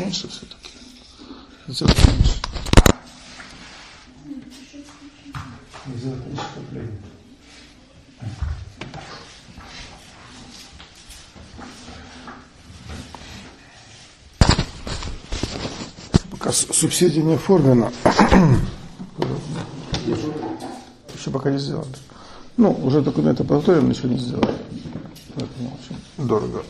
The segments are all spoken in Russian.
меньше все-таки. Сделать меньше. Пока субсидия не оформлена, еще пока не сделали. Ну, уже документы подготовим, ничего не сделали. Поэтому очень дорого.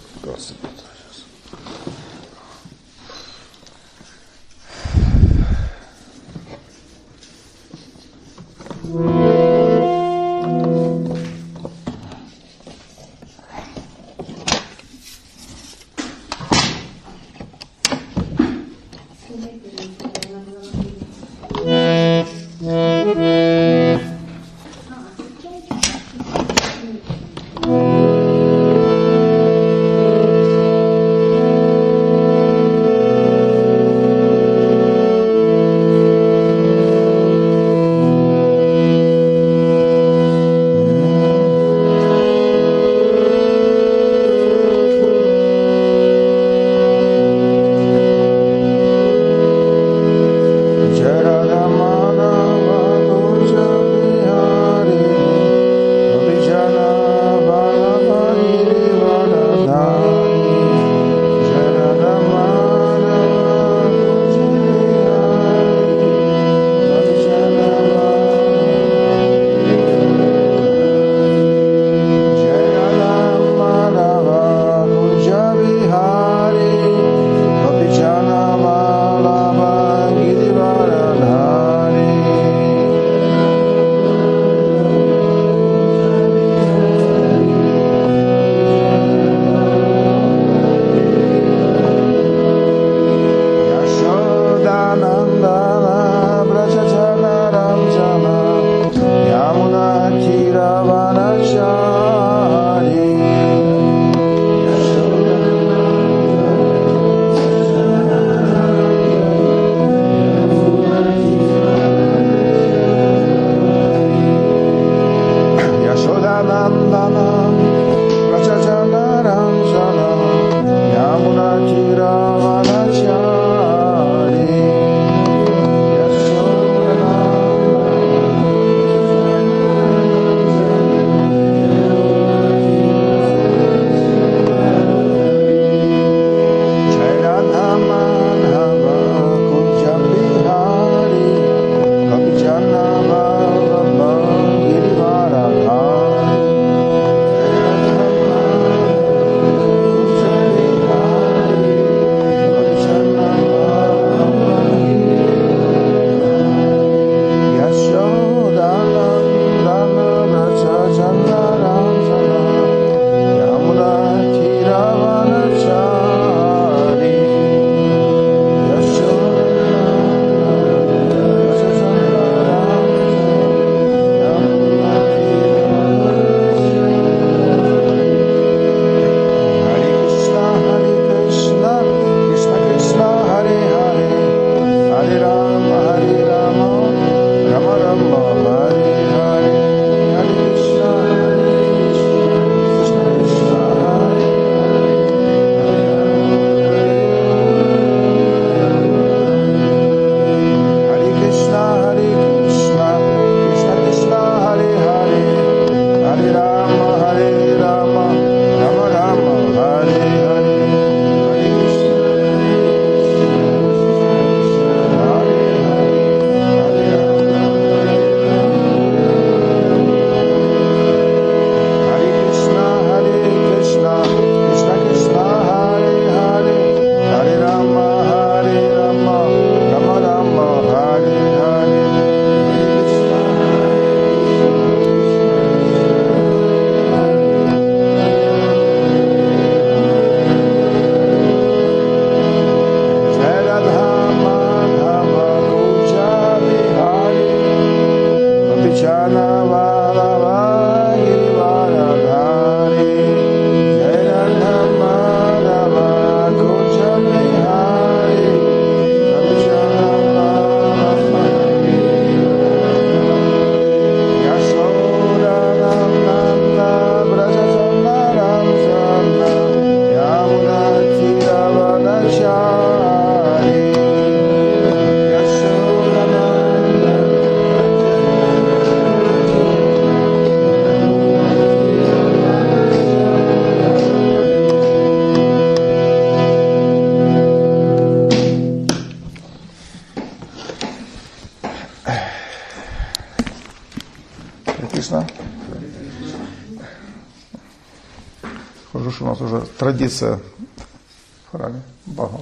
Хорошо, что у нас уже традиция в храме Бхагавата.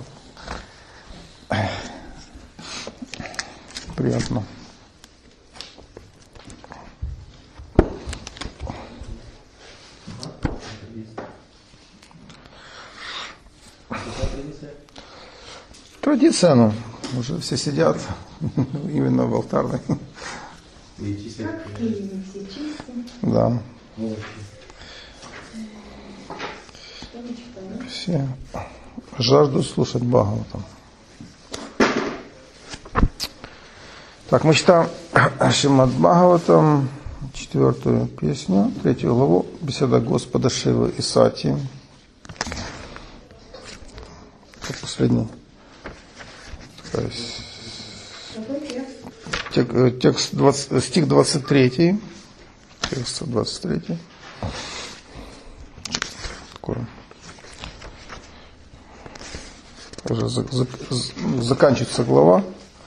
Приятно. Традиция, ну, уже все сидят именно в алтарной. Да. Все жаждут слушать Бхагаватам. Так, мы читаем Шримад Бхагаватам, 4 песню, 3 главу, беседа Господа Шивы и Сати. Это последний. Текст 20, стих 23. Текст 23. Такое. Уже заканчивается глава.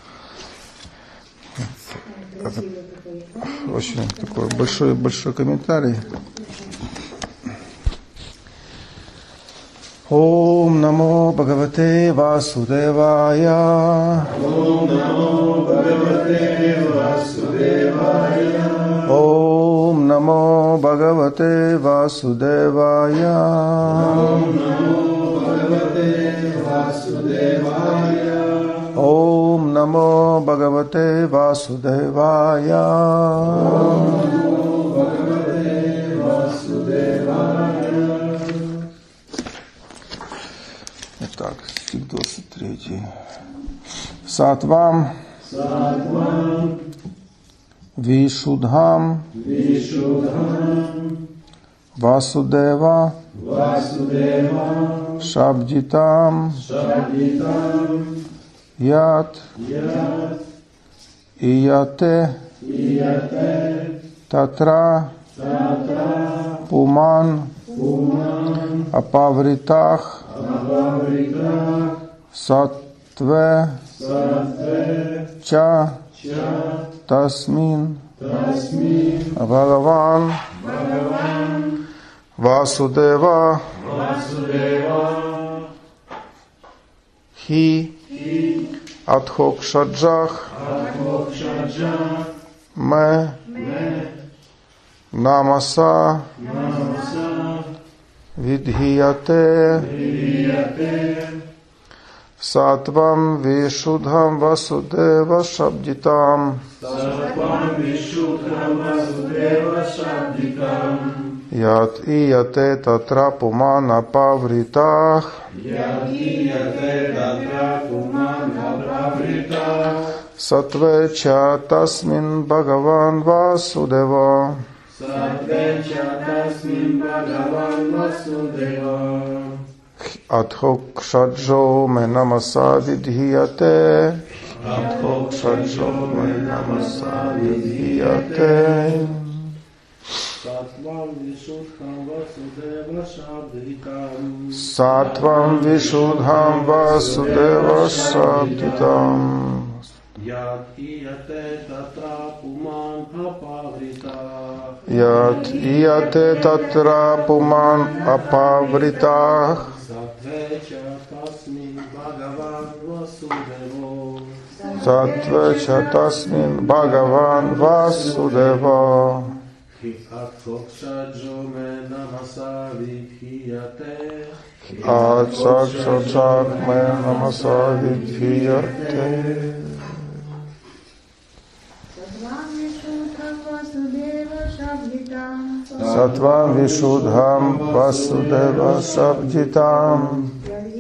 Это очень такой большой комментарий. Ом намо Бхагавате Васудевая. Ом намо Бхагавате Васудевая. Ом намо Бхагавате Васудевая. Ом намо Бхагавате Васудевая. Ом намо Бхагавате Васудевая. Ом намо Бхагавате Васудевая. Итак, стих 23. Сатвам Вишудхам Васудева Шабдитам Ят Ияте Татра Пуман Апавритах Сатве Ча Тасмин Бхагаван Васудева Хи Адхокшаджах Ме Намаса Видхияте Сатвам Вишудхам Васудева Шабдитам Ят Ияте Татра Пумана Павритах Сатве Ча Тасмин Бхагаван Васудева Адхокшаджо ме намаса видхияте. Адхокшаджо ме намаса видхияте. Сатвам Вишудхам Васудева Шабдитам. Сатвам Вишудхам Васудева Шабдитам. Ят Ияте Татра Пуман Апавритах. Ят Ияте Татра Пуман Апавритах. Сатве Ча Тасмин Бхагаван Васудево. Сатве Ча Тасмин Бхагаван Васудева. Адхокшаджо ме намаса видхияте. Адхокшаджо ме намаса видхияте. Сатвам Вишудхам Васудева Шабдитам.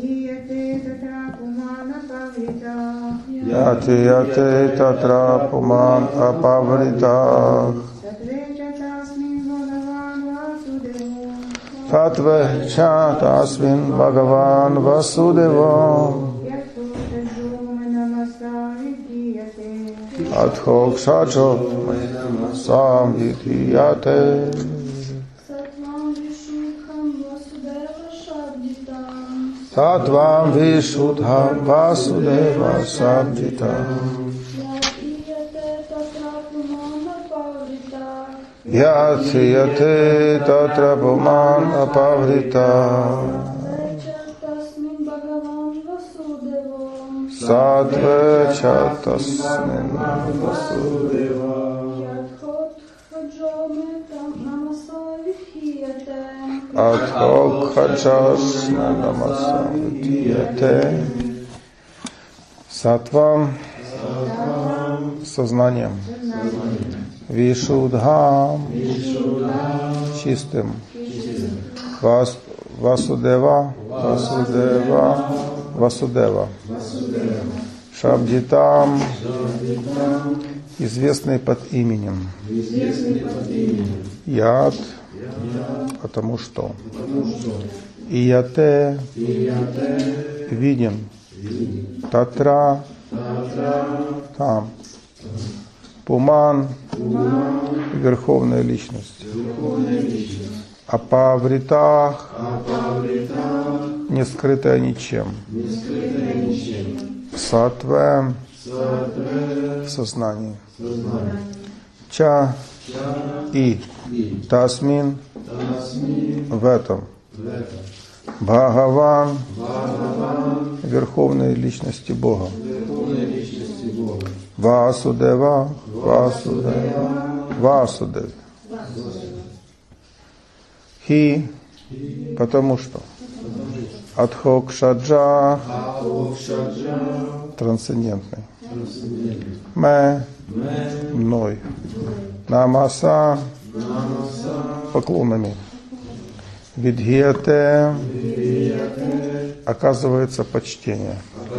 Ятияте Татра Пуман Апавритах. Татве Ча Тасмин Бхагаван Васудева. Адхокшаджо ме намаса видхияте. Сатвам Вишудхам Васудева Шабдитам. Yaciyate tatra puman apavrita. Satve chatasmin vasudeva. Adhok khajasna namasavitiyate. Сатвам сознанием, Вишудхам чистым, Васудева Шабдитам известный под именем, Яд потому что, Ияте виден, Татра там, Пуман верховная личность, Апавритах не скрытая ничем, Сатве в сознании, Ча и Тасмин в этом, Бхагаван верховной личности Бога, Васудева Хи потому что, Адхок Шаджа трансцендентный, Мэ мной, Намаса поклонами, Видхияте оказывается почтение.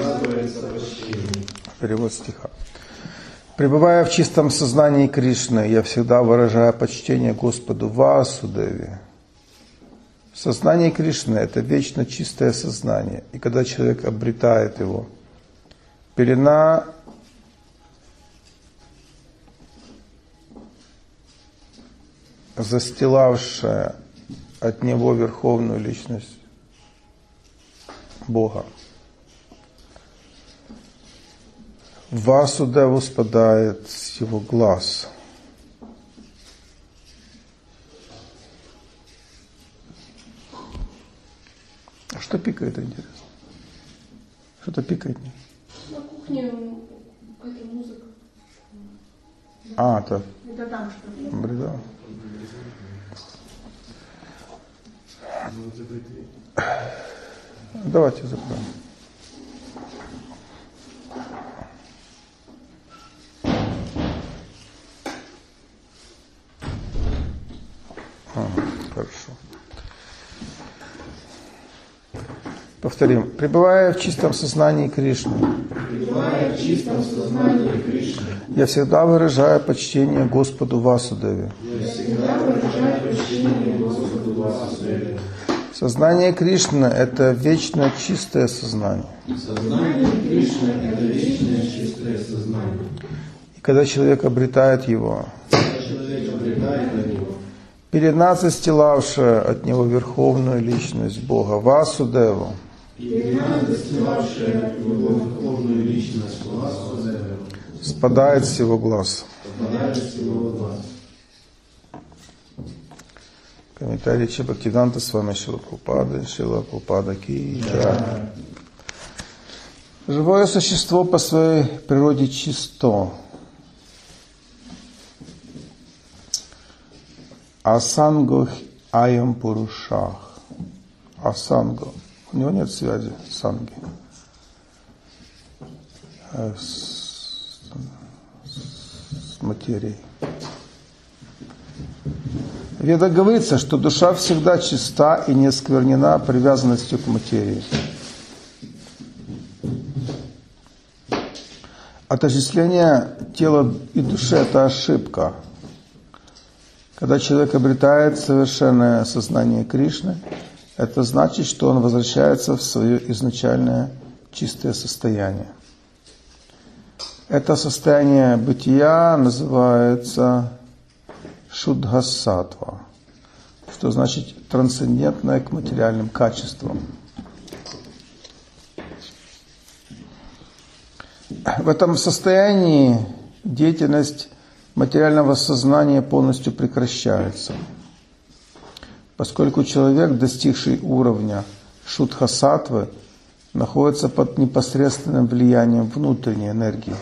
Перевод стиха. Пребывая в чистом сознании Кришны, я всегда выражаю почтение Господу Васудеве. Сознание Кришны – это вечно чистое сознание. И когда человек обретает его, пелена застилавшая от него верховную личность Бога. Васудеву спадает с его глаз. А что пикает, интересно? Что-то пикает? На кухне какая-то музыка. Так. Это там что-то. Бреда. Давайте закроем. Хорошо. Повторим. Пребывая в чистом сознании Кришны, я всегда выражаю почтение Господу Васудеве. Сознание Кришны – это вечно чистое сознание. И когда человек обретает его, пелена застилавшая от него верховную личность Бога, Васудеву, спадает с его глаз. Комментарий Шри Бхактивиданта Свами Шрила Прабхупады, Шрила Прабхупада Ки Джай. Живое существо по своей природе чисто. Асанго аям пурушах. Асанго. У него нет связи с санги. С материей. В Ведах говорится, что душа всегда чиста и не осквернена привязанностью к материи. Отождествление тела и души – это ошибка. Когда человек обретает совершенное сознание Кришны, это значит, что он возвращается в свое изначальное чистое состояние. Это состояние бытия называется шуддха-саттва, что значит трансцендентное к материальным качествам. В этом состоянии деятельность материального сознания полностью прекращается, поскольку человек, достигший уровня шудха-саттвы, находится под непосредственным влиянием внутренней энергии.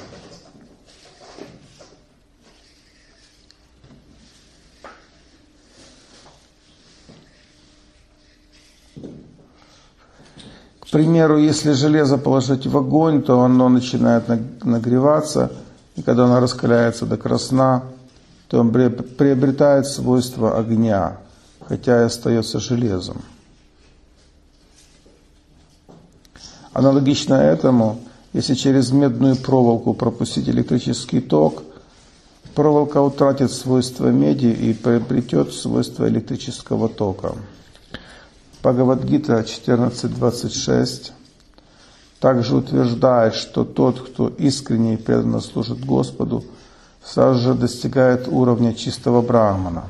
К примеру, если железо положить в огонь, то оно начинает нагреваться, и когда оно раскаляется до красна, то он приобретает свойства огня, хотя и остается железом. Аналогично этому, если через медную проволоку пропустить электрический ток, проволока утратит свойства меди и приобретет свойства электрического тока. Бхагавад-гита 14.26 также утверждает, что тот, кто искренне и преданно служит Господу, сразу же достигает уровня чистого брахмана.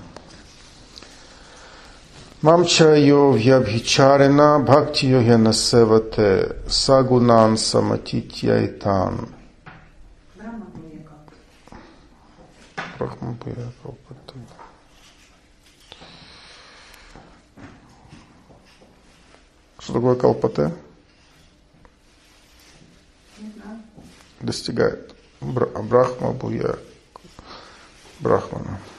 Мамчайо вьябхичарена бхактио янасевате сагунан саматитьяйтан. Что такое калпате? Достигает брахма буя брахмана.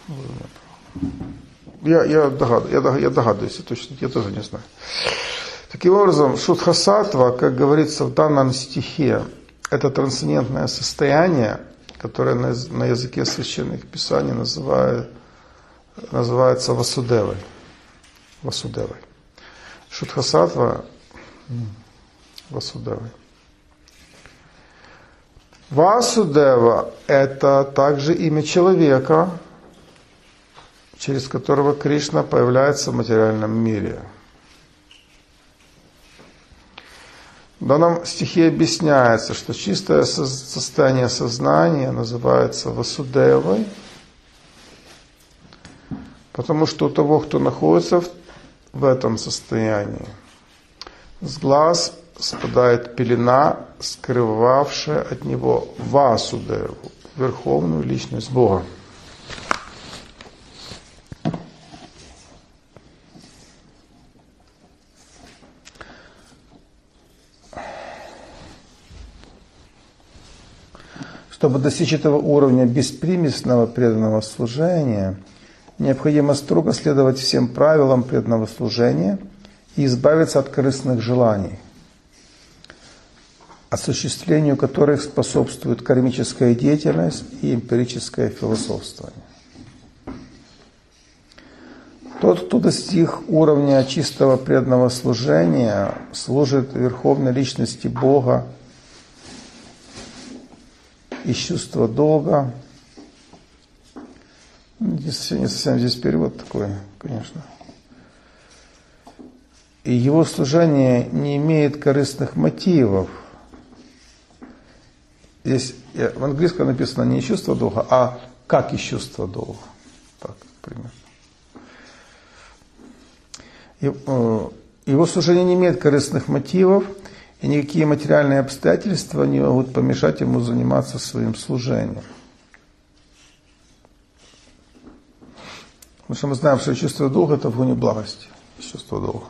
Я догадываюсь, точно, я тоже не знаю. Таким образом, шудха-саттва, как говорится в данном стихе, это трансцендентное состояние, которое на языке священных писаний называется васудевой. Шудха-саттва васудевой. Васудева – это также имя человека, через которого Кришна появляется в материальном мире. В данном стихе объясняется, что чистое состояние сознания называется васудевой, потому что у того, кто находится в этом состоянии, с глаз спадает пелена, скрывавшая от него Васудеву, верховную личность Бога. Чтобы достичь этого уровня беспримесного преданного служения, необходимо строго следовать всем правилам преданного служения и избавиться от корыстных желаний, осуществлению которых способствует кармическая деятельность и эмпирическое философствование. Тот, кто достиг уровня чистого преданного служения, служит верховной личности Бога из чувства долга. Не совсем здесь перевод такой, конечно. И его служение не имеет корыстных мотивов. Здесь в английском написано не из чувства долга, а как из чувства долга. Так, примерно. Его служение не имеет корыстных мотивов, и никакие материальные обстоятельства не могут помешать ему заниматься своим служением. Потому что мы знаем, что чувство долга – это в гуне благости. Чувство долга.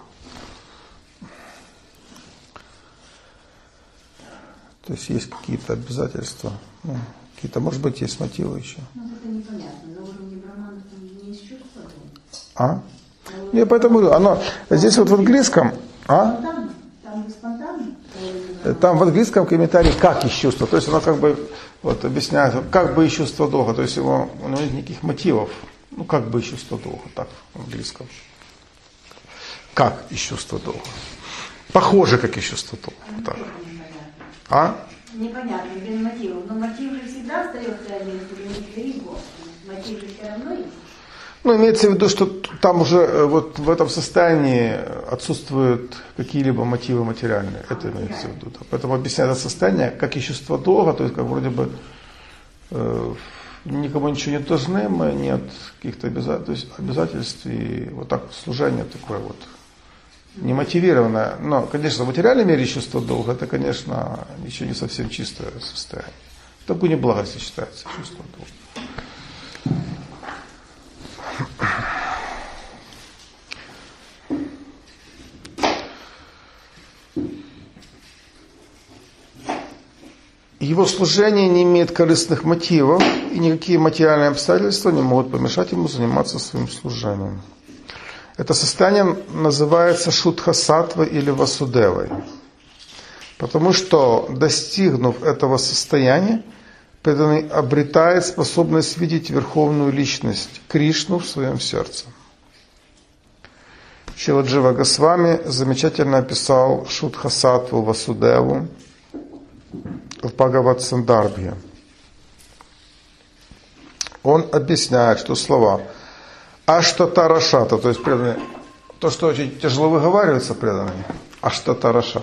То есть есть какие-то обязательства, какие-то, может быть, есть мотивы еще. Ну, это непонятно. На уровне брамана там не есть чувство долга. А? Я поэтому оно здесь вот в английском. А? Там спонтанно. Там в английском комментарии как из чувства. То есть оно как бы вот объясняет, как бы из чувства долга. То есть у него нет никаких мотивов. Ну как бы из чувства долга. Так в английском. Как из чувства долга. Похоже, как из чувства долга. Так. А? Непонятно, без мотивов. Но мотив же всегда остается один, если не говорит Бог. Мотив же все равно есть. Ну, имеется в виду, что там уже вот в этом состоянии отсутствуют какие-либо мотивы материальные. Это имеется в виду. Да. Поэтому объясняет это состояние, как и чувство долга, то есть как вроде бы никому ничего не должны, мы нет каких-то обязательств, и вот так служение такое вот немотивированное. Но, конечно, в материальном мире чувство долга, это, конечно, еще не совсем чистое состояние. Это в гуне благости считается чувство долга. Его служение не имеет корыстных мотивов, и никакие материальные обстоятельства не могут помешать ему заниматься своим служением. Это состояние называется шудха-саттвой или васудевой. Потому что, достигнув этого состояния, преданный обретает способность видеть Верховную Личность, Кришну, в своем сердце. Шрила Джива Госвами замечательно описал шудха-саттву Васудеву в Бхагават-сандarbhe. Он объясняет, что слова аштата-рашата, то есть преданные, то, что очень тяжело выговаривается преданными, аштата-рашата.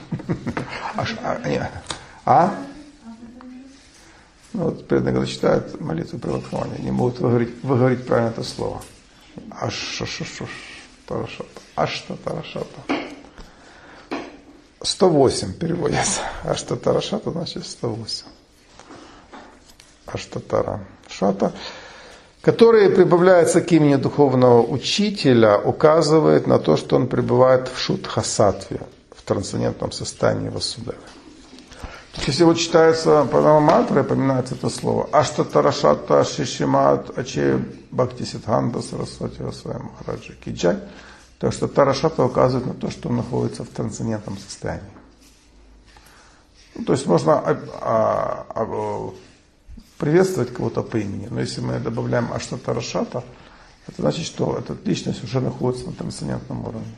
Ну, вот преданные, когда читают молитву Прабхавани, не могут выговорить правильно это слово. Аштата-рашата. 108 переводится. Аштата-рашата значит 108. Аштата-рашата, который прибавляется к имени духовного учителя, указывает на то, что он пребывает в шудха-саттве, в трансцендентном состоянии Васудевы. Если вот читается Пранама-мантра, упоминается это слово Аштата-рашата шишимат аче бхакти-сиддханта сарасвати Госвами Махараджи Киджай. Так что Тарашата указывает на то, что он находится в трансцендентном состоянии. Ну, то есть можно приветствовать кого-то по имени, но если мы добавляем Аштата Рашата, это значит, что эта личность уже находится на трансцендентном уровне.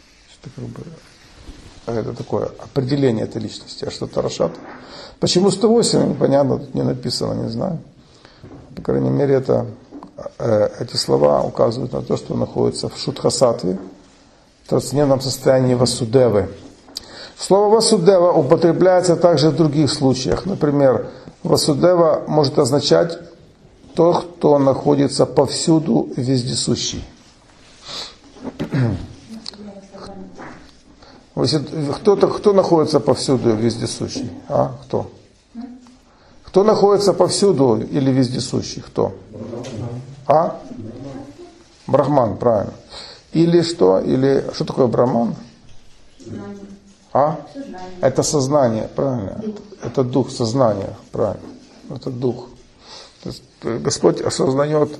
Это такое определение этой личности, Аштата Рашата. Почему 108, непонятно, тут не написано, не знаю. По крайней мере, эти слова указывают на то, что он находится в шудха-саттве, в трансцендентном состоянии Васудевы. Слово Васудева употребляется также в других случаях. Например, Васудева может означать тот, кто находится повсюду, вездесущий. Кто находится повсюду, вездесущий? Кто? Кто находится повсюду или вездесущий? Кто? Брахман, правильно. Или что? Или что такое Брахман? Это сознание, правильно. Это дух сознания, правильно. Это дух. То есть Господь осознает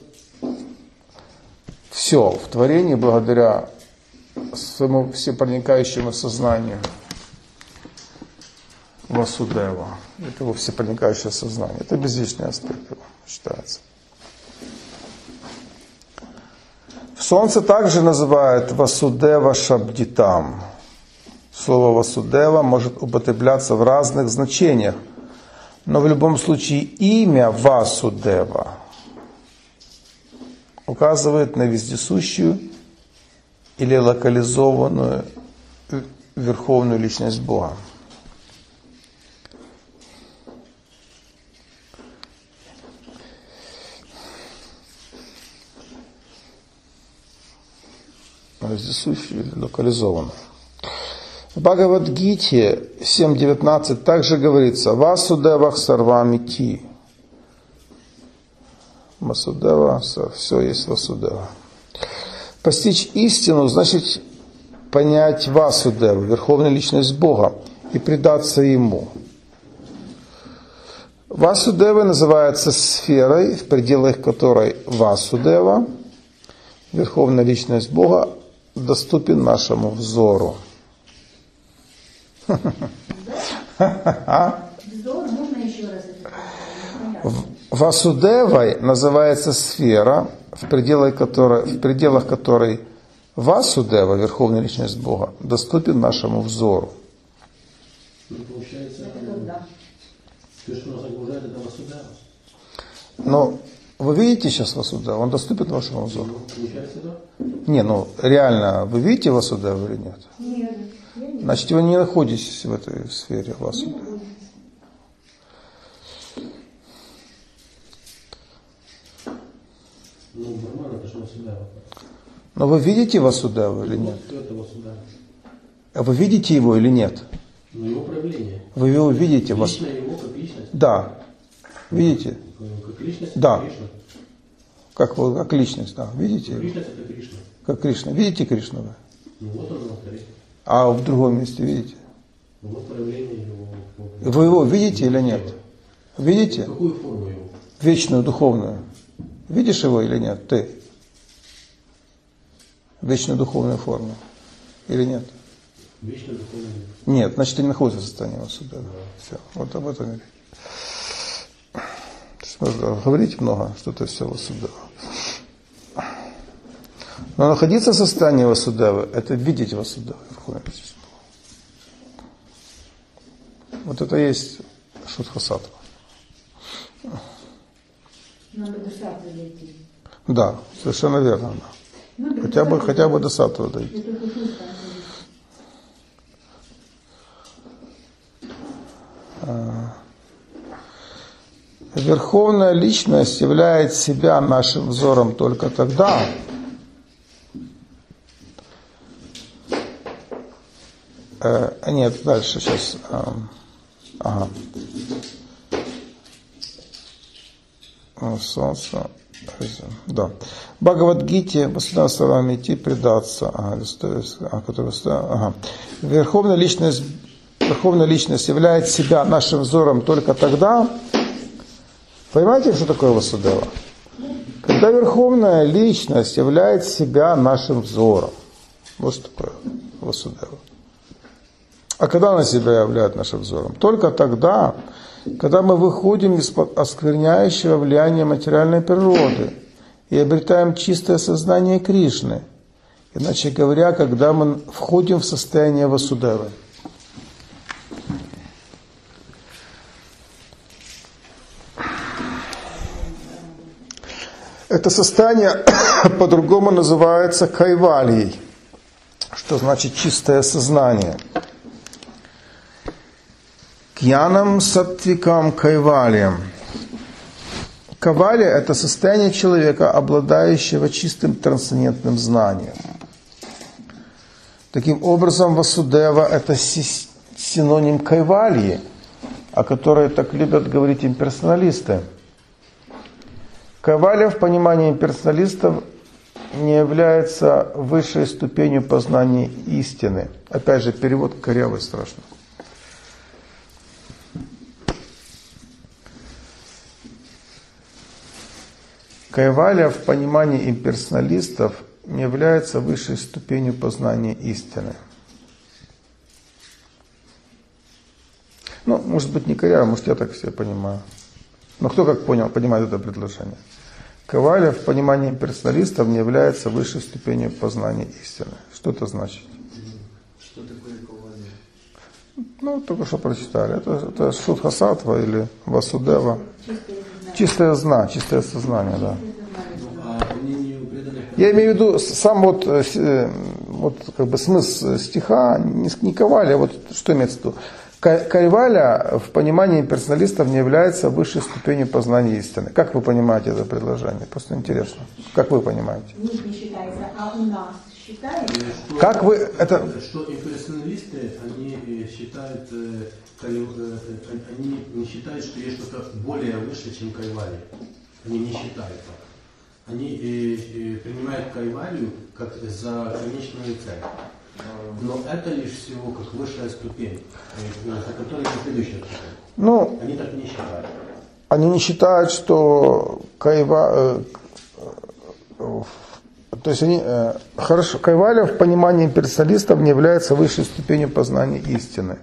все в творении благодаря своему всепроникающему сознанию Васудева. Это его всепроникающее сознание. Это безличный аспект его считается. Солнце также называют Васудева Шабдитам. Слово Васудева может употребляться в разных значениях, но в любом случае имя Васудева указывает на вездесущую или локализованную Верховную Личность Бога. Вездесущую или локализованную. В Бхагавад-гите 7.19 также говорится Васудевах сарвамити. Васудева, все есть Васудева. Постичь истину значит понять Васудеву, Верховную Личность Бога, и предаться Ему. Васудева называется сферой, в пределах которой Васудева, Верховная Личность Бога, доступен нашему взору. Васудевой называется сфера, в пределах которой Васудева, Верховная Личность Бога, доступен нашему взору. Получается, то, что нас окружает, это Васудева. Но вы видите сейчас Васудева? Он доступен вашему взору? Получается, да? Не, реально, вы видите Васудеву или нет? Нет. Значит, вы не находитесь в этой сфере Васудевы. Брахман это же Васудева. Но вы видите Васудеву или нет? Кто это Васудева? А вы видите его или нет? Его проявление. Вы его видите? Лично его как личность. Да. Видите? Как личность да. это Кришна. Как личность, да. Видите? Личность это Кришна. Как Кришна. Видите Кришну вы? Вот он на алтаре. А в другом месте видите? Вот проявление его. Вы его видите или нет? Видите? Какую форму его? Вечную, духовную. Видишь его или нет? Ты? Вечную духовную форму. Или нет? Вечно духовное. Нет, значит, ты не находишься в состоянии Васудевы. Все, вот об этом и речь. То есть можно говорить много, что это все Васудева. Но находиться в состоянии Васудевы, это видеть Васудеву. Вот это и есть Шудхасаттва. Нам бы до сатвы дойти. Да, совершенно верно. Да. Хотя бы до саттвы дойти. Верховная Личность являет себя нашим взором только тогда, нет, дальше сейчас. Ага. Солнце. Да. Бхагавад-гите, последними словами идти, предаться. Ага. Верховная личность являет себя нашим взором только тогда. Понимаете, что такое Васудева? Когда Верховная Личность являет себя нашим взором. Вот что такое Васудева. А когда она себя являет нашим взором? Только тогда, когда мы выходим из-под оскверняющего влияния материальной природы и обретаем чистое сознание Кришны. Иначе говоря, когда мы входим в состояние Васудевы. Это состояние по-другому называется кайвальей, что значит чистое сознание. Кьянам саттвикам кайвалиям. Кайвалия – это состояние человека, обладающего чистым трансцендентным знанием. Таким образом, Васудева – это синоним кайвалии, о которой так любят говорить имперсоналисты. Кайвалия в понимании имперсоналистов не является высшей ступенью познания истины. Опять же, перевод корявый страшно. Кайвалия в понимании имперсоналистов не является высшей ступенью познания истины. Ну, может быть, не коряво, может, я так все понимаю. Но кто как понимает это предложение? Кайвалия в понимании имперсоналистов не является высшей ступенью познания истины. Что это значит? Что такое кайвалия? Ну, только что прочитали. Это Шудхасаттва или Васудева. Чистое сознание, да. Я имею в виду сам вот как бы смысл стиха, не кайвалия, вот что имеется в виду. Кайвалия в понимании персоналистов не является высшей ступенью познания истины. Как вы понимаете это предложение? Просто интересно. Как вы понимаете? У них не считается, а у нас считается? Как вы это? Что имперсоналисты, они считают, они не считают, что есть что-то более выше, чем кайвалия. Они не считают так. Они принимают кайвалию как за конечную цель. Но это лишь всего как высшая ступень, за которой не следующая ступень. Ну, они так не считают. Они не считают, что то есть они хорошо, кайвалия в понимании имперсоналистов не является высшей ступенью познания истины.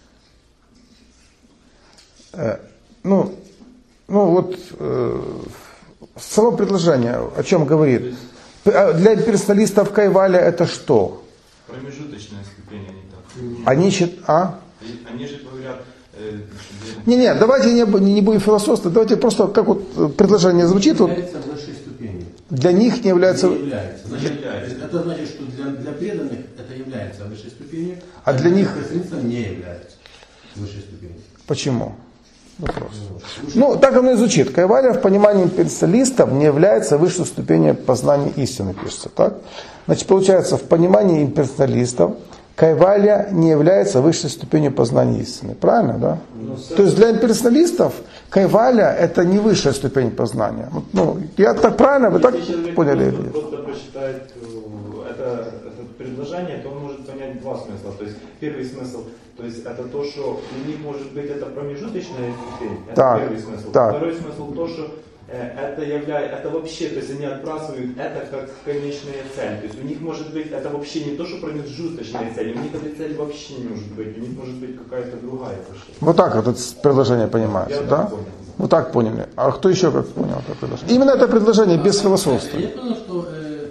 Само предложение о чем говорит? Для имперсоналистов кайвалия это что? Промежуточная ступень они считают. Они же говорят. Не, давайте не будем философствовать, давайте просто как вот предложение звучит. Является высшей ступенью. Для них не является. Не является. Это значит, что для преданных это является высшей ступенью, а для них не является высшей ступенью. Почему? Вопрос. Так оно и звучит. Кайвалия в понимании имперсоналистов не является высшей ступенью познания истины, пишется, так? Значит, получается, в понимании имперсоналистов кайвалия не является высшей ступенью познания истины. Правильно, да? То есть для имперсоналистов кайвалия это не высшая ступень познания. Я так правильно, вы так поняли? Просто прочитает это предложение, то он может понять два смысла. То есть первый смысл, то есть это то, что у них может быть это промежуточная ступень, это Так, первый смысл. так. Второй смысл то, что это вообще, то есть они отбрасывают это как конечная цель. То есть у них может быть это вообще не то, что промежуточная цель, у них эта цель вообще не может быть, у них может быть какая-то другая вообще. Вот так вот это предложение понимается, Я да? так понял. Вот так поняли. А кто еще как понял это предложение? Именно это предложение без философства. Я понял, что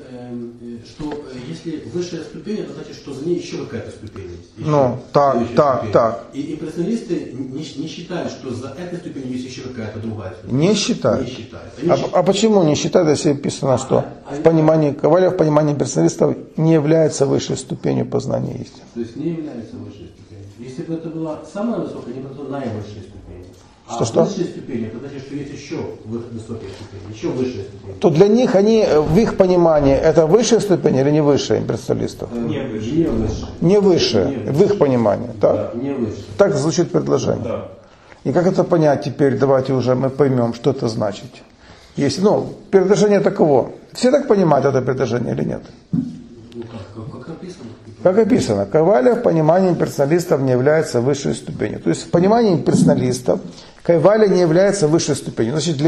если высшая ступень, это значит, что за ней еще какая-то ступень есть. Еще Ну, так, следующая так, ступень. так. И импрессионисты не считают, что за этой ступенью есть еще какая-то другая ступень. Не считают. Не считают. Они А почему не считают, если написано, что в понимании Коваля, в понимании персоналистов не является высшей ступенью познания истины? То есть не является высшей ступенью. Если бы это была самая высокая, не просто наивысшая ступень. А Что? высшая ступень, это значит, что есть еще высокие ступени, еще высшая ступень. То для них они, в их понимании, это высшая ступень или не высшая имперсоналистов? Не выше. Не высшая. Не высшая, в их понимании, так? Да, не высшая. Так звучит предложение. Да. И как это понять теперь, давайте уже мы поймем, что это значит. Если, предложение таково. Все так понимают это предложение или нет? Ну как написано? Как описано, Кайвалья в понимании имперсоналистов не является высшей ступенью. То есть в понимании имперсоналистов Кайвалья не является высшей ступенью. Значит,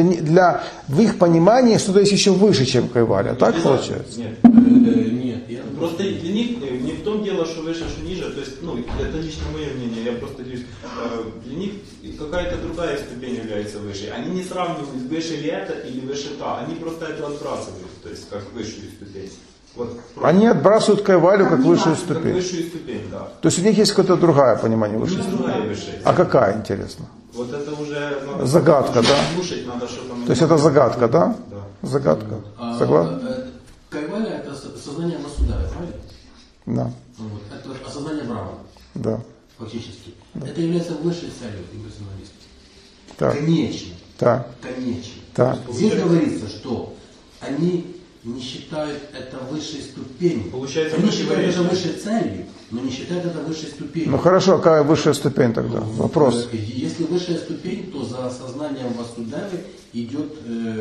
в их понимании что-то есть еще выше, чем Кайвалья. Так получается? Нет. Нет. Просто для них не в том дело, что выше, что ниже. То есть, это лично мое мнение. Я просто делюсь. Для них какая-то другая ступень является выше. Они не сравнивают, выше ли это или выше та. Они просто это отбрасывают, то есть как высшую ступень. Вот, Они отбрасывают Кайвалю как высшую как ступень. высшую ступень, да. То есть у них есть какое-то другое понимание У высшей них ступени. другая высшая. А какая, интересно? Вот это уже надо Загадка, да? слушать, надо что-то. То есть это загадка, да? Да. Загадка. Согласен? Кайвалья это сознание Васудевы, правильно? Да. Вот. Это осознание Брахмана, Да. фактически. Это является высшей целью имперсоналистов. Так. Конечно. Так. Конечно. Так. Здесь говорится, что они не считают это высшей ступенью. Получается, они мы считают это говорим, высшей целью, но не считают это высшей ступенью. Ну хорошо, какая высшая ступень тогда? Вопрос. Если высшая ступень, то за осознанием Васудевы идет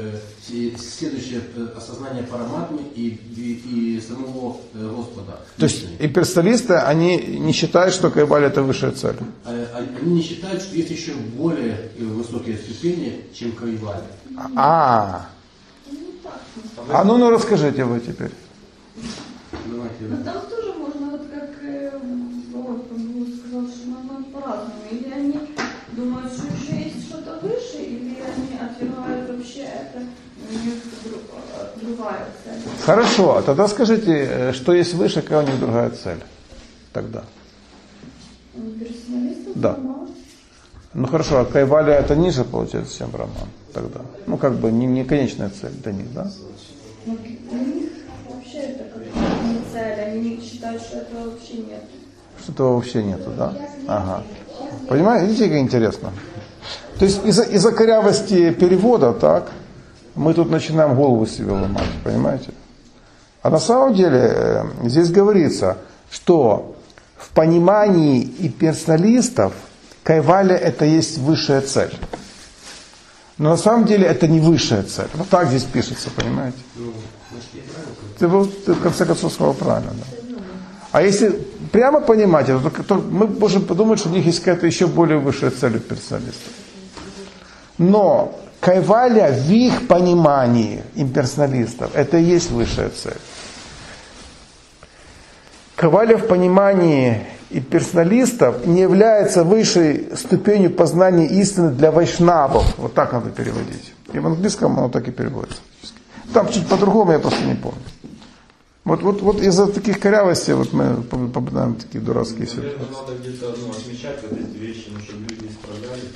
следующее осознание Параматмы и самого Господа. То есть имперсоналисты, они не считают, что Кайвалья это высшая цель. Они не считают, что есть еще более высокие ступени, чем Кайвалья. Ну расскажите вы теперь. Давайте. Но там тоже можно, вот как он сказал, что можно по-разному. Или они думают, что еще есть что-то выше, или они отвергают вообще это, у них другая цель. Хорошо, а тогда скажите, что есть выше, какая у них другая цель? Тогда. У персоналистов Да. мало. Ну хорошо, а Кайвалья это ниже, получается, чем Брахман тогда. Не конечная цель для них, да? Ну, у них вообще это как не цель, они не считают, что этого вообще нет. Что-то вообще нету, да? Ага. Понимаете, видите, как интересно? То есть из-за корявости перевода, так, мы тут начинаем голову себе ломать, понимаете? А на самом деле здесь говорится, что в понимании имперсоналистов Кайвалья это есть высшая цель. Но на самом деле это не высшая цель. Вот так здесь пишется, понимаете? Ты в конце концов сказал правильно, да? А если прямо понимать это, то мы можем подумать, что у них есть какая-то еще более высшая цель у персоналистов. Но Кайвалья в их понимании имперсоналистов это и есть высшая цель. Кайвалья в понимании имперсоналистов не является высшей ступенью познания истины для вайшнавов. Вот так надо переводить. И в английском оно так и переводится. Там чуть по-другому, я просто не помню. Вот из-за таких корявостей мы попадаем в такие дурацкие ситуации. Наверное, надо где-то отмечать вот эти вещи, чтобы люди исправлялись.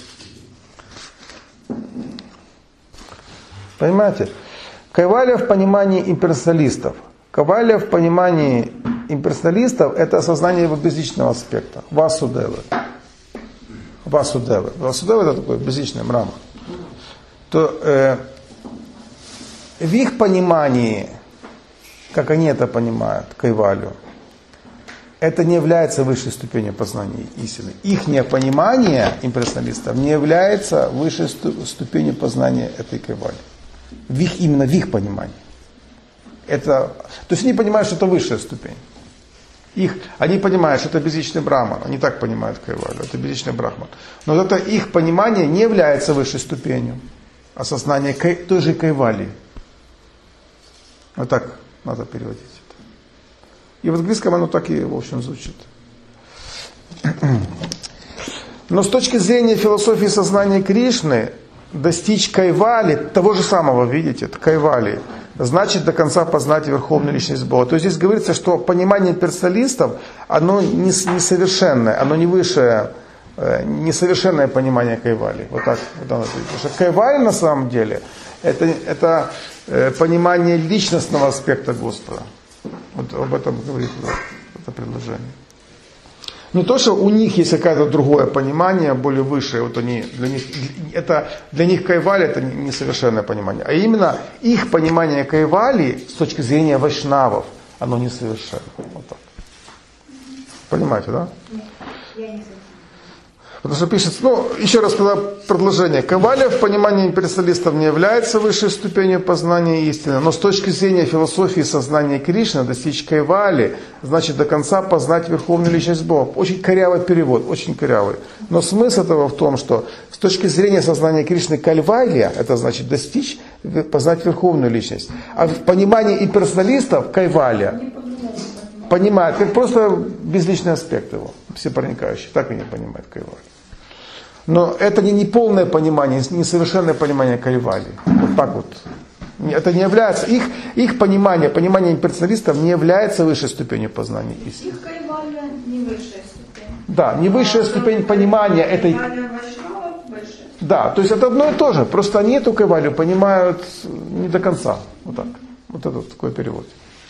Понимаете? Кайвалья в понимании имперсоналистов. Кайвалья в понимании имперсоналистов это осознание его безличного аспекта. Васудевы. Васудевы это такой безличный Брахма. То в их понимании, как они это понимают, Кайвалью, это не является высшей ступенью познания истины. Их понимание имперсоналистов не является высшей ступенью познания этой Кайвальи. Именно в их понимании. То есть они понимают, что это высшая ступень. Они понимают, что это безличный брахман. Они так понимают кайвалю. Это безличный брахман. Но вот это их понимание не является высшей ступенью осознания той же кайвали. Вот так надо переводить это. И в английском оно так и, в общем, звучит. Но с точки зрения философии сознания Кришны, достичь кайвали, того же самого, видите, это кайвали, значит до конца познать верховную личность Бога. То есть здесь говорится, что понимание персоналистов, оно несовершенное, оно не высшее, несовершенное понимание кайвали. Вот так вот оно. Потому что кайвали на самом деле это понимание личностного аспекта Господа. Вот об этом говорит это предложение. Не то, что у них есть какое-то другое понимание, более высшее, вот они, для них кайвали это несовершенное понимание, а именно их понимание кайвали с точки зрения вайшнавов, оно несовершенно. Вот так. Понимаете, да? Нет, я не совсем. Потому что пишется, еще раз тогда продолжение. Кайвалия в понимании империалистов не является высшей ступенью познания истины, но с точки зрения философии сознания Кришны достичь кайвали значит до конца познать верховную личность Бога. Очень корявый перевод, очень корявый. Но смысл этого в том, что с точки зрения сознания Кришны кайвалия, это значит достичь, познать верховную личность. А в понимании империалистов кайвалия понимают, как просто безличный аспект его, всепроникающий. Так они понимают кайвалию. Но это не полное понимание, несовершенное понимание кайвали. Вот так вот. Это не является, их понимание имперсоналистов не является высшей ступенью познания истины. Их кайвалия не высшая ступень. Да, не высшая ступень понимания этой... Кайвалия вайшнавов выше. Да, то есть это одно и то же. Просто они эту кайвалию понимают не до конца. Вот так. Вот это такой перевод.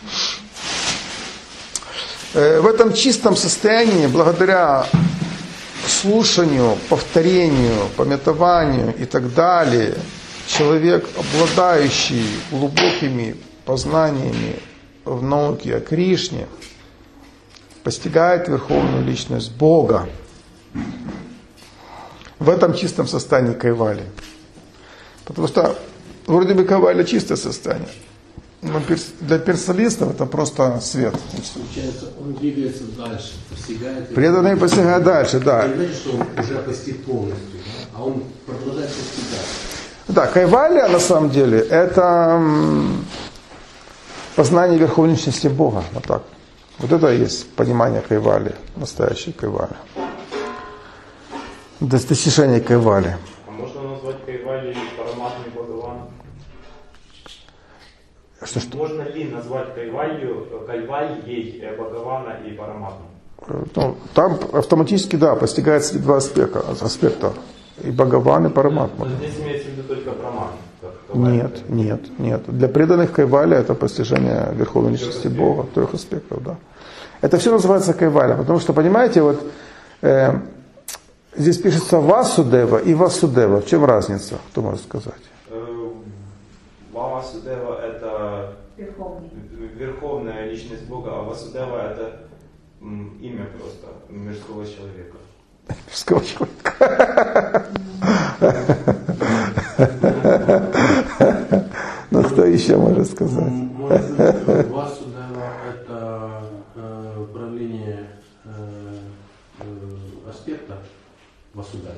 В этом чистом состоянии, благодаря слушанию, повторению, памятованию и так далее, человек, обладающий глубокими познаниями в науке о Кришне, постигает верховную личность Бога. В этом чистом состоянии кайвали. Потому что вроде бы кайвали чистое состояние. Но для персоналистов это просто свет. Получается, он двигается дальше, постигает. Преданный постигает дальше, да. Не значит, что он уже постиг полностью, да? А он продолжает постигать. Да, кайвалия на самом деле это познание верховной личности Бога. Вот так. Вот это и есть понимание кайвалии, настоящей кайвалии. Достижение кайвалии. А можно назвать кайвалией Параматмой Бхагаван? Что? Можно ли назвать кайвалией Бхагавана и Параматму? Там автоматически, да, постигается два аспекта. И Бхагаван, и Параматма. Здесь имеется в виду только Браман. Нет. Для преданных кайвалия это постижение верховной личности Бога, трех аспектов, да. Это все называется кайвалия, потому что, понимаете, вот здесь пишется Васудева и Васудева. В чем разница? Кто может сказать? Васудева это верховная личность Бога, а Васудева это имя просто мирского человека. Мирского человека. Ну что еще можно сказать? Васудева это управление аспекта Васудева.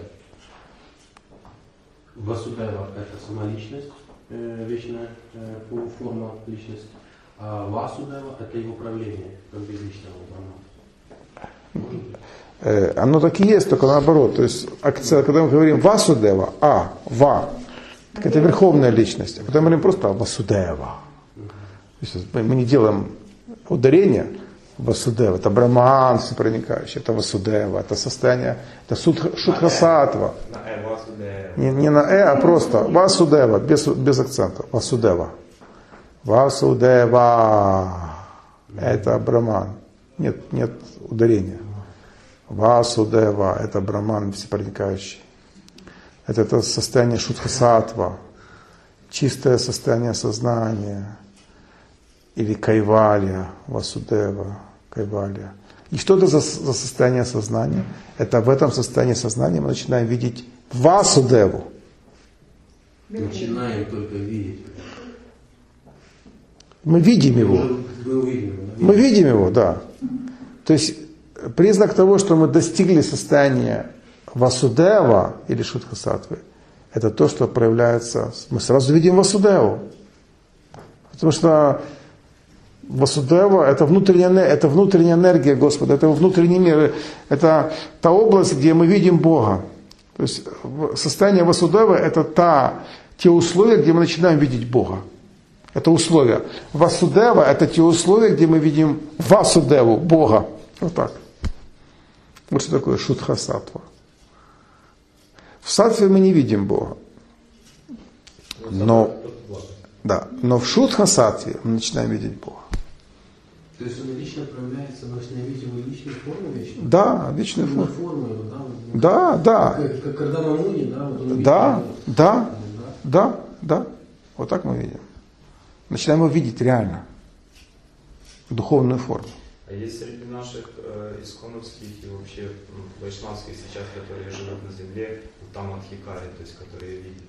Васудева это самоличность, вечная форма личности, а Васудева это его правление, как безличного Брахмана. Оно так и есть, только наоборот. То есть, когда мы говорим Васудева, Ва, так это верховная личность. А когда мы говорим просто Васудева, мы не делаем ударение Васудева, это Браман всепроникающий, это Васудева, это состояние, это Шудхасаттва. Не на а просто Васудева, без акцента. Васудева. Васудева. Это Браман. Нет ударения. Васудева, это Браман всепроникающий. Это состояние Шудхасаттва, чистое состояние сознания, или кайвалия, Васудева, кайвалия. И что это за состояние сознания? Это в этом состоянии сознания мы начинаем видеть Васудеву. Начинаем только видеть. Мы видим его. Мы видим его, да. То есть признак того, что мы достигли состояния Васудева или Шудхасаттвы, это то, что проявляется, мы сразу видим Васудеву. Потому что Васудева – это внутренняя энергия Господа, это внутренний мир, это та область, где мы видим Бога. То есть состояние Васудевы – это те условия, где мы начинаем видеть Бога. Это условия. Васудева – это те условия, где мы видим Васудеву, Бога. Вот так. Вот что такое Шудхасаттва. В саттве мы не видим Бога. Но в Шудхасаттве мы начинаем видеть Бога. То есть он лично проявляется, мы начинаем видеть его личной формы вечно? Да, вечной формы. Формы, Да. Как Кардамамуни, да? Вот он Да. Вот так мы видим. Начинаем его видеть реально. Духовную форму. А есть среди наших исконовских и вообще вайшнавских сейчас, которые живут на земле, там от Хикари, то есть которые видят?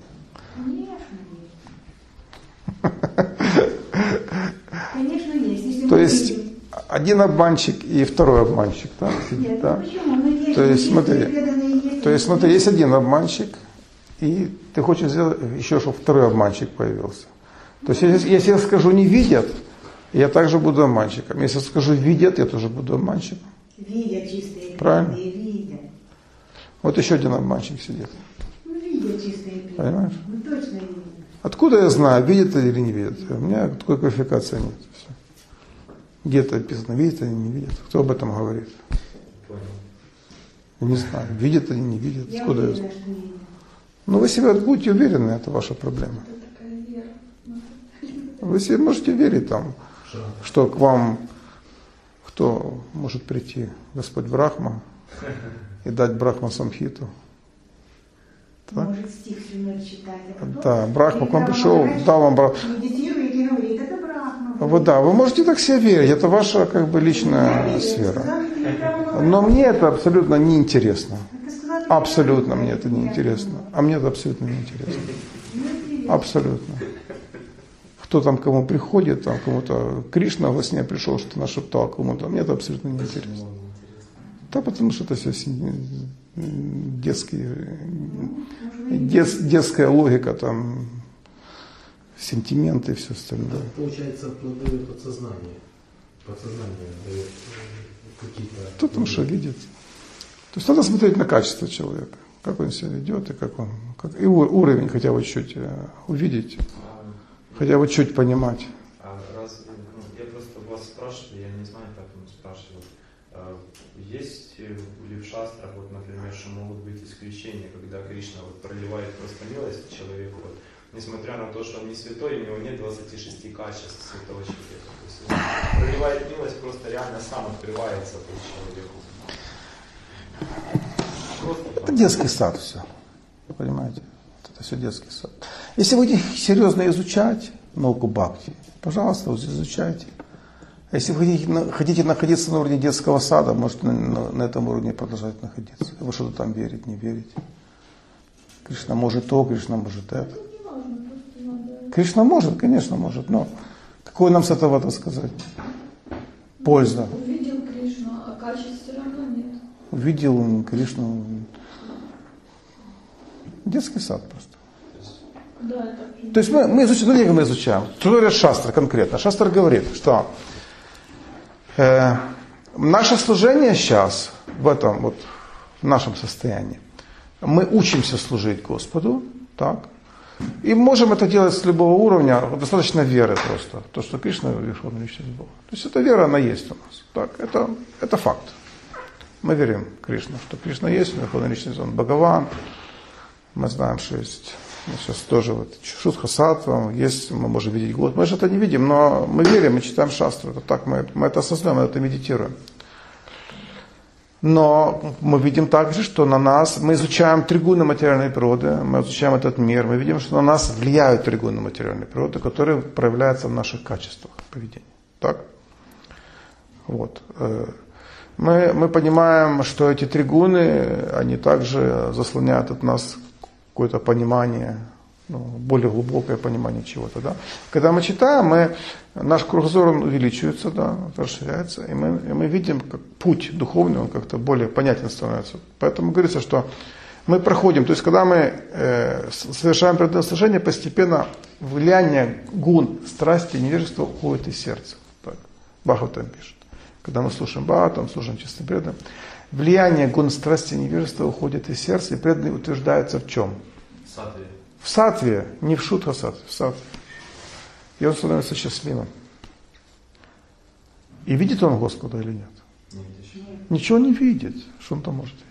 Конечно, есть. Если то есть один обманщик и второй обманщик. Да? Нет, да? почему? То есть смотри, есть один обманщик, и ты хочешь сделать еще, чтобы второй обманщик появился. То есть если я скажу не видят, я также буду обманщиком. Если я скажу видят, я тоже буду обманщиком. Видят чистые. Правильно? Видят. Вот еще один обманщик сидит. Видят чистые пиво. Понимаешь? Мы точно видим. Откуда я знаю, видят или не видят? У меня такой квалификации нет. Все. Где-то написано, видят или не видят. Кто об этом говорит? Я не знаю, видят или не видят. Откуда я знаю? Ну вы себе будьте уверены, это ваша проблема. Вы себе можете верить там, что к вам кто может прийти? Господь Брахма и дать Брахма Самхиту. Так? Может стих свиной читать. Да, Брахма к вам пришел, дал вам Брахма. Медитирует и говорит, это Брахма. Вот да, вы можете так себе верить, это ваша как бы личная сфера. Но мне это абсолютно неинтересно. Абсолютно мне это неинтересно. А мне это абсолютно неинтересно. Абсолютно. Кто там кому приходит, там кому-то Кришна во сне пришел, что нашептал кому-то, мне это абсолютно неинтересно. Да, потому что это все детская логика, там, сентименты и все остальное. Получается, плоды подсознания. Подсознание дает какие-то... Кто там что видит. То есть надо смотреть на качество человека, как он себя ведет, и и уровень хотя бы чуть увидеть, хотя бы чуть понимать. Я просто вас спрашиваю, я не знаю, как он спрашивал. Есть ли в шастрах, вот, например, что могут быть исключения, когда Кришна вот проливает просто милость человеку, вот, несмотря на то, что он не святой, у него нет 26 качеств святого человека. То есть он проливает милость, просто реально сам открывается то есть, человеку. Это детский сад все. Понимаете? Это все детский сад. Если вы хотите серьезно изучать науку бхакти, пожалуйста, вот изучайте. А если вы хотите находиться на уровне детского сада, можете на этом уровне продолжать находиться. Вы что-то там верить, не верить. Кришна может то, Кришна может это. Кришна может, конечно, может, но какое нам с этого, так сказать, польза? Увидел Кришну, а качеств все равно нет. Увидел Кришну. Детский сад просто. Да, это... То есть мы изучаем, мы изучаем. Что говорит Шастра конкретно? Шастра говорит, что наше служение сейчас, в этом вот в нашем состоянии, мы учимся служить Господу, так? И можем это делать с любого уровня, достаточно веры просто. То, что Кришна Верховная Личность Бога. То есть эта вера, она есть у нас. Так? Это факт. Мы верим в Кришну, что Кришна есть, Верховная Личность, Он Бхагаван. Мы знаем, что есть сейчас тоже вот Шудхасаттва, есть, мы можем видеть Господа. Мы же это не видим, но мы верим, мы читаем шастру. Это так, мы это осознаем, мы это медитируем. Но мы видим также, что на нас, мы изучаем тригуны материальной природы, мы изучаем этот мир, мы видим, что на нас влияют тригуны материальной природы, которые проявляются в наших качествах поведения. Так? Вот. Мы понимаем, что эти тригуны, они также заслоняют от нас какое-то понимание более глубокое понимание чего-то. Да? Когда мы читаем, наш кругозор увеличивается, да, расширяется, и мы видим, как путь духовный, он как-то более понятен становится. Поэтому говорится, что мы проходим, то есть когда мы совершаем преданное служение, постепенно влияние гун, страсти, невежества уходит из сердца. Так Бхагаватам пишет. Когда мы слушаем Бхагаватам, слушаем чистым преданным, влияние гун, страсти, невежества уходит из сердца, и преданный утверждается в чем? Сатве. В сатве, не в шутха сатве, в сатве. И он становится счастливым. И видит он Господа или нет? Нет, еще. Ничего не видит. Что он там может видеть?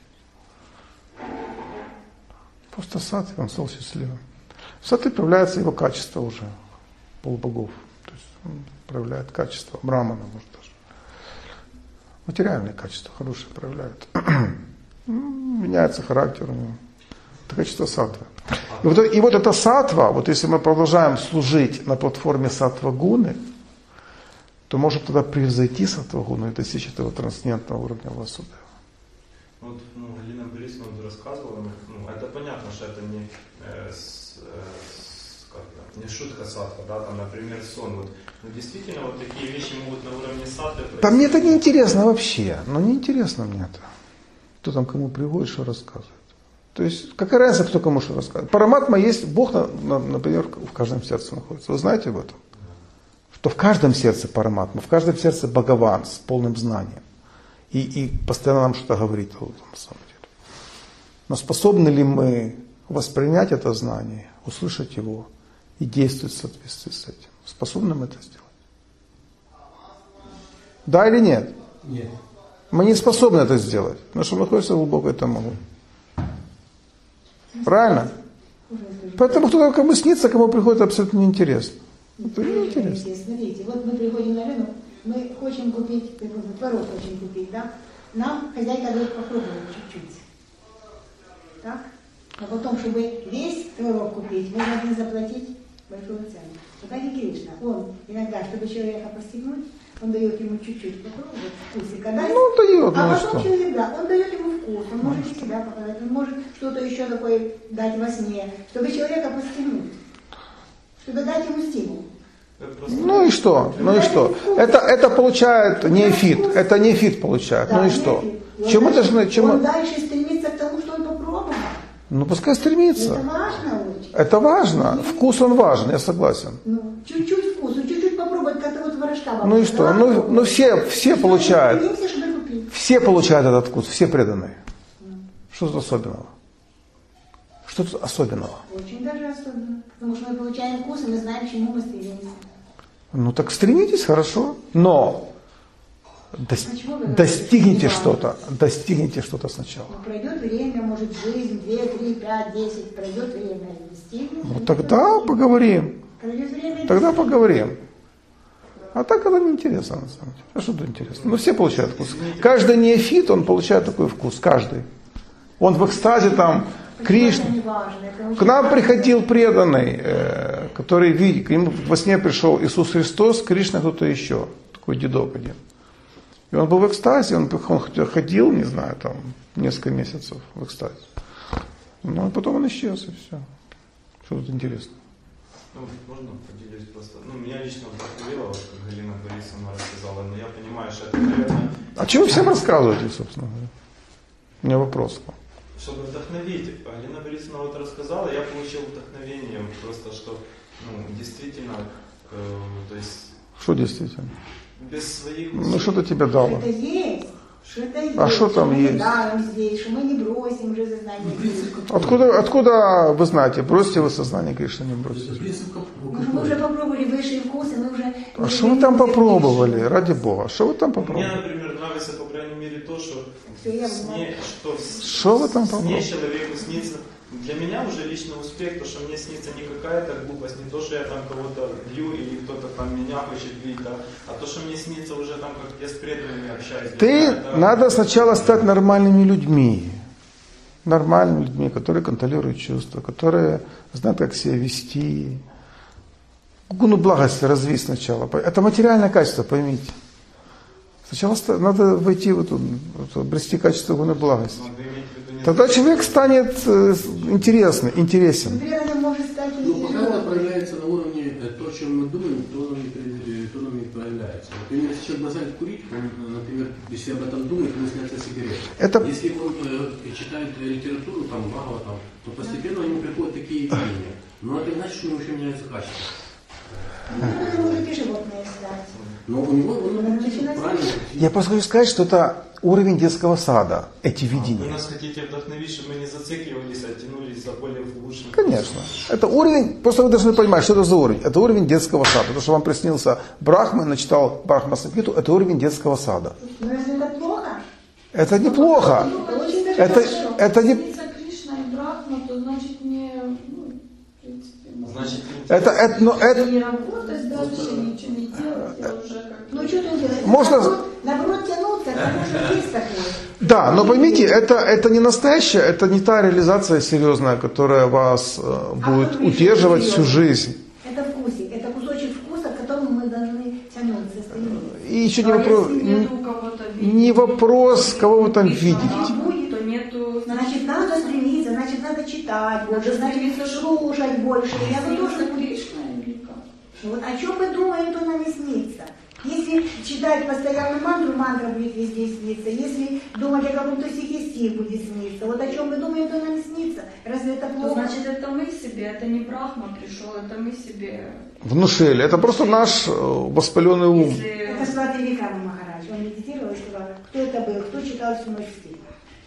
Просто в сатве он стал счастливым. В сатве проявляется его качество уже, полубогов. То есть он проявляет качество брамана, может даже. Материальные качества хорошие проявляют. Меняется характер у него. Это качество сатвы. И вот эта сатва, вот если мы продолжаем служить на платформе сатва-гуны, то можем тогда превзойти сатва-гуну и достичь этого трансцендентного уровня Васудева. Вот, Галина Борисовна рассказывала, это понятно, что это не шутка сатва, да, там, например, сон. Вот. Но действительно, вот такие вещи могут на уровне сатвы происходить. Да мне это не интересно вообще. Не интересно мне это. Кто там кому приводит, что рассказывает. То есть, какая разница, кто кому что рассказывает. Параматма есть, Бог, например, в каждом сердце находится. Вы знаете об этом? Что в каждом сердце Параматма, в каждом сердце Бхагаван с полным знанием. И постоянно нам что-то говорит о этом, на самом деле. Но способны ли мы воспринять это знание, услышать его и действовать в соответствии с этим? Способны мы это сделать? Да или нет? Нет. Мы не способны это сделать, потому что мы находимся в глубокой тамагу. Правильно? Поэтому кто кому снится, кому приходит, абсолютно неинтересно. Это неинтересно. Смотрите, вот мы приходим на рынок, мы хотим купить, творог хотим купить, да? Нам хозяйка дает попробовать чуть-чуть. Так? А потом, чтобы весь творог купить, мы должны заплатить большую цену. Вот так и Кришна. Он иногда, чтобы человека постигнуть, он дает ему чуть-чуть попробовать вкусика, да? Дает, а потом человек, да, он дает ему вкус, он может и себя показать, он может что-то еще такое дать во сне, чтобы человека постигнуть, чтобы дать ему стимул. Ну и что? Это получает неофит. Это неофит получает. Да, ну и что? Чему он дальше стремится к тому, что он попробовал. Пускай стремится. Это важно очень. Это важно. Вкус он важен, я согласен. Чуть-чуть вкус, чуть-чуть попробовать, как вот творожка. Ну и что? Все получают. Все получают этот вкус, все преданные. Что тут особенного? Что тут особенного? Очень даже особенно. Потому что мы получаем вкус, и мы знаем, к чему мы стремимся. Так стремитесь, хорошо. Но достигните что-то. Достигните что-то сначала. Пройдет время, может жизнь, 2, 3, 5, 10, пройдет время, достигнем. Тогда поговорим. Пройдет время. Тогда поговорим. А так это неинтересно на самом деле. А что тут интересно? Все получают вкус. Каждый неофит, он получает такой вкус. Каждый. Он в экстазе там, Кришна. К нам приходил преданный, который видит, к нему во сне пришел Иисус Христос, Кришна кто-то еще. Такой дедок один. И он был в экстазе, он ходил, не знаю, там, несколько месяцев в экстазе. А потом он исчез, и все. Что тут интересно? Можно поделюсь просто. Меня лично вдохновило, вот как Галина Борисовна рассказала, но я понимаю, что это, наверное... А чего вы всем рассказываете, собственно говоря? У меня вопрос. Чтобы вдохновить. Галина Борисовна вот рассказала, я получил вдохновение, просто что, действительно, то есть... Что действительно? Без своих... что-то тебе дало. Это есть. А что там есть? Здесь, что мы не бросим уже сознание Кришны. Откуда вы знаете, бросите вы сознание Кришны, не бросите? Мы уже попробовали высшие вкусы, мы уже... А что вы там попробовали, ради Бога? Что вы там попробовали? Мне, например, нравится, по крайней мере, то, что что вы там попробовали? Сне человеку снится. Для меня уже лично успех, то, что мне снится не какая-то глупость, не то, что я там кого-то бью или кто-то там меня хочет бить, да, а то, что мне снится уже там, как я с преданными общаюсь. Надо сначала стать нормальными людьми. Нормальными людьми, которые контролируют чувства, которые знают, как себя вести. Гуну благости развить сначала. Это материальное качество, поймите. Сначала надо войти в эту, обрести качество гуны благости. Тогда человек станет интересен. Преданным может стать проявляется на уровне то, о чем мы думаем, то оно не проявляется. Например, если человек бросает курить, он, например, если об этом думает, ему снятся сигареты. Если он читает литературу, там, Бхагаватам, то постепенно ему приходят такие видения. Но это значит, что у него еще меняется качество. Но у него правильно. Я просто хочу сказать, что это уровень детского сада, эти видения. Вы нас хотите вдохновить, чтобы мы не зацикливались, а тянулись за более лучшим. Конечно. Это уровень, просто вы должны понимать, что это за уровень. Это уровень детского сада. То, что вам приснился Брахма и начитал Брахма-самхиту, это уровень детского сада. Но разве это плохо? Это неплохо. Это не... Кришна и Брахма, то значит не... Значит, это не работать дальше, ничего не делать, я уже как... Ну что тут делать? Можно... Наоборот, тянуться, потому что есть такое. Да, но поймите, это не настоящее, это не та реализация серьезная, которая вас будет удерживать всю жизнь. Это вкусик, это кусочек вкуса, к которому мы должны тянуться, стремиться. И еще не вопрос, не вопрос, кого вы там видите. То нету... Значит, надо стремиться, значит, надо читать больше, значит, слушать больше. Я бы тоже... Кришна или как? Вот о чем мы думаем, то нам и снится. Если читать постоянно мантру, мантра будет везде сниться. Если думать о каком-то стихе, стих будет сниться. Вот о чем мы думаем, то нам и снится. Разве это плохо? Значит, это мы себе, это не Брахма пришел, это мы себе... Внушили. Это просто наш воспаленный ум. Это Свати Викарма Махарадж. Он медитировал и сказал, кто это был, кто читал всю ночь стих.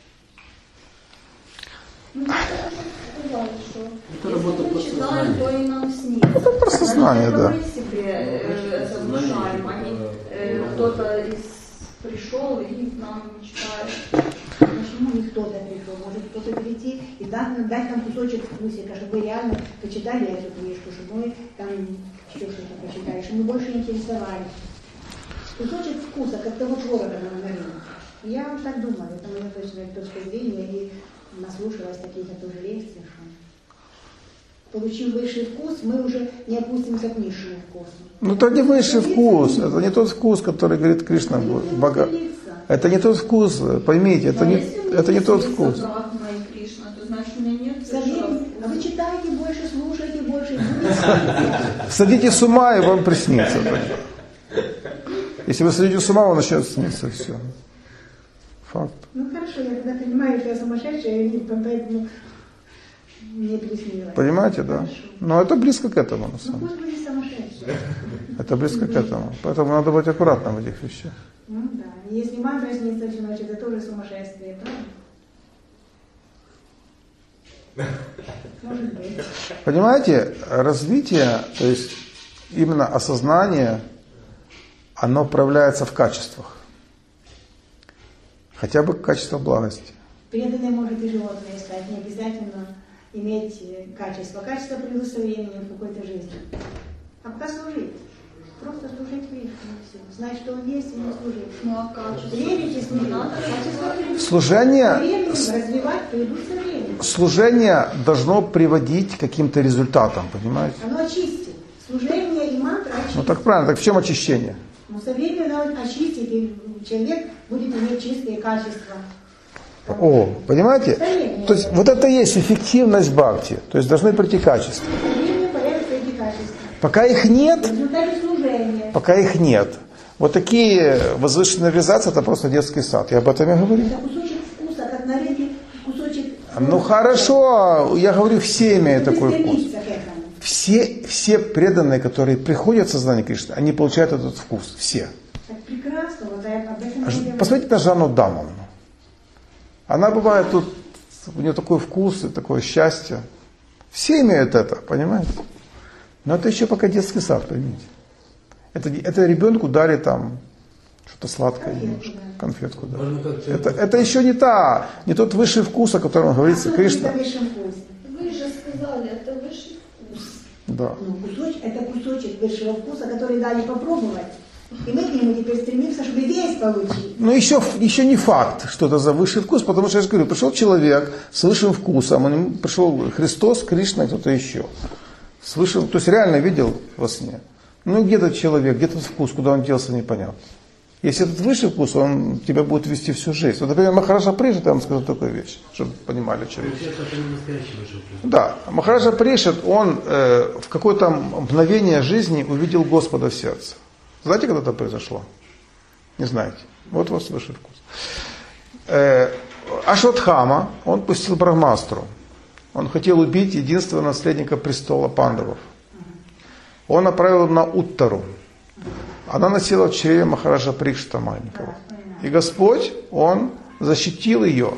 Это работа просто читаем, то и нам снится. Это просто знание, да. Мы себе это внушаем, а не кто-то пришел и нам читает. Почему не кто-то пришел? Может кто-то прийти и дать нам кусочек вкусика, чтобы мы реально почитали эту книжку, чтобы мы там еще что-то прочитали, чтобы мы больше интересовались. Кусочек вкуса, как того творога на мандаринах. Я вот так думаю, это моя точка зрения, и наслушалась таких тоже лекций, что получив высший вкус, мы уже не опустимся к низшему вкусу. Ну это не высший вкус, это не тот вкус, который говорит Кришна. Это не тот вкус, поймите, это не тот вкус. А вы читаете больше, слушаете больше. Садите с ума, и вам приснится. Если вы садите с ума, вам начнет сниться все. Факт. Ну хорошо, я тогда понимаю, что я сумасшедшая, и поэтому мне приснилось. Понимаете, да? Хорошо. Но это близко к этому, на самом деле. Ну пусть будет сумасшедшая. Это близко к этому. Поэтому надо быть аккуратным в этих вещах. Ну да. Если мантра снится всю ночь, это тоже сумасшествие, правда? Может быть. Понимаете, развитие, то есть именно осознание, оно проявляется в качествах. Хотя бы качество благости. Преданный может и животное стать, не обязательно иметь качество. Качество придут со временем в какой-то жизни. А пока служить. Просто служить Кришне, и все. Знать, что он есть, и не служить. Ну а качество? Верите с ним. Качество придут. Служение, Со временем развивать придут со временем. служение должно приводить к каким-то результатам, понимаете? Оно очистит. Служение и мантра очистит. Ну так правильно, так в чем очищение? Но со временем оно очистит, и человек будет иметь чистые качества. О, понимаете? То есть вот это и есть эффективность бхакти. То есть должны прийти качества. Со временем появятся эти качества. Пока их нет, В результате служения. пока их нет. Вот такие возвышенные реализации, это просто детский сад. Я об этом и говорю. Это кусочек вкуса, как на рынке кусочек... Ну хорошо, я говорю, все имеют такой вкус. Стремиться к этому. Все преданные, которые приходят в сознание Кришны, они получают этот вкус. Все. Так прекрасно, вот об этом я говорю. Посмотрите на Жанну Дамовну. Она бывает тут, у нее такой вкус и такое счастье. Все имеют это, понимаете? Но это еще пока детский сад, поймите. Это ребенку дали там что-то сладкое немножко, конфетку дали. Это еще не тот высший вкус, о котором говорится Кришна. Вы же сказали, это высший вкус. Да. Ну, это кусочек высшего вкуса, который дали попробовать. И мы к нему теперь стремимся, чтобы весь получить. Но еще не факт, что это за высший вкус, потому что я же говорю, пришел человек с высшим вкусом, пришел Христос, Кришна и кто-то еще. С высшим, то есть реально видел во сне. Ну и где-то человек, где-то вкус, куда он делся, непонятно. Если этот высший вкус, он тебя будет вести всю жизнь. Вот, например, Махараджа Паришат, я вам скажу такую вещь, чтобы вы понимали, что речь. Это не настоящий высший вкус. Да, Махараджа Паришат, он в какое-то мгновение жизни увидел Господа в сердце. Знаете, когда это произошло? Не знаете. Вот у вас высший вкус. Ашватхама, он пустил Брахмастру. Он хотел убить единственного наследника престола пандавов. Он направил его на Уттару. Она носила в чреве Махараджа Парикшита маленького. И Господь, Он защитил ее,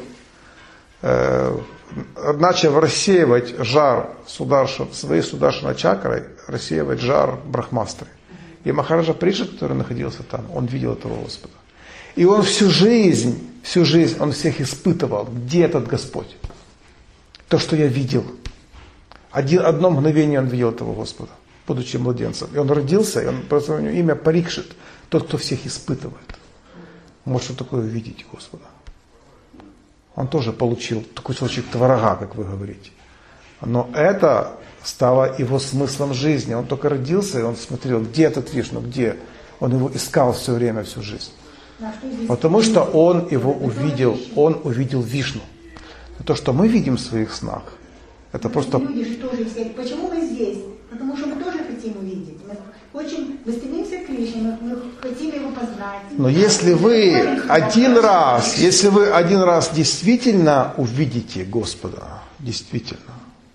начав рассеивать жар своей сударшана чакрой, рассеивать жар Брахмастры. И Махараджа Парикшит, который находился там, он видел этого Господа. И он всю жизнь он всех испытывал, где этот Господь. То, что я видел. Одно мгновение он видел этого Господа, будучи младенцем. И он родился, и он, просто у него имя Парикшит, тот, кто всех испытывает. Может, что такое видеть Господа. Он тоже получил такой кусочек творога, как вы говорите. Но это стало его смыслом жизни. Он только родился, и он смотрел, где этот Вишну, где. Он его искал все время, всю жизнь. Потому что он его увидел, он увидел Вишну. То, что мы видим в своих снах, это но просто... Люди же тоже все. Почему мы здесь? Потому что мы тоже хотим увидеть. Мы стремимся к Кришне, мы хотим его познать. Но если вы один раз действительно увидите Господа, действительно,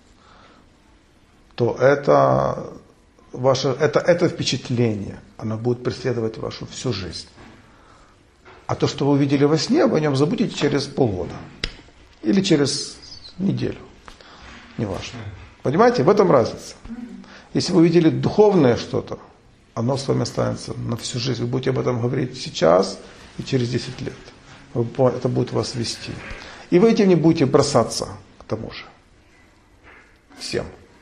то это впечатление, оно будет преследовать вашу всю жизнь. А то, что вы увидели во сне, вы о нем забудете через полгода. Или через неделю. Неважно. Понимаете, в этом разница. Если вы увидели духовное что-то, оно с вами останется на всю жизнь. Вы будете об этом говорить сейчас и через 10 лет. Это будет вас вести. И вы этим не будете бросаться к тому же. Всем.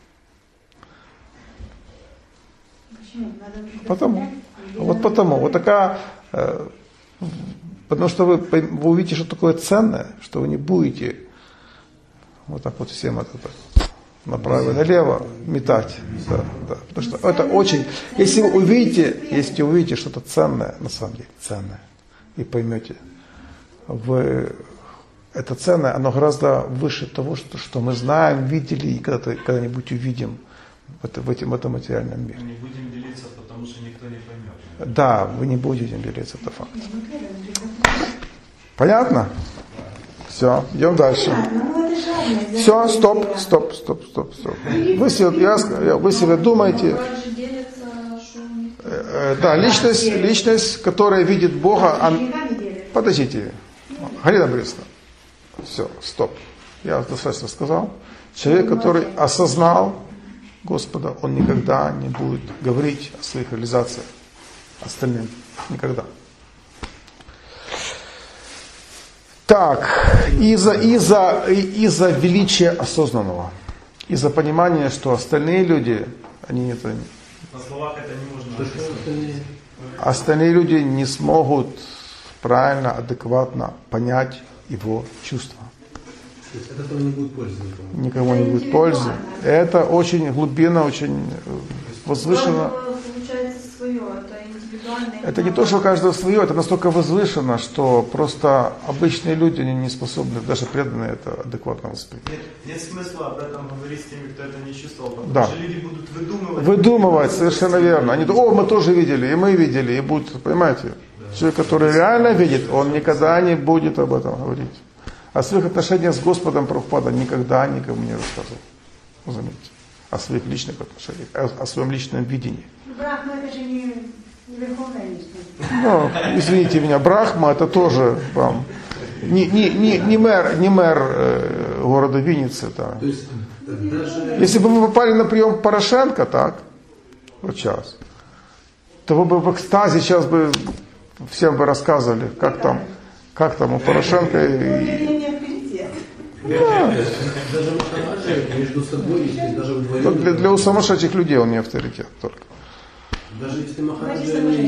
Потому. Вот такая... Потому что вы увидите, что такое ценное, что вы не будете вот так вот всем это направо и налево метать. Да. Потому что это очень... Если вы увидите что-то ценное, на самом деле ценное, и поймете, это ценное, оно гораздо выше того, что мы знаем, видели и когда-нибудь увидим в этом материальном мире. Мы не будем делиться, потому что никто не поймет. Да, вы не будете делиться, это факт. Понятно? Все, идем дальше. Все, стоп. Вы себе думаете. Да, личность, которая видит Бога. Подождите, Галина Борисовна. Все, стоп. Я достаточно сказал. Человек, который осознал Господа, он никогда не будет говорить о своих реализациях остальным. Никогда. Так, из-за величия осознанного, из-за понимания, что остальные люди, они это... На словах это не можно. Остальные люди не смогут правильно, адекватно понять его чувства. То есть от этого не будет пользы никому. Никому не будет пользы. Это очень глубинно, очень возвышенно. Это не то, что у каждого свое, это настолько возвышено, что просто обычные люди они не способны, даже преданные, это адекватно воспринять. Нет смысла об этом говорить с теми, кто это не чувствовал, потому да. что люди будут выдумывать. Выдумывать, совершенно верно. Они думают, мы тоже видели, и мы видели, и будут, понимаете, человек, который реально видит, он никогда не будет об этом говорить. О своих отношениях с Господом Прабхупада никогда никому не рассказывал. Заметьте. О своих личных отношениях, о своем личном видении. Брахма это же не верховная личность. Ну, извините меня, Брахма это тоже вам не мэр города Винницы. Да. То есть, даже... Если бы вы попали на прием Порошенко, так, вот сейчас, то вы бы в экстазе сейчас бы всем бы рассказывали, как там у Порошенко Даже Махараджи между собой, даже вдвоем... Для сумасшедших людей он не авторитет только. Даже если Махараджи...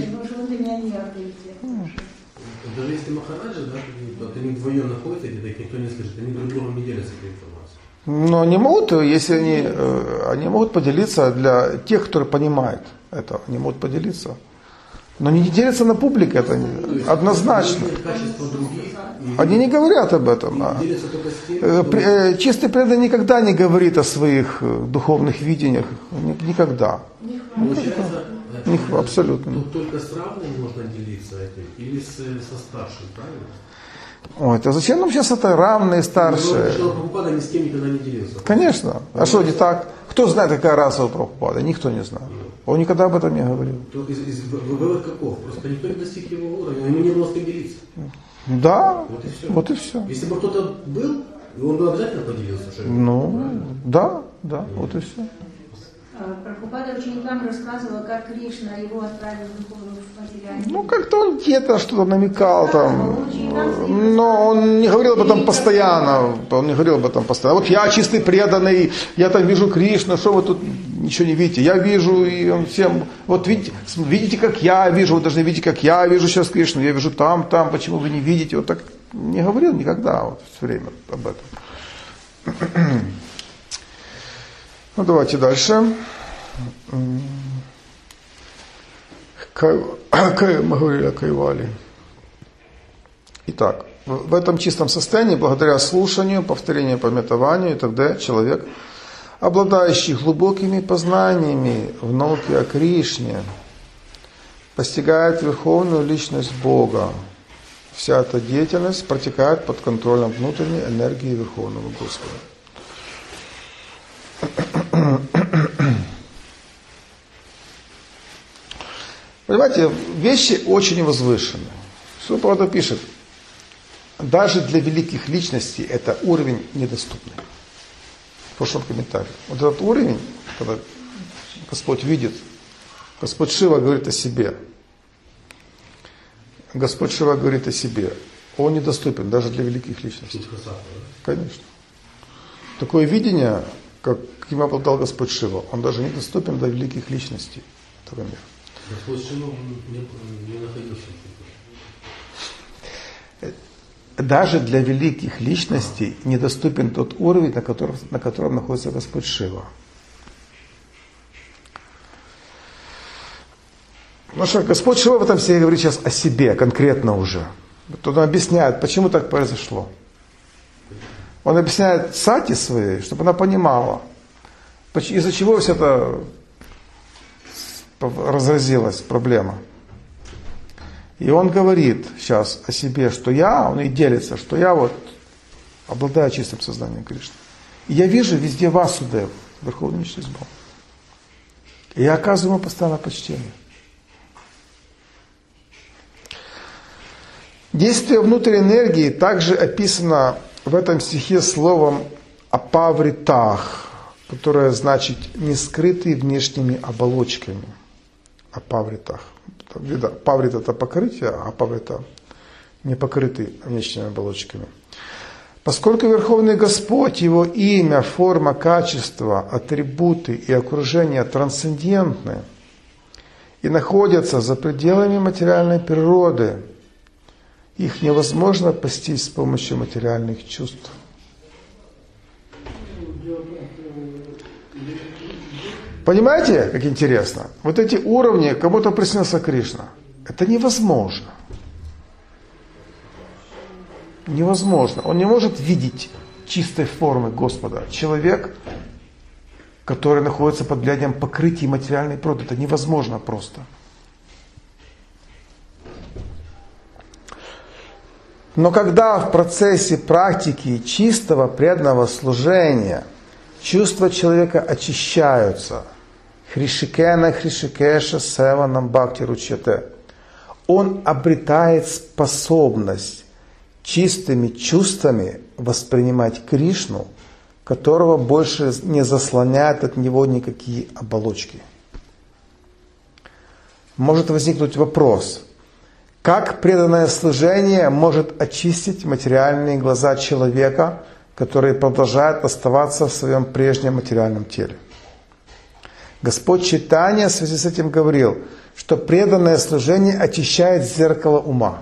Даже если Махараджи, да, вот они вдвоем находятся, где-то их никто не слышит, они друг другом не делятся этой информацией. Но они могут, если они могут поделиться для тех, которые понимают это, они могут поделиться. Но они не делятся на публику, это однозначно. Качество других. Они не говорят об этом. Делятся только с тем, Чистый преданный никогда не говорит о своих духовных видениях. Никогда. Получается, Абсолютно. Тут только с равным можно делиться этим или со старшим, правильно? Ой, это зачем нам сейчас это равные, старшие? Что Прабхупада ни с кем никогда не делился. Конечно. А что не так? Кто знает, какая раса у Прабхупады? Никто не знает. Он никогда об этом не говорил. Вывод каков? Просто никто не достиг его уровня, ему не было с кем делиться. Да, Вот и все. вот и все. Если бы кто-то был, он бы обязательно поделился. Что Да, вот и все. Прабхупада ученикам рассказывал, как Кришна его отправил в духовную материальную. Ну, как-то он где-то что-то намекал там. Но он не говорил об этом постоянно. Он не говорил об этом постоянно. Вот я чистый преданный, я там вижу Кришну, что вы тут ничего не видите? Я вижу, и он всем... Вот видите, как я вижу, вы должны видеть, как я вижу сейчас Кришну, я вижу там, почему вы не видите? Вот так не говорил никогда вот, все время об этом. Ну, давайте дальше. Мы говорили о Кайвале. Итак, в этом чистом состоянии, благодаря слушанию, повторению, памятованию и так далее, человек, обладающий глубокими познаниями в науке о Кришне, постигает верховную личность Бога. Вся эта деятельность протекает под контролем внутренней энергии Верховного Господа. Понимаете, вещи очень возвышенные. Прабхупада пишет, даже для великих личностей это уровень недоступный. В прошлом комментарии. Вот этот уровень, когда Господь видит, Господь Шива говорит о себе. Господь Шива говорит о себе. Он недоступен даже для великих личностей. Конечно. Такое видение, каким обладал Господь Шива, он даже недоступен для великих личностей этого мира. Господь Шива не находился. Даже для великих личностей недоступен тот уровень, на котором находится Господь Шива. Потому что Господь Шива в этом все говорит сейчас о себе, конкретно уже. Он объясняет, почему так произошло. Он объясняет сати своей, чтобы она понимала, из-за чего все это разразилась проблема. И он говорит сейчас о себе, что он и делится, что я вот обладаю чистым сознанием Кришны. И я вижу везде Васудев, Верховную Личность Бога. И я оказываю ему постоянное почтение. Действие внутренней энергии также описано в этом стихе словом «апавритах», которое значит «не скрытые внешними оболочками». Апавритах. Паврит — это покрытие, а апаврита — не покрытый внешними оболочками. Поскольку Верховный Господь, Его имя, форма, качество, атрибуты и окружение трансцендентны и находятся за пределами материальной природы, их невозможно постичь с помощью материальных чувств. Понимаете, как интересно? Вот эти уровни, кому-то приснился Кришна. Это невозможно. Невозможно. Он не может видеть чистой формы Господа. Человек, который находится под влиянием покрытия материальной природы, это невозможно просто. Но когда в процессе практики чистого преданного служения чувства человека очищаются, Хришикена Хришикеша Севанам Бхакти Ручьяте, он обретает способность чистыми чувствами воспринимать Кришну, которого больше не заслоняют от него никакие оболочки. Может возникнуть вопрос, как преданное служение может очистить материальные глаза человека, который продолжает оставаться в своем прежнем материальном теле? Господь Чайтанья в связи с этим говорил, что преданное служение очищает зеркало ума.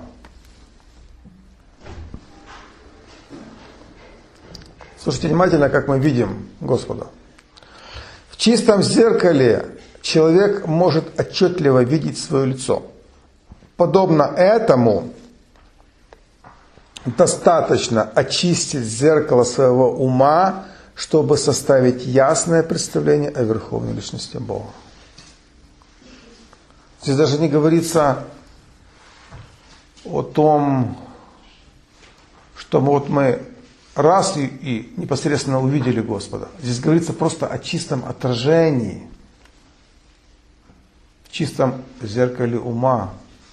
Слушайте внимательно, как мы видим Господа. В чистом зеркале человек может отчетливо видеть свое лицо. подобно этому, достаточно очистить зеркало своего ума, чтобы составить ясное представление о Верховной Личности Бога. Здесь даже не говорится о том, что мы раз и непосредственно увидели Господа. Здесь говорится просто о чистом отражении, чистом зеркале ума.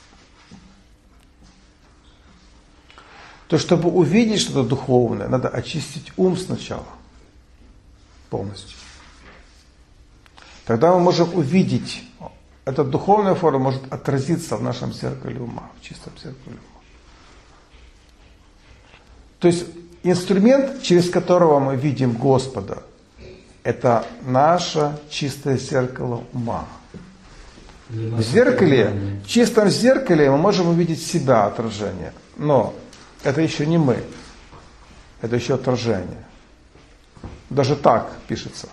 То есть, чтобы увидеть что-то духовное, надо очистить ум сначала. Полностью. Тогда мы можем увидеть, эта духовная форма может отразиться в нашем зеркале ума, в чистом зеркале ума. То есть, инструмент, через которого мы видим Господа, это наше чистое зеркало ума. В зеркале, в чистом зеркале мы можем увидеть себя, отражение. Но это еще не мы. Это еще отражение. Даже так пишется.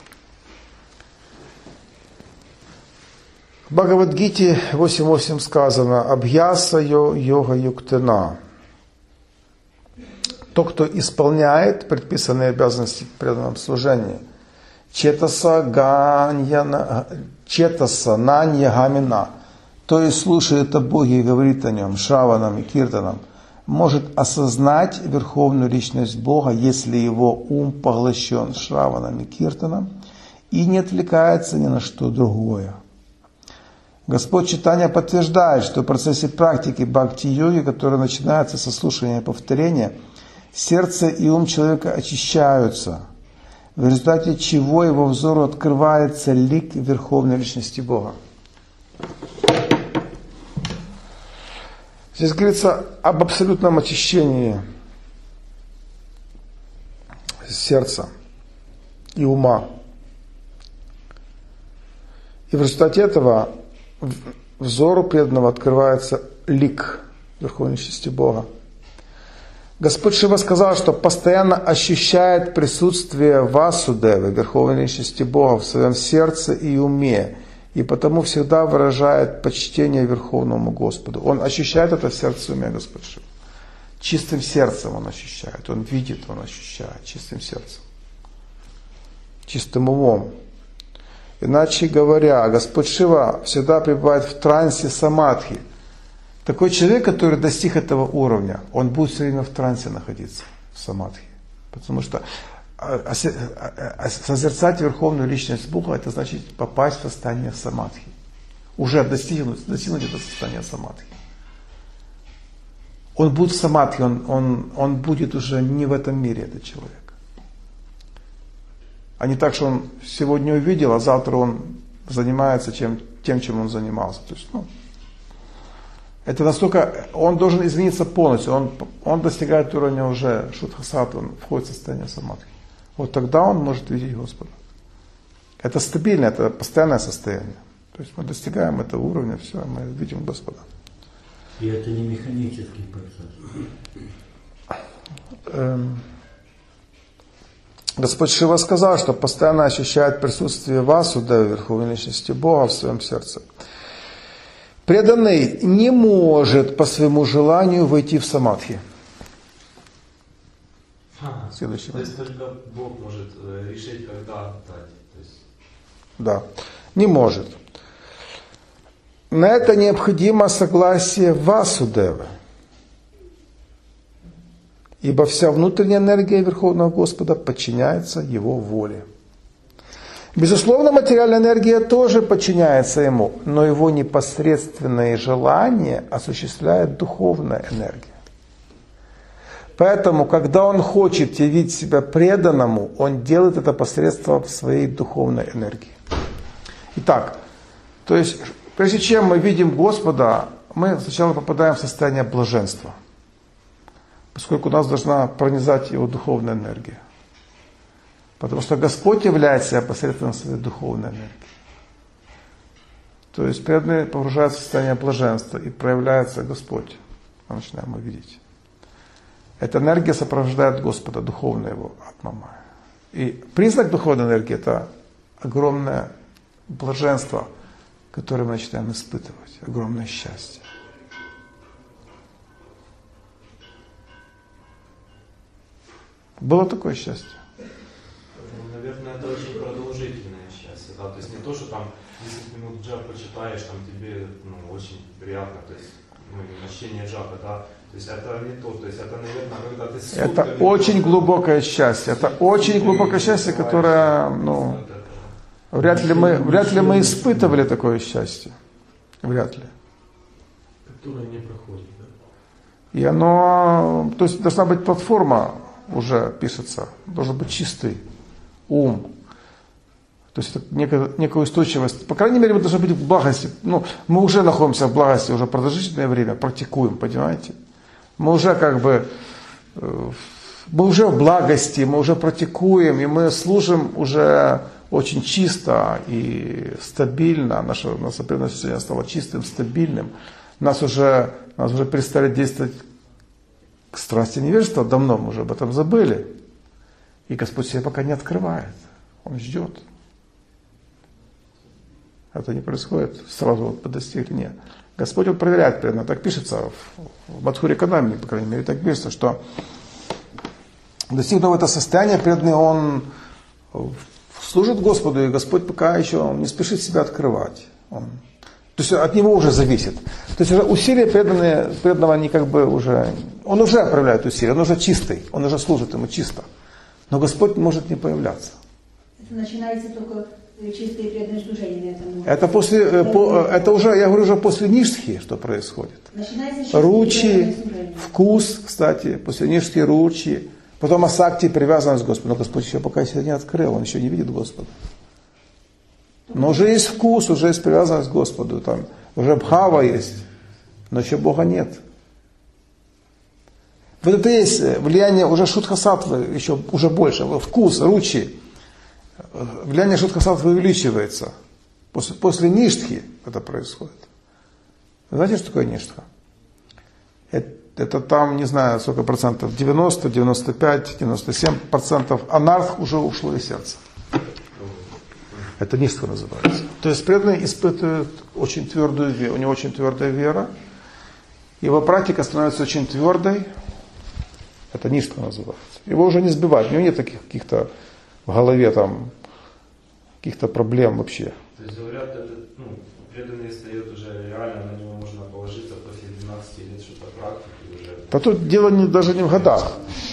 В Бхагавад-гите 8.8 сказано: «Абхьяса йога юктена». Тот, кто исполняет предписанные обязанности в преданном служении. Четаса нанья гамина, то есть слушает о Боге и говорит о Нем, шраванам и киртанам, может осознать Верховную Личность Бога, если его ум поглощен шраваном и киртаном и не отвлекается ни на что другое. Господь Чайтанья подтверждает, что в процессе практики бхакти-йоги, которая начинается со слушания и повторения, сердце и ум человека очищаются, в результате чего его взору открывается лик Верховной Личности Бога. Здесь говорится об абсолютном очищении сердца и ума. И в результате этого взору преданного открывается лик Верховной Личности Бога. Господь Шива сказал, что постоянно ощущает присутствие Васудевы, Верховной Личности Бога, в своем сердце и уме, и потому всегда выражает почтение Верховному Господу. Он ощущает это в сердце и уме, Господь Шива. Чистым сердцем он ощущает, он видит, он ощущает, чистым сердцем, чистым умом. Иначе говоря, Господь Шива всегда пребывает в трансе самадхи. Такой человек, который достиг этого уровня, он будет все время в трансе находиться, в самадхи. Потому что созерцать Верховную Личность Бога, это значит попасть в состояние самадхи. Уже достигнуть это состояние самадхи. Он будет в самадхи, он будет уже не в этом мире, этот человек. А не так, что он сегодня увидел, а завтра он занимается тем, чем он занимался. То есть, это настолько, он должен измениться полностью, он достигает уровня уже шудхасат, он входит в состояние самадхи. Вот тогда он может видеть Господа. Это стабильно, это постоянное состояние. То есть мы достигаем этого уровня, все, мы видим Господа. И это не механический процесс. Господь Шива сказал, что постоянно ощущает присутствие Васудевы, Верховной Личности Бога, в своем сердце. Преданный не может по своему желанию войти в самадхи. Следующий. То есть только Бог может решить, когда дать. Да, не может. На это необходимо согласие Васудевы. Ибо вся внутренняя энергия Верховного Господа подчиняется Его воле. Безусловно, материальная энергия тоже подчиняется Ему, но Его непосредственные желания осуществляет духовная энергия. Поэтому, когда Он хочет явить себя преданному, Он делает это посредством своей духовной энергии. Итак, то есть, прежде чем мы видим Господа, мы сначала попадаем в состояние блаженства, поскольку нас должна пронизать Его духовная энергия. Потому что Господь является себя посредством своей духовной энергии. То есть преданные погружаются в состояние блаженства, и проявляется Господь. Мы начинаем его видеть. Эта энергия сопровождает Господа, духовное Его атмамая. И признак духовной энергии – это огромное блаженство, которое мы начинаем испытывать, огромное счастье. Было такое счастье. Наверное, это очень продолжительное счастье, да, то есть не то, что там 10 минут джап почитаешь, там тебе очень приятно, то есть ощущение джапа, да, то есть это не то, то есть это, наверное, когда ты сутками... Это очень глубокое счастье, это очень глубокое счастье, которое, вряд ли мы испытывали такое счастье, вряд ли. Которое не проходит, да? И оно, то есть должна быть платформа, уже пишется, должен быть чистый ум. То есть это некая устойчивость. По крайней мере, мы должны быть в благости. Мы уже находимся в благости уже продолжительное время, практикуем, понимаете? Мы уже мы уже в благости, мы уже практикуем, и мы служим уже очень чисто и стабильно. Наше преданное состояние стало чистым, стабильным. Нас уже перестали действовать страсти невежества, давно мы уже об этом забыли. И Господь себя пока не открывает. Он ждет. Это не происходит сразу по достижению. Господь проверяет преданно. Так пишется в Мадхуре Кадамби, по крайней мере, так пишется, что достигнув это состояние, преданный он служит Господу, и Господь пока еще не спешит себя открывать. То есть от него уже зависит. То есть уже усилия преданного, они он уже проявляет усилия, он уже чистый, он уже служит ему чисто. Но Господь может не появляться. Это начинается только чистое преданное служение. Это уже, я говорю, уже после ништхи, что происходит. Ручи, вкус, кстати, после ништхи ручи, потом асакти, привязанность к Господу. Но Господь еще пока себя не открыл, он еще не видит Господа. Но уже есть вкус, уже есть привязанность к Господу, там уже бхава есть, но еще Бога нет. Вот это есть влияние уже шудха-саттвы, уже больше, вкус, ручи. Влияние шудха-саттвы увеличивается. После ништхи это происходит. Вы знаете, что такое ништха? Это там, не знаю, сколько процентов, 90, 95, 97% анарх уже ушло из сердца. Это ништха называется. То есть преданный испытывает очень твердую веру, у него очень твердая вера, его практика становится очень твердой, это ништха называется. Его уже не сбивать, у него нет таких каких-то в голове там каких-то проблем вообще. То есть говорят, преданный встает уже реально, на него можно положиться после 12 лет что-то практики уже. А тут дело даже не в годах.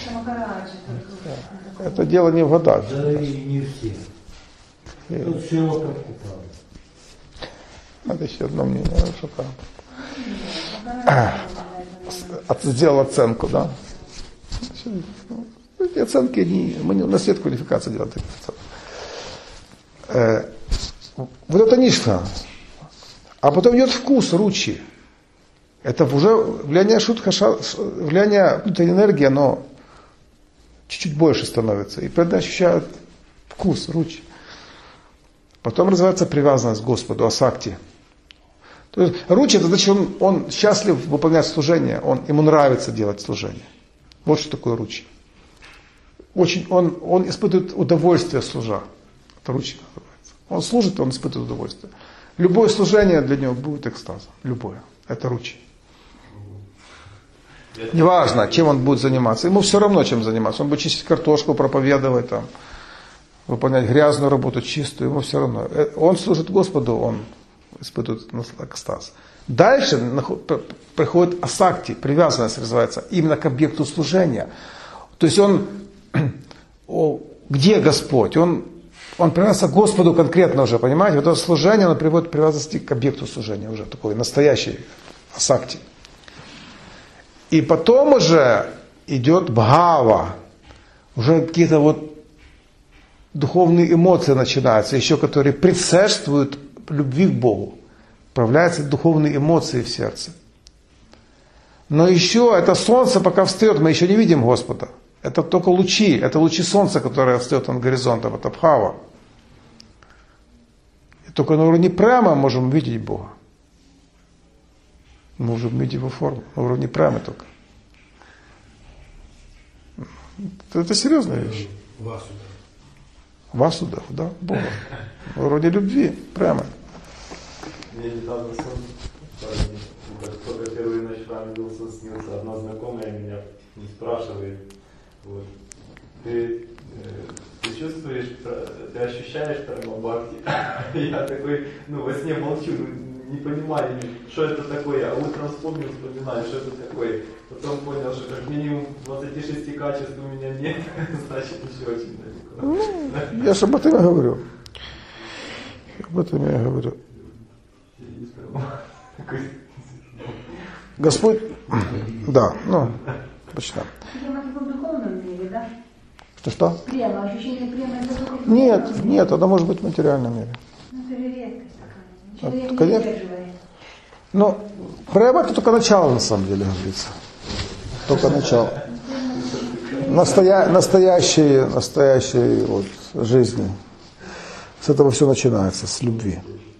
Это дело не в годах. Да и не все. Тут все вокруг упало. Надо еще одно мнение, что там. Сделал оценку, да? Эти оценки, у нас нет квалификации делать таких оценок. Вот это ништха. А потом идет вкус, ручи. Это уже влияние влияние внутренней энергии, оно чуть-чуть больше становится. И преданный ощущает вкус, ручи. Потом развивается привязанность к Господу, асакти. То есть ручи, это значит, он счастлив выполнять служение, ему нравится делать служение. Вот что такое ручи. Он испытывает удовольствие служа. Это ручи называется. Он служит, он испытывает удовольствие. Любое служение для него будет экстазом. Любое. Это ручи. Неважно, чем он будет заниматься. Ему все равно, чем заниматься. Он будет чистить картошку, проповедовать, там, выполнять грязную работу, чистую. Ему все равно. Он служит Господу, он испытывает экстаз. Дальше приходит асакти, привязанность развивается именно к объекту служения. То есть где Господь? Он привязывается к Господу конкретно уже, понимаете? Вот это служение, оно приводит к привязанности к объекту служения, уже такой настоящий асакти. И потом уже идет бхава, уже какие-то духовные эмоции начинаются, еще которые предшествуют любви к Богу. Проявляются духовные эмоции в сердце. Но еще это солнце пока встает, мы еще не видим Господа. Это только лучи, это лучи солнца, которые встают над горизонтом, это бхава. И только на уровне прямо можем видеть Бога. Мы можем видеть Его форму, на уровне прямо только. Это серьезная вещь. Васудев, да, Бога. На уровне любви, прямо. Мне недавно сон, только первый ночь в храме был, снился, одна знакомая меня не спрашивает. Вот. ты чувствуешь, ты ощущаешь прямо-бхакти. Я такой, во сне молчу, не понимаю, что это такое, а утром вспомнил, вспоминаю, что это такое. Потом понял, что как минимум 26 качеств у меня нет, значит еще очень далеко. Я же об этом и говорю. Об этом я говорю. Господь, да, точно. Прямо в духовном мире, да? Что? Прямо, ощущение прямо это только в духовном. Нет, это может быть в материальном мире. Это редкость такая. Человек не Конечно. выдерживает. Прямо это только начало, на самом деле, говорится. Только начало. Настоящей жизни. С этого все начинается, с любви.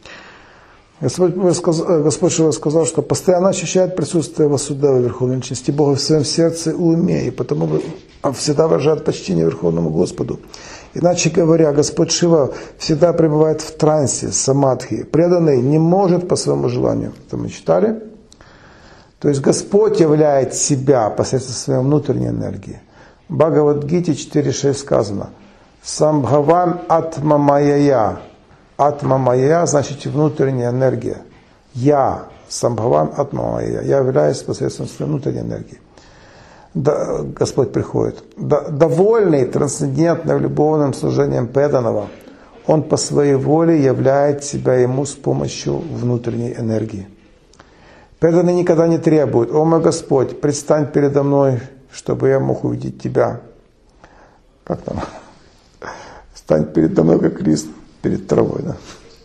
Господь Шива сказал, что постоянно ощущает присутствие Васудевы, Верховной Личности Бога, в своем сердце и уме, и потому всегда выражает почтение Верховному Господу. Иначе говоря, Господь Шива всегда пребывает в трансе, самадхи. Преданный не может по своему желанию. Это мы читали. То есть Господь являет себя посредством своей внутренней энергии. В Бхагавад-гите 4.6 сказано: «Самбхаван атма майя». Атма майя значит внутренняя энергия. Я, самбхаван атма майя, я являюсь посредством своей внутренней энергии. Господь приходит. Довольный трансцендентным любовным служением преданного, он по своей воле являет себя ему с помощью внутренней энергии. Преданный никогда не требует: «О мой Господь, предстань передо мной, чтобы я мог увидеть Тебя». Как там? «Стань передо мной, как лист перед травой». Да?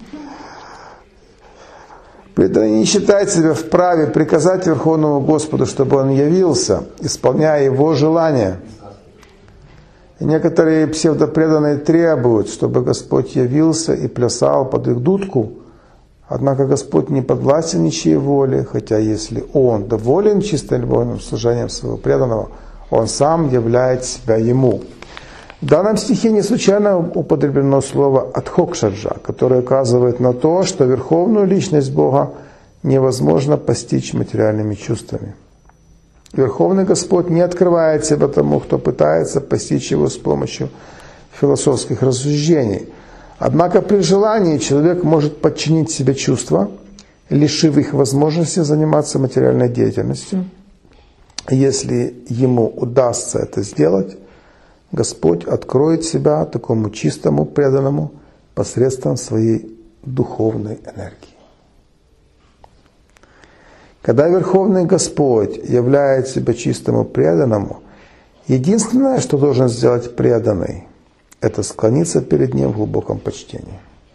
Преданный не считает себя вправе приказать Верховному Господу, чтобы Он явился, исполняя Его желания. И некоторые псевдопреданные требуют, чтобы Господь явился и плясал под их дудку. Однако Господь не подвластен ничьей воле, хотя если Он доволен чистым любовным служением своего преданного, Он сам являет себя Ему. В данном стихе не случайно употреблено слово «адхокшаджа», которое указывает на то, что верховную личность Бога невозможно постичь материальными чувствами. Верховный Господь не открывает себя тому, кто пытается постичь Его с помощью философских рассуждений. Однако при желании человек может подчинить себе чувства, лишив их возможности заниматься материальной деятельностью. Если ему удастся это сделать, Господь откроет себя такому чистому преданному посредством своей духовной энергии. Когда Верховный Господь являет себя чистому преданному, единственное, что должен сделать преданный, это склониться перед Ним в глубоком почтении.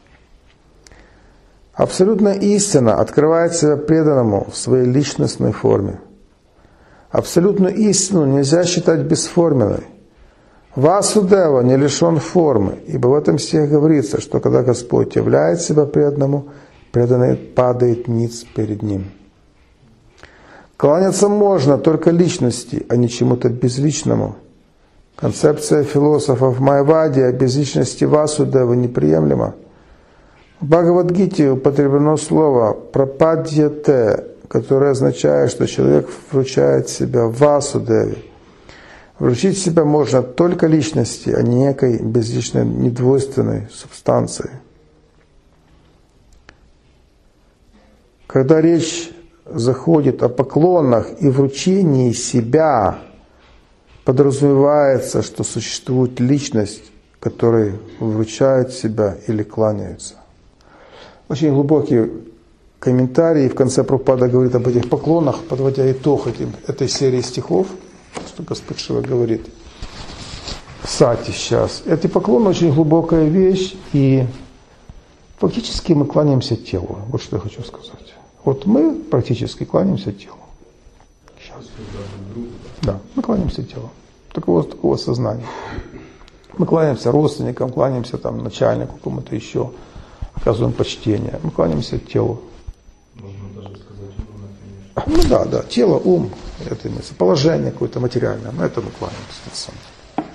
Абсолютная истина открывает себя преданному в своей личностной форме. Абсолютную истину нельзя считать бесформенной. Васудева не лишен формы, ибо в этом стихе говорится, что когда Господь являет себя преданному, преданный падает ниц перед Ним. Кланяться можно только личности, а не чему-то безличному. Концепция философов Майявади о безличности Васудевы неприемлема. В Бхагавад-гите употреблено слово «прападьяте», которое означает, что человек вручает себя Васудеве. Вручить себя можно только личности, а не некой безличной, недвойственной субстанции. Когда речь заходит о поклонах и вручении себя, подразумевается, что существует личность, которой вручают себя или кланяются. Очень глубокий комментарий в конце Прабхупада говорит об этих поклонах, подводя итог этой серии стихов, что Господь Шива говорит в Сати сейчас. Эти поклоны очень глубокая вещь, и фактически мы кланяемся телу. Вот что я хочу сказать. Вот мы практически кланяемся телу. Сейчас. Да, мы кланяемся телу. Такого сознания. Мы кланяемся родственникам, кланяемся там начальнику, кому-то еще, оказываем почтение. Мы кланяемся телу. Можно даже сказать ум, например. Да, тело, ум, это имеется, положение какое-то материальное, мы этому кланяемся на самом деле.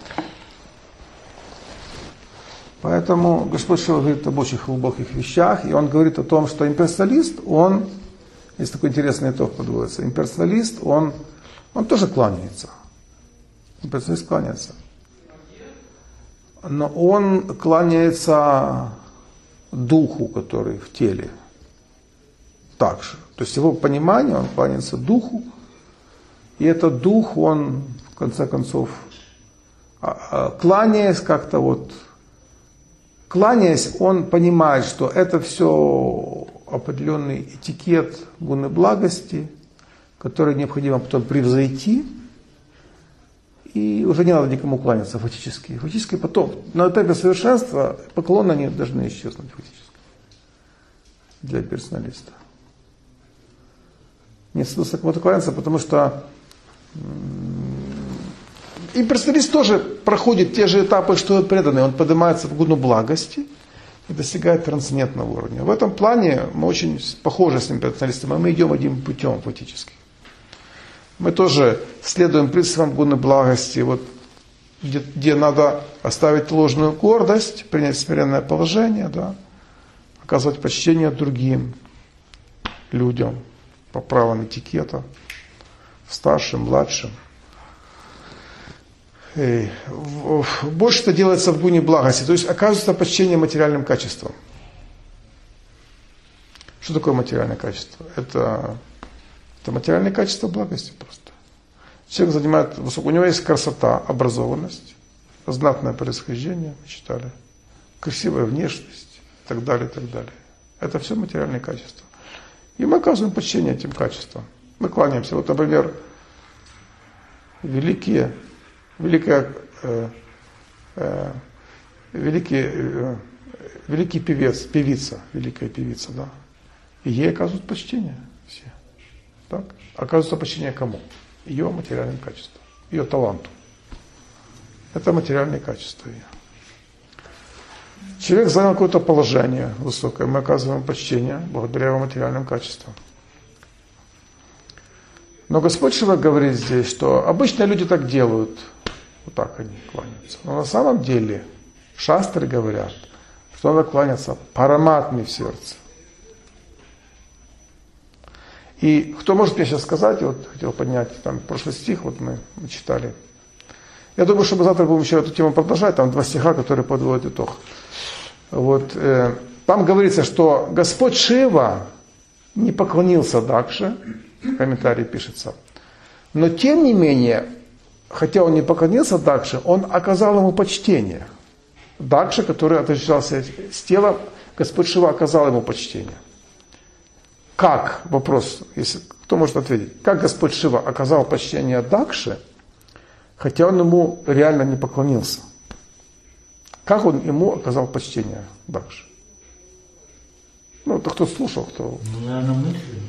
Поэтому Господь Шива говорит об очень глубоких вещах, и Он говорит о том, что имперсоналист, он, есть такой интересный итог подводится, имперсоналист, он тоже кланяется. Имперсоналист кланяется. Но он кланяется духу, который в теле. Так же. То есть его понимание, он кланяется духу. И этот дух, он, в конце концов, кланяясь как-то вот, кланяясь, он понимает, что это все определенный этикет гуны благости, который необходимо потом превзойти. И уже не надо никому кланяться фактически. Фактически потом, на этапе совершенства, поклоны они должны исчезнуть фактически. Для персоналиста. Нет смысла кому-то кланяться, потому что имперсоналист тоже проходит те же этапы, что и преданный. Он поднимается в гуну благости и достигает трансцендентного уровня. В этом плане мы очень похожи с имперсоналистом, и мы идем одним путем фактически. Мы тоже следуем принципам гуны благости, вот, где надо оставить ложную гордость, принять смиренное положение, да, оказывать почтение другим людям по правилам этикета, старшим, младшим. Больше это делается в гуне благости, то есть оказывается почтение материальным качествам. Что такое материальное качество? Это материальное качество благости просто. Человек занимает высокую, у него есть красота, образованность, знатное происхождение, мы читали, красивая внешность и так далее, и так далее. Это все материальные качества. И мы оказываем почтение этим качествам. Мы кланяемся. Вот, например, великий певица, великая певица, да. И ей оказывают почтение все. Так? Оказывается почтение кому? Ее материальным качествам, ее таланту. Это материальные качества ее. Человек занял какое-то положение высокое, мы оказываем почтение благодаря его материальным качествам. Но Господь Шива говорит здесь, что обычно люди так делают, вот так они кланяются. Но на самом деле шастры говорят, что надо кланяться параматме в сердце. И кто может мне сейчас сказать, вот хотел поднять там прошлый стих, вот мы читали. Я думаю, что мы завтра будем еще эту тему продолжать, там 2 стиха, которые подводят итог. Вот, там говорится, что Господь Шива не поклонился Дакше, в комментарии пишется, но тем не менее, хотя он не поклонился Дакше, он оказал ему почтение. Дакше, который отождествлялся с телом, Господь Шива оказал ему почтение. Как? Вопрос, если кто может ответить. Как Господь Шива оказал почтение Дакше, хотя он ему реально не поклонился? Как он ему оказал почтение Дакше? Ну, это кто слушал, кто... Ну, наверное, мысли.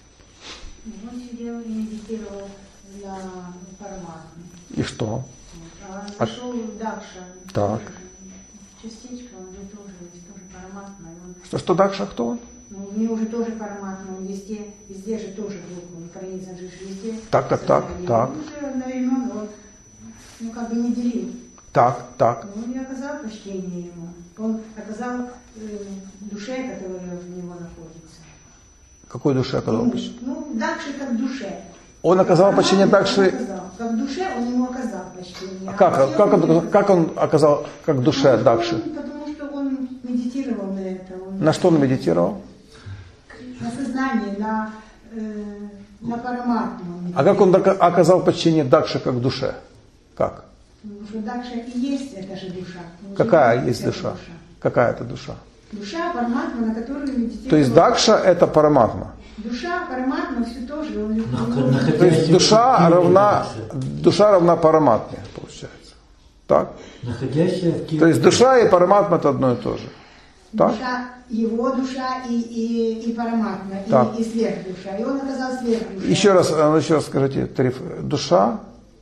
Он сидел и медитировал на параматме. И что? А зашел Дакша. Так. Частичка, он же тоже параматма. Что Дакша, кто он? Ну, у него же тоже параматма, он везде же тоже был, он хранится же везде. Так. Он же, наверное, он как бы не делил. Так. Но он не оказал почтения ему. Он оказал душе, которая в него находится. Какой душе оказал почтение? Ну, Дакше как душе. Он оказал почтение Дакше. Как душе он ему оказал почтение. Как он оказал как душе Дакше? Потому что он медитировал на это. На что он медитировал? На сознание, на параматму. А как он оказал почтение Дакше как душе? Как? Потому что Дакша и есть эта же душа. Какая есть душа? Какая это душа? Душа, параматма, на которую медитировал. То есть Дакша это параматма. Душа, параматма, все тоже. То есть душа равна параматме, получается. Так? Находящая в теле. То есть душа и параматма это одно и то же. Так? Душа, его душа и параматма, и сверхдуша. И он оказал сверхдушу. Еще раз скажите, Тариф, душа?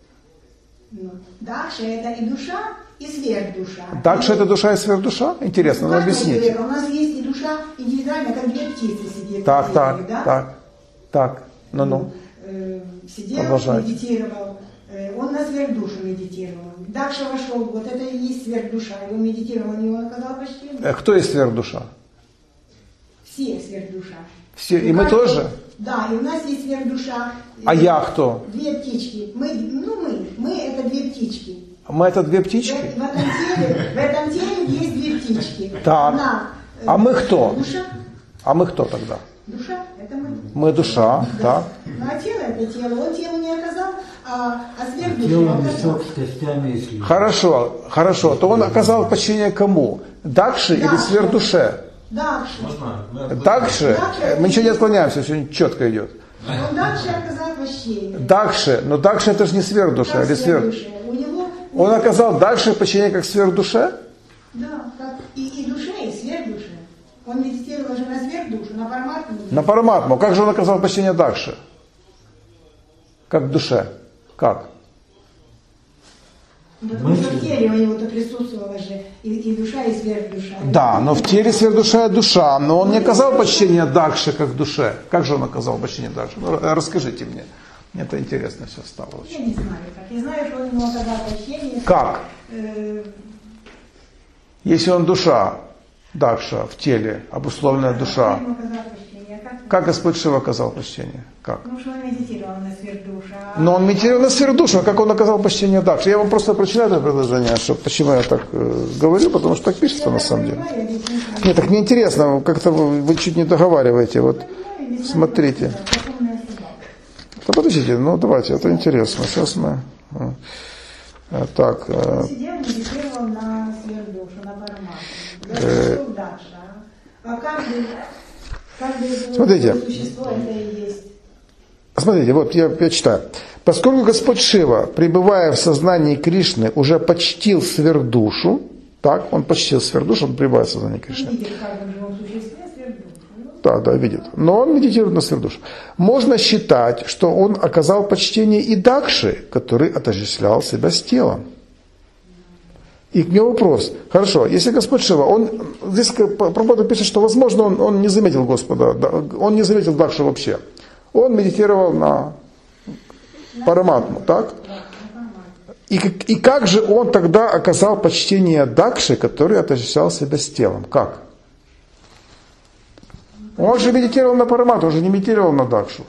Дакша это и душа, и сверхдуша. Дакша это душа и сверхдуша? Интересно, ну объясните. У нас есть и душа индивидуальная, как 2 птицы сидят. Так. Ну. Сидел, медитировал. Он на сверхдушу медитировал. Дакша вошел, вот это и есть сверхдуша. Его медитировал, и он оказал почтение. Кто есть сверхдуша? Все сверхдуша. Все, и мы тоже? Да, и у нас есть сверхдуша. А я кто? 2 птички. Мы это 2 птички. Мы это 2 птички? В этом теле в этом теле есть две птички. Так. Одна, А мы кто? Душа. А мы кто тогда? Душа, это мы. Мы душа, так. Ну а тело это тело. Он телу не оказал, а сверхдушу Тело оказал. несет с костями и слизью. Хорошо. То он оказал подчинение кому? Дакше или сверхдуше? Дальше. Дакше? Мы ничего не отклоняемся, все четко идет. Он дальше оказал почтение. Дакше, но Дакше это же не сверхдуша, Как или сверх. сверхдуше. У него... Он оказал дальше подчинение как сверхдуше? Да, как и душе, и сверхдуше. Он медитировал же на сверхдушу, на параматму. На параматму. Как же он оказал подчинение Дакше? Как в душе? Как? Потому что в теле у него-то присутствовала же и душа, и сверхдуша. Да, но в теле сверхдуша и душа, но он не оказал почтение Дакше как в душе. Как же он оказал почтение Дакше? Ну, расскажите мне. Мне это интересно все стало очень. Я не знаю как. Я знаю, что он ему оказал почтение. Как? Если он душа, Дакша в теле, обусловленная душа, Он ему оказал почтение. как Господь Шива оказал почтение? Как? Потому что он медитировал на сверхдушу. Но он медитировал на сверхдушу, а как он оказал почтение Дакше? Я вам просто прочитаю это предложение, что, почему я так говорю, потому что так пишется на самом деле. Нет, так мне интересно, как-то вы чуть не договариваете. Вот смотрите. Да подождите, ну давайте, это интересно. Сейчас мы... Так. Сидел, медитировал на сверхдушу, на параматму. Дальше. А каждое Смотрите. существо это и есть. Смотрите, вот я читаю. Поскольку Господь Шива, пребывая в сознании Кришны, уже почтил сверхдушу, так, он почтил сверхдушу, он пребывает в сознании Кришны. Видит в каждом живом существе сверхдушу. Да, видит. Но он медитирует на сверхдушу. Можно считать, что он оказал почтение и Дакше, который отождествлял себя с телом. И к нему вопрос. Хорошо, если Господь Шива, он, здесь Прабхупада пишет, что возможно он не заметил Господа, он не заметил Дакшу вообще. Он медитировал на параматму, так? И как же он тогда оказал почтение Дакше, который отождествлял себя с телом? Как? Он же медитировал на параматму, он же не медитировал на Дакшу.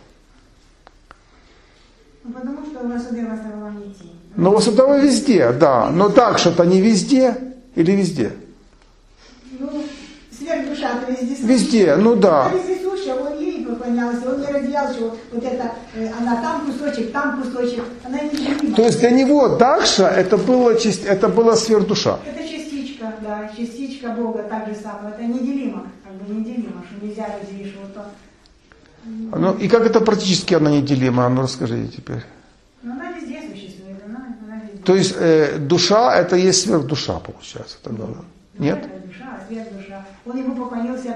Потому что Васудева стала не идти. Но Васудева везде, да. Но Дакша-то не везде или везде? Ну, сверхдуша-то везде. Везде, ну да. Она вездесущая, он ей поклонялся, он не разделял, что вот это, она там кусочек, она не делима. То есть для него Дакша это была сверхдуша. Это частичка, да, частичка Бога, так же самое, это неделимо, как бы неделимо, что нельзя разделить, что вот то. Ну и как это практически она неделима? Ну расскажите теперь. Но она везде существует, она везде. То есть душа это есть сверхдуша, получается тогда? Нет? Это душа, сверхдуша. Он ему поклонился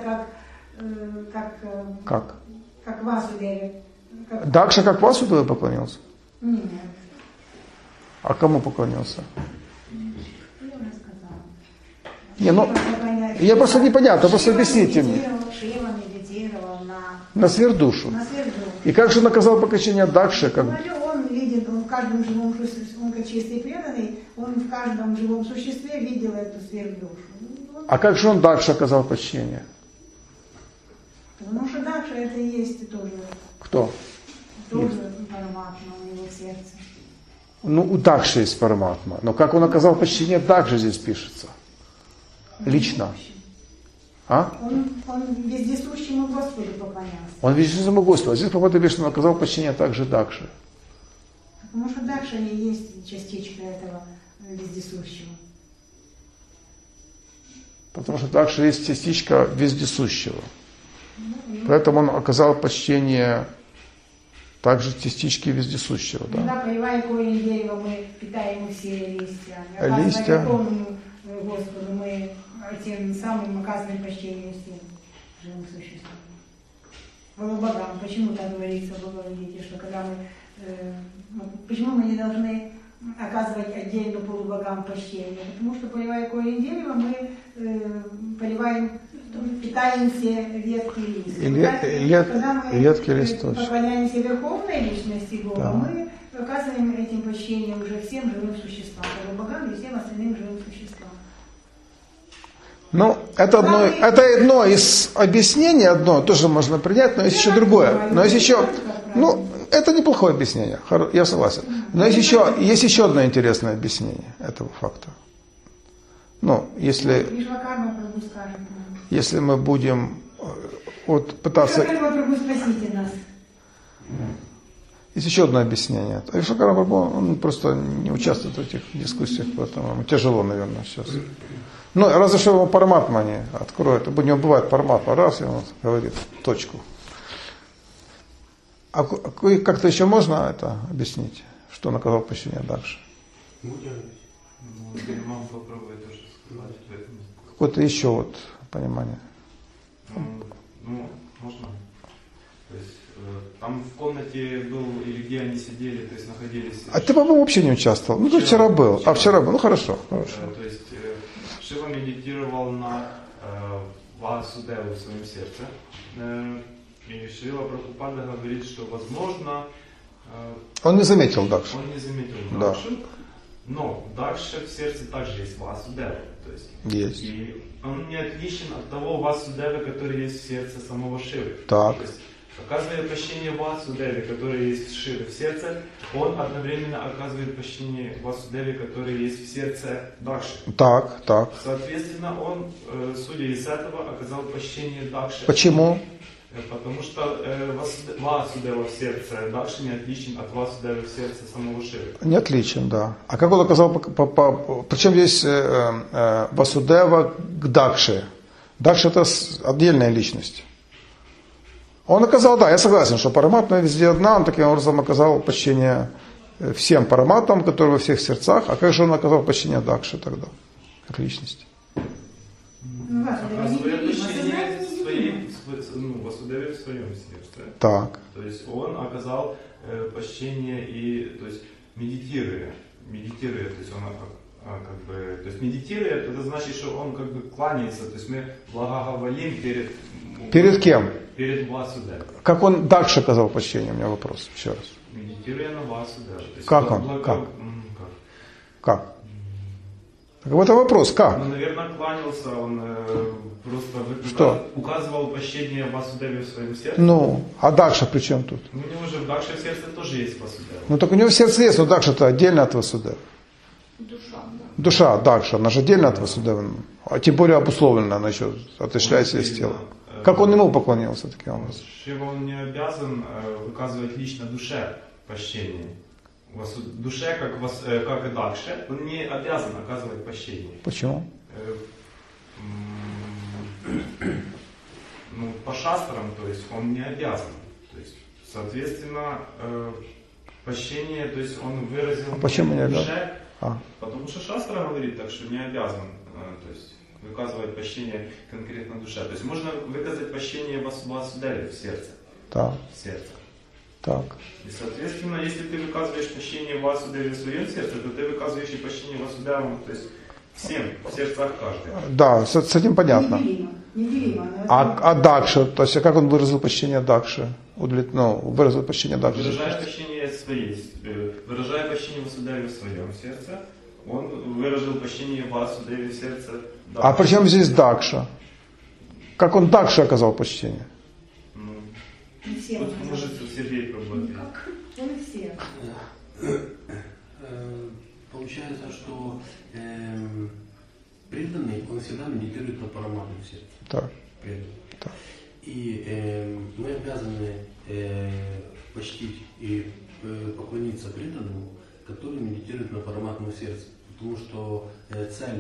как Васудеве. Дакша как Васудеве поклонился? Нет. А кому поклонился? Я уже сказала. Не, ну, я просто непонятно, просто объясните мне. Шива медитировал На сверхдушу. на сверхдушу. И как же он оказал почтение Дакше? Как... Он видит, он в каждом живом существе, он как чистый преданный, он в каждом живом существе видел эту сверхдушу. А как же он Дакше оказал почтение? Потому что Дакша это и есть тоже Кто? параматма у него в сердце. Ну, у Дакши есть параматма. Но как он оказал почтение Дакше здесь пишется? Лично. А? Он вездесущему Господу поклонялся. Он вездесущему Господу. А здесь Прабхупада пишет, что он оказал почтение также Дакше. Потому что Дакша и есть частичка этого вездесущего. Потому что Дакша есть частичка вездесущего. Поэтому он оказал почтение также частички вездесущего. Да? Когда поливая корень дерева, мы питаем все листья. Листья. Господу мы тем самым оказываем почтение всем живым существам. Полубогам. Почему так говорится в Бхагавад-гите, что когда почему мы не должны оказывать отдельно полубогам почтение? Потому что, поливая корень дерева, мы питаем все ветки листья. Когда мы поклоняемся верховной личности Бога, да. Мы оказываем этим почтением уже всем живым существам, полубогам и всем остальным живым существам. Ну, это одно из объяснений, тоже можно принять, но есть еще другое. Но есть еще, это неплохое объяснение, я согласен. Но есть еще одно интересное объяснение этого факта. Ну, если Вишвакарма Прабху скажет нам. если мы будем вот пытаться... Вишвакарма Прабху, спасите нас. Есть еще одно объяснение. Вишвакарма Прабху, он просто не участвует в этих дискуссиях, поэтому ему тяжело, наверное, сейчас. Ну, разве что его Параматма не откроет. У него бывает Параматма, раз, и он говорит точку. А как-то еще можно это объяснить, что наказал почтение Дакши? Мама попробует тоже сказать в этом. Какое-то еще вот понимание. Ну, можно. То есть там в комнате был, или где они сидели, то есть находились... А ты, по-моему, вообще не участвовал? Ну, ты вчера был. А вчера был. Ну, хорошо. То есть Шива медитировал на Васудеву в своем сердце. И Шрила Прабхупада говорит, что возможно... Он не заметил Дакшу. Он не заметил Да. Дакшу. Но дальше в сердце также есть Васудева. То есть, и он не отличен от того Васудева, который есть в сердце самого Шивы. Так. То есть, оказывая прощение Васудеве, который есть в Шиве в сердце, он одновременно оказывает прощение Васудеве, который есть в сердце Дакши. Так, так. Соответственно, он, судя из этого, оказал прощение Дакши. Почему? Потому что Васудева в сердце Дакши не отличен от Васудева в сердце самого Шивы. Не отличен, да. А как он оказал... Причем здесь Васудева к Дакше? Дакша это отдельная личность. Он оказал, да, я согласен, что Параматма везде одна, он таким образом оказал почтение всем Параматмам, которые во всех сердцах. А как же он оказал почтение Дакше тогда, как личности? Оказывает почтение Васудеве в своем сердце. Так. То есть он оказал почтение и, то есть медитируя, то есть он как бы, то есть медитируя, это значит, что он как бы кланяется, то есть мы благоговолим Перед кем? Перед Васудевой. Как он Дакше оказал почтение? У меня вопрос еще раз. Медитируя на Васудеву. Как он? Как? Так это вопрос, как? Ну, наверное, кланялся, он просто Что? указывал почтение Васудеве в своем сердце. Ну, а Дакша при чем тут? У него же в Дакше в сердце тоже есть Васудева. Ну так у него в сердце есть, но Дакша-то отдельно от Васудевы. Душа, да. Душа Дакша, она же отдельно от Васудевы. А тем более обусловлена, она еще отошляется из тела. Как он ему поклонился таким образом? Шива, он не обязан выказывать лично душе прощение. Душе, как и Дакше, он не обязан оказывать прощение. Почему? Ну, по шастрам, то есть он не обязан. То есть, соответственно, прощение, то есть он выразил почему не обязан? душе, потому что шастра говорит так, что не обязан, то есть выказывать прощение конкретно душе. То есть можно выказать прощение Васудеве в сердце. Так. В сердце. Так. И, соответственно, если ты выказываешь прощение Васудеве в своем сердце, то ты выказываешь и прощение Васудеву, то есть всем, в сердцах каждого. Да, с этим понятно. Неделимо. А Дакша, то есть как он выразил почтение Дакши? Выразил почтение Дакши. Выражая почтение выражая почтение Васудеве в своем сердце, он выразил почтение Васудеве в сердце Дакши. А при чем здесь Дакша? Как он Дакше оказал почтение? Тут может Сергей пробовать. Он и все. Получается, что преданный, он всегда медитирует на Параматму в сердце. Так. Преданный. Так. И мы обязаны почтить и поклониться преданному, который медитирует на Параматму в сердце. Потому что цель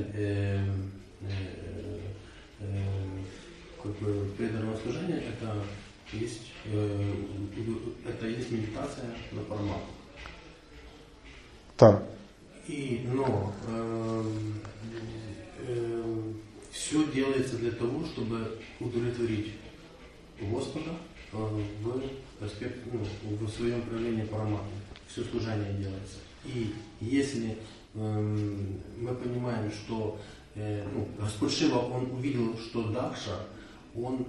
преданного служения это есть медитация на Параматму. Так. Но все делается для того, чтобы удовлетворить Господа в аспекте, в своем проявлении Параматмы. Все служение делается. И если мы понимаем, что Господь Шива, он увидел, что Дакша, он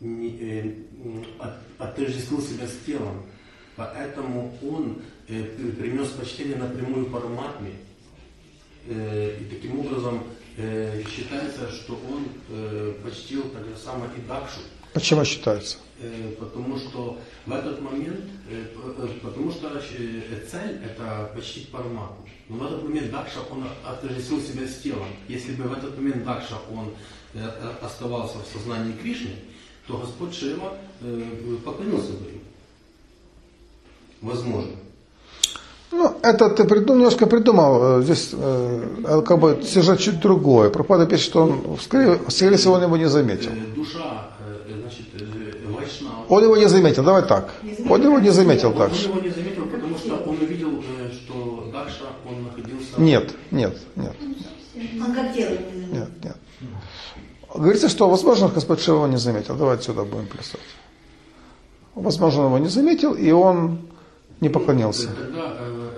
отождествил себя с телом, поэтому он принес почтение напрямую Параматме. И таким образом считается, что он почтил так же самое и Дакшу. Почему считается? Потому что в этот момент, потому что цель это почтить Параматму. Но в этот момент Дакша, он отождествил себя с телом. Если бы в этот момент Дакша, он оставался в сознании Кришны, то Господь Шива поклонился бы ему. Возможно. Ну, это ты немножко придумал. Здесь как бы сюжет чуть другой. Прабхупада пишет, что он, скорее всего, он его не заметил. Душа, значит, Вайшнава. Он его не заметил, давай так. Он его не заметил так. Он его не заметил, потому что он увидел, что Дакша, он находился... Нет. Он как делает, не заметил. Нет. Говорится, что, возможно, Господь Шива его не заметил. Давай отсюда будем плясать. Возможно, он его не заметил, и он не поклонился. Тогда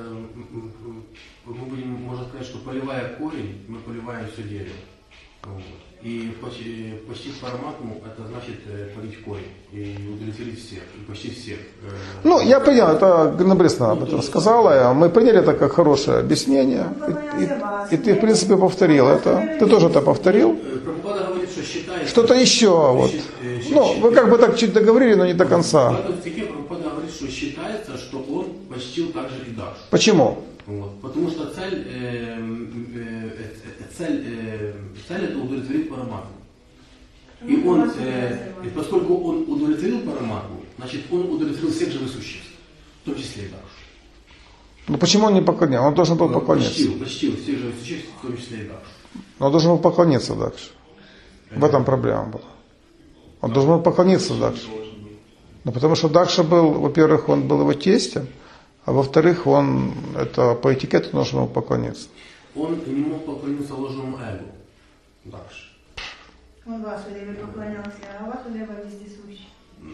мы будем, можно сказать, что поливая корень, мы поливаем все дерево. Вот. И почтить Параматму, это значит полить корень и удовлетворить всех, и почти всех. Ну, я понял, это Ганна Борисовна об этом сказала, мы приняли это как хорошее объяснение, и ты, в принципе, повторил это. Ты тоже это повторил. Прабхупада говорит, что считается... Что-то еще, вот. Ну, вы как бы так чуть договорили, но не до конца. В этом стихе Прабхупада говорит, что считается, что он почтил также и Дакшу. Почему? Вот. Потому что цель это удовлетворить Параматму. И он, и поскольку он удовлетворил Параматму, значит он удовлетворил всех живых существ, в том числе и Дакшу. Ну почему он не поклонился? Он должен был поклониться. Почтил всех живых существ, в том числе и Дакшу. Но он должен был поклониться дальше. В этом проблема была. Он должен был поклониться дальше. Ну потому что Дакша был, во-первых, он был его тестем, а во-вторых, он это по этикету должен был поклониться. Он не мог поклониться ложному эго. Дакша. Он Васудеве поклонялся, а Васудева вездесущий.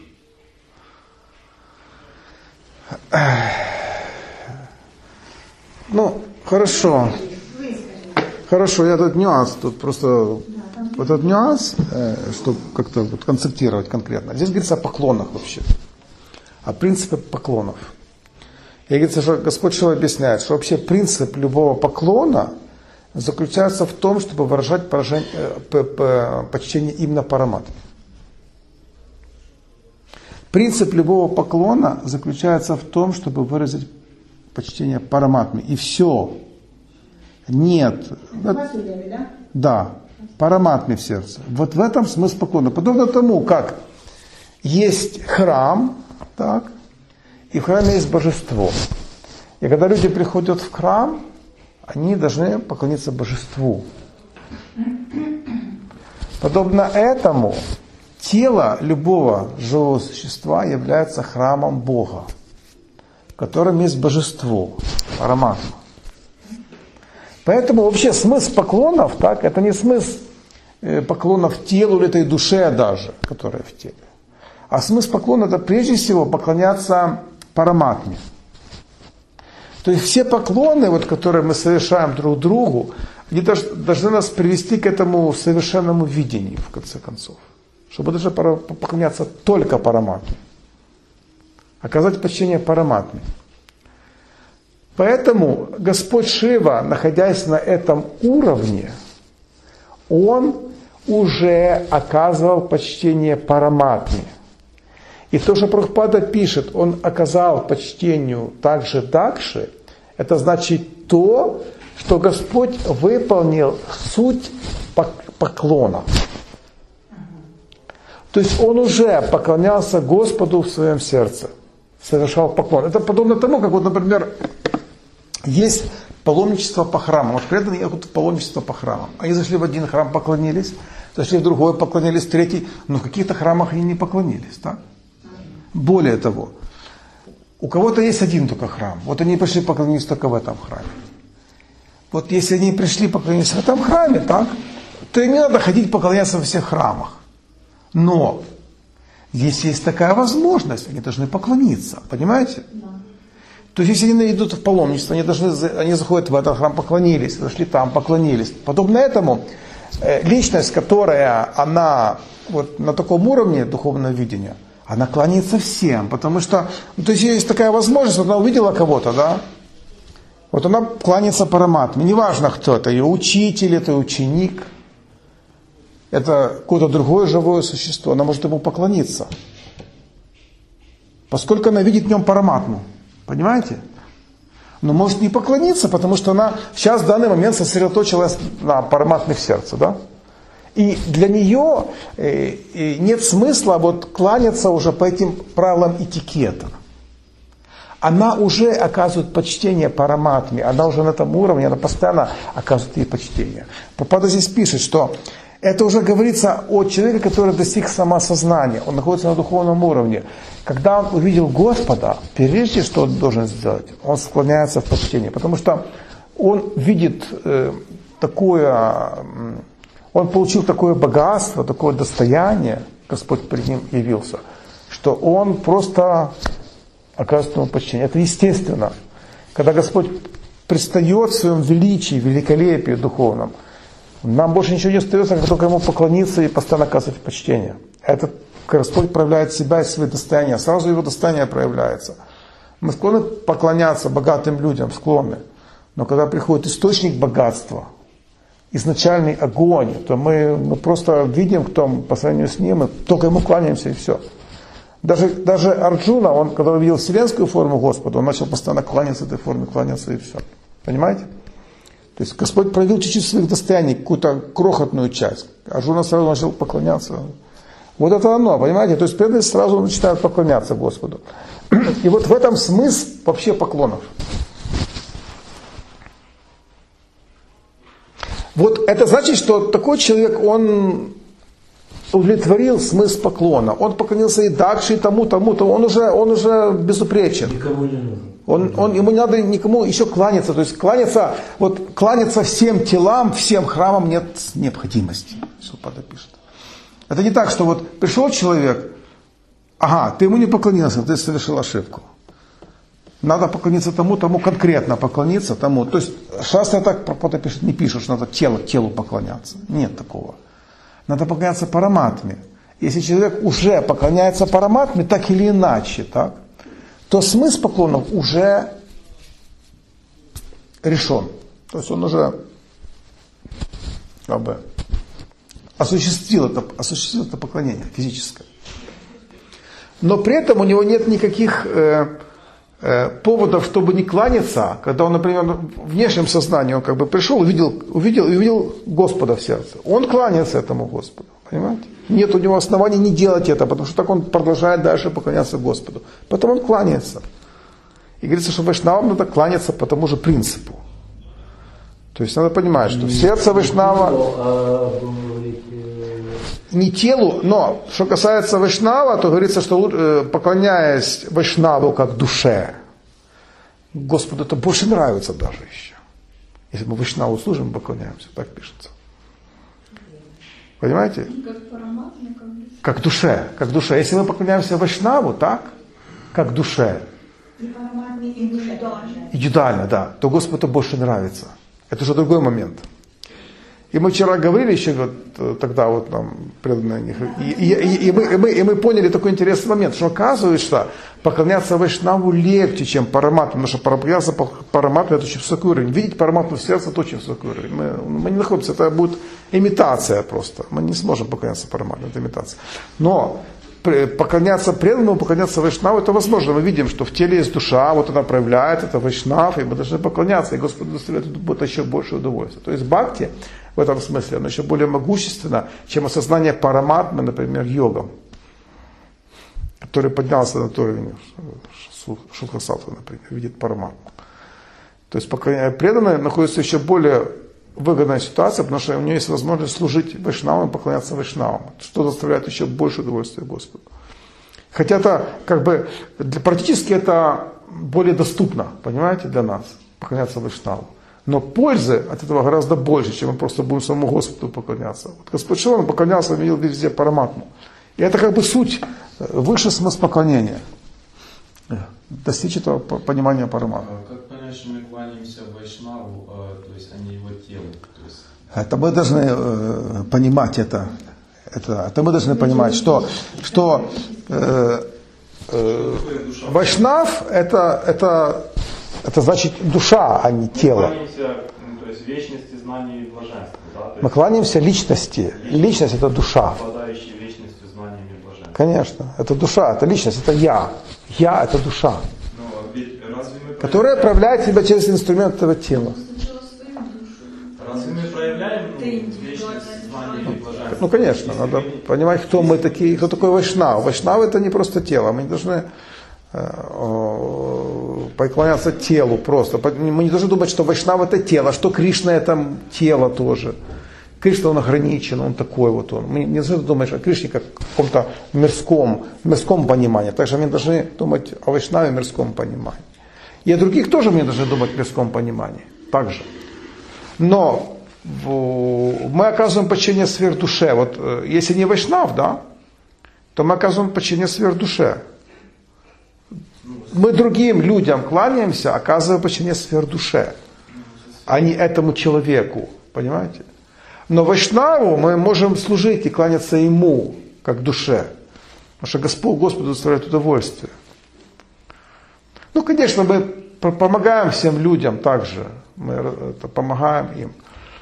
Ну, хорошо. Хорошо, я этот нюанс, тут просто вот этот нюанс, чтобы как-то вот концептировать конкретно. Здесь говорится о поклонах вообще, о принципе поклонов. И говорится, что Господь Шива объясняет, что вообще принцип любого поклона заключается в том, чтобы выражать почтение именно Параматме. Принцип любого поклона заключается в том, чтобы выразить почтение Параматме. И все. Нет. Да. Параматме в сердце. Вот в этом смысл поклона. Подобно тому, как есть храм, так, и в храме есть божество. И когда люди приходят в храм, они должны поклониться божеству. Подобно этому, тело любого живого существа является храмом Бога, в котором есть божество, Параматма. Поэтому вообще смысл поклонов, так, это не смысл поклонов телу или этой душе даже, которая в теле. А смысл поклона это прежде всего поклоняться Параматме. То есть все поклоны, вот, которые мы совершаем друг другу, они должны нас привести к этому совершенному видению, в конце концов. Чтобы даже поклоняться только Параматме. Оказать почтение Параматме. Поэтому Господь Шива, находясь на этом уровне, Он уже оказывал почтение Параматме. И то, что Прабхупада пишет, он оказал почтению также Дакши, это значит то, что Господь выполнил суть поклона. То есть он уже поклонялся Господу в своем сердце, совершал поклон. Это подобно тому, как вот, например, есть паломничество по храмам. Вот преданные едут в паломничество по храмам. Они зашли в один храм, поклонились, зашли в другой, поклонились, в третий, но в каких-то храмах они не поклонились, так? Более того, у кого-то есть один только храм. Вот они пришли поклониться только в этом храме. Вот если они пришли поклониться в этом храме, так, то им не надо ходить поклоняться во всех храмах. Но, если есть такая возможность, они должны поклониться. Понимаете? Да. То есть, если они идут в паломничество, они заходят в этот храм, поклонились, зашли там, поклонились. Подобно этому, личность, которая, она вот на таком уровне духовного видения, она кланяется всем, потому что, ну, то есть есть такая возможность, вот она увидела кого-то, да, вот она кланяется Параматме, неважно кто это, ее учитель, это ученик, это какое-то другое живое существо, она может ему поклониться. Поскольку она видит в нем параматму. Понимаете? Но может не поклониться, потому что она сейчас в данный момент сосредоточилась на параматме в сердце. Да? И для нее нет смысла вот кланяться уже по этим правилам этикета. Она уже оказывает почтение параматме, она уже на этом уровне, она постоянно оказывает ей почтение. Прабхупада здесь пишет, что это уже говорится о человеке, который достиг самосознания, он находится на духовном уровне. Когда он увидел Господа, прежде что он должен сделать, он склоняется в почтении, потому что он видит такое, он получил такое богатство, такое достояние, Господь перед ним явился, что он просто оказывает ему почтение. Это естественно. Когда Господь предстает в своем величии, великолепии духовном, нам больше ничего не остается, как только ему поклониться и постоянно оказывать почтение. Это Господь проявляет себя и свои достояния. Сразу его достояние проявляется. Мы склонны поклоняться богатым людям, склонны. Но когда приходит источник богатства, изначальный огонь, то мы просто видим, кто по сравнению с ним, мы только ему кланяемся и все. Даже Арджуна, он, когда увидел вселенскую форму Господа, он начал постоянно кланяться этой форме, кланяться и все. Понимаете? То есть Господь проявил чуть-чуть своих достояний, какую-то крохотную часть. Арджуна сразу начал поклоняться. Вот это оно, понимаете? То есть преданные сразу начинают поклоняться Господу. И вот в этом смысл вообще поклонов. Вот это значит, что такой человек, он удовлетворил смысл поклона. Он поклонился и дальше, и тому. Он уже безупречен. Никому не нужен. Ему не надо никому еще кланяться. То есть кланяться всем телам, всем храмам нет необходимости. Шилпада пишет. Это не так, что вот пришел человек, ага, ты ему не поклонился, ты совершил ошибку. Надо поклониться тому конкретно поклониться тому. То есть шастра так пишет, не пишет, что надо телу поклоняться. Нет такого. Надо поклоняться параматме. Если человек уже поклоняется параматме, так или иначе, так, то смысл поклонов уже решен. То есть он уже как бы осуществил это поклонение физическое. Но при этом у него нет никаких поводов, чтобы не кланяться, когда он, например, в внешнем сознании, он как бы пришел, увидел Господа в сердце. Он кланяется этому Господу. Понимаете? Нет у него оснований не делать это, потому что так он продолжает дальше поклоняться Господу. Потом он кланяется. И говорится, что вайшнавам надо кланяться по тому же принципу. То есть надо понимать, что в сердце вайшнава не телу, но что касается вайшнава, то говорится, что поклоняясь вайшнаву как душе, Господу это больше нравится даже еще. Если мы вайшнаву служим, поклоняемся, так пишется. Понимаете? Как параматме, как душе. Если мы поклоняемся вайшнаву, так, как душе, И параматме индивидуально. индивидуально, да, то Господу больше нравится. Это уже другой момент. И мы вчера говорили еще вот, тогда вот нам преданные, и мы поняли такой интересный момент, что оказывается, поклоняться вайшнаву легче, чем параматме, потому что поклоняться параматме это очень высокий уровень. Видеть параматму в сердце это очень высокий уровень. Мы не находимся, это будет имитация просто. Мы не сможем поклоняться параматме, это имитация. Но поклоняться преданному, поклоняться вайшнаву, это возможно. Мы видим, что в теле есть душа, вот она проявляет, это вайшнав, и мы должны поклоняться, и Господу доставляет будет еще больше удовольствия. То есть бхакти в этом смысле, оно еще более могущественно, чем осознание параматмы, например, йогом, который поднялся на тот уровень Шудхасаттва, например, видит параматму. То есть преданный находится еще более выгодная ситуация, потому что у него есть возможность служить вайшнавам и поклоняться вайшнавам, что доставляет еще больше удовольствия Господу. Хотя это как бы практически это более доступно, понимаете, для нас, поклоняться вайшнаву. Но пользы от этого гораздо больше, чем мы просто будем самому Господу поклоняться. Вот Господь Шиван поклонялся, он видел везде параматму. И это как бы суть, высший смысл поклонения. Достичь этого понимания параматмы. Как понять, что мы кланяемся вайшнаву, то есть а не его телу? Это мы должны понимать это мы должны понимать, что вайшнав это значит душа, а не тело. Кланяемся, то есть вечности, знания и блаженства. Да? То Мы есть кланяемся личности. Личность – это душа. обладающий вечностью, знанием и блаженством. Конечно, это душа, это личность, это я. Я – это душа, Но ведь разве мы которая проявляет себя через инструмент этого тела. Сначала свою душу. Разве мы проявляем Ты индивидуально. вечность, знания и блаженства? Ну, конечно, Если надо мы не- понимать, кто мы такие, кто такой вайшнав. Вайшнав – это не просто тело, мы не должны поклоняться телу просто. Мы не должны думать, что вайшнав – это тело, что Кришна – это тело тоже. Кришна, он ограничен, он такой вот он. Мы не должны думать о Кришне как в каком-то мирском понимании. Также мы должны думать о вайшнаве в мирском понимании. И о других тоже мы должны думать в мирском понимании. Также. Но мы оказываем подчинение сверхдуше. Вот если не вайшнав, да, то мы оказываем подчинение сверхдуше. Мы другим людям кланяемся, оказывая подчинение сверхдуше, а не этому человеку. Понимаете? Но вайшнаву мы можем служить и кланяться ему, как душе. Потому что Господу доставляет удовольствие. Ну, конечно, мы помогаем всем людям также. Мы помогаем им.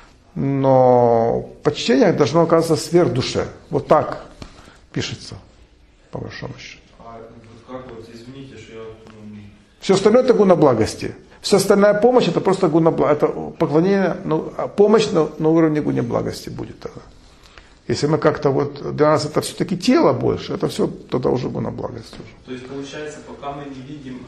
Но почтение должно оказаться сверхдуше. Вот так пишется, по большому счету. А вот как вот, извините, что я... Все остальное это гуна благости. Вся остальная помощь это просто гуна благости. Это поклонение, помощь на уровне гуна благости будет тогда. Если мы как-то вот, для нас это все-таки тело больше, это все тогда уже гуна благости. То есть получается, пока мы не видим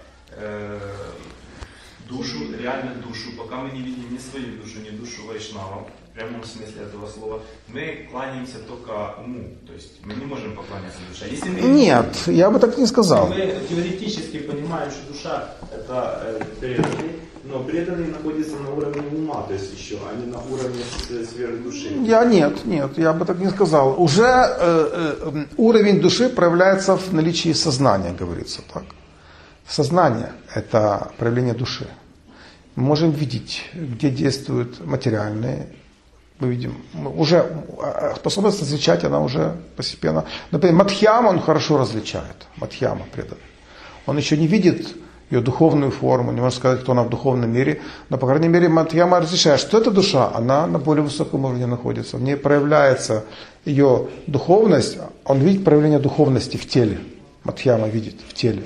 душу, реально душу, пока мы не видим ни свою душу, ни душу вайшнава, в прямом смысле этого слова, мы кланяемся только уму. То есть мы не можем поклоняться душе. Если мы Нет, я бы так не сказал. Мы теоретически понимаем, что душа это преданный, но преданный находится на уровне ума, то есть еще, а не на уровне сверхдуши. Нет, я бы так не сказал. Уже уровень души проявляется в наличии сознания, говорится так. Сознание – это проявление души. Мы можем видеть, где действуют материальные. Мы видим, уже способность различать, она уже постепенно. Например, Мадхьяма он хорошо различает. Мадхьяма преданный. Он еще не видит ее духовную форму, не может сказать, кто она в духовном мире, но, по крайней мере, Мадхьяма различает, что это душа, она на более высоком уровне находится. В ней проявляется ее духовность, он видит проявление духовности в теле. Мадхьяма видит в теле.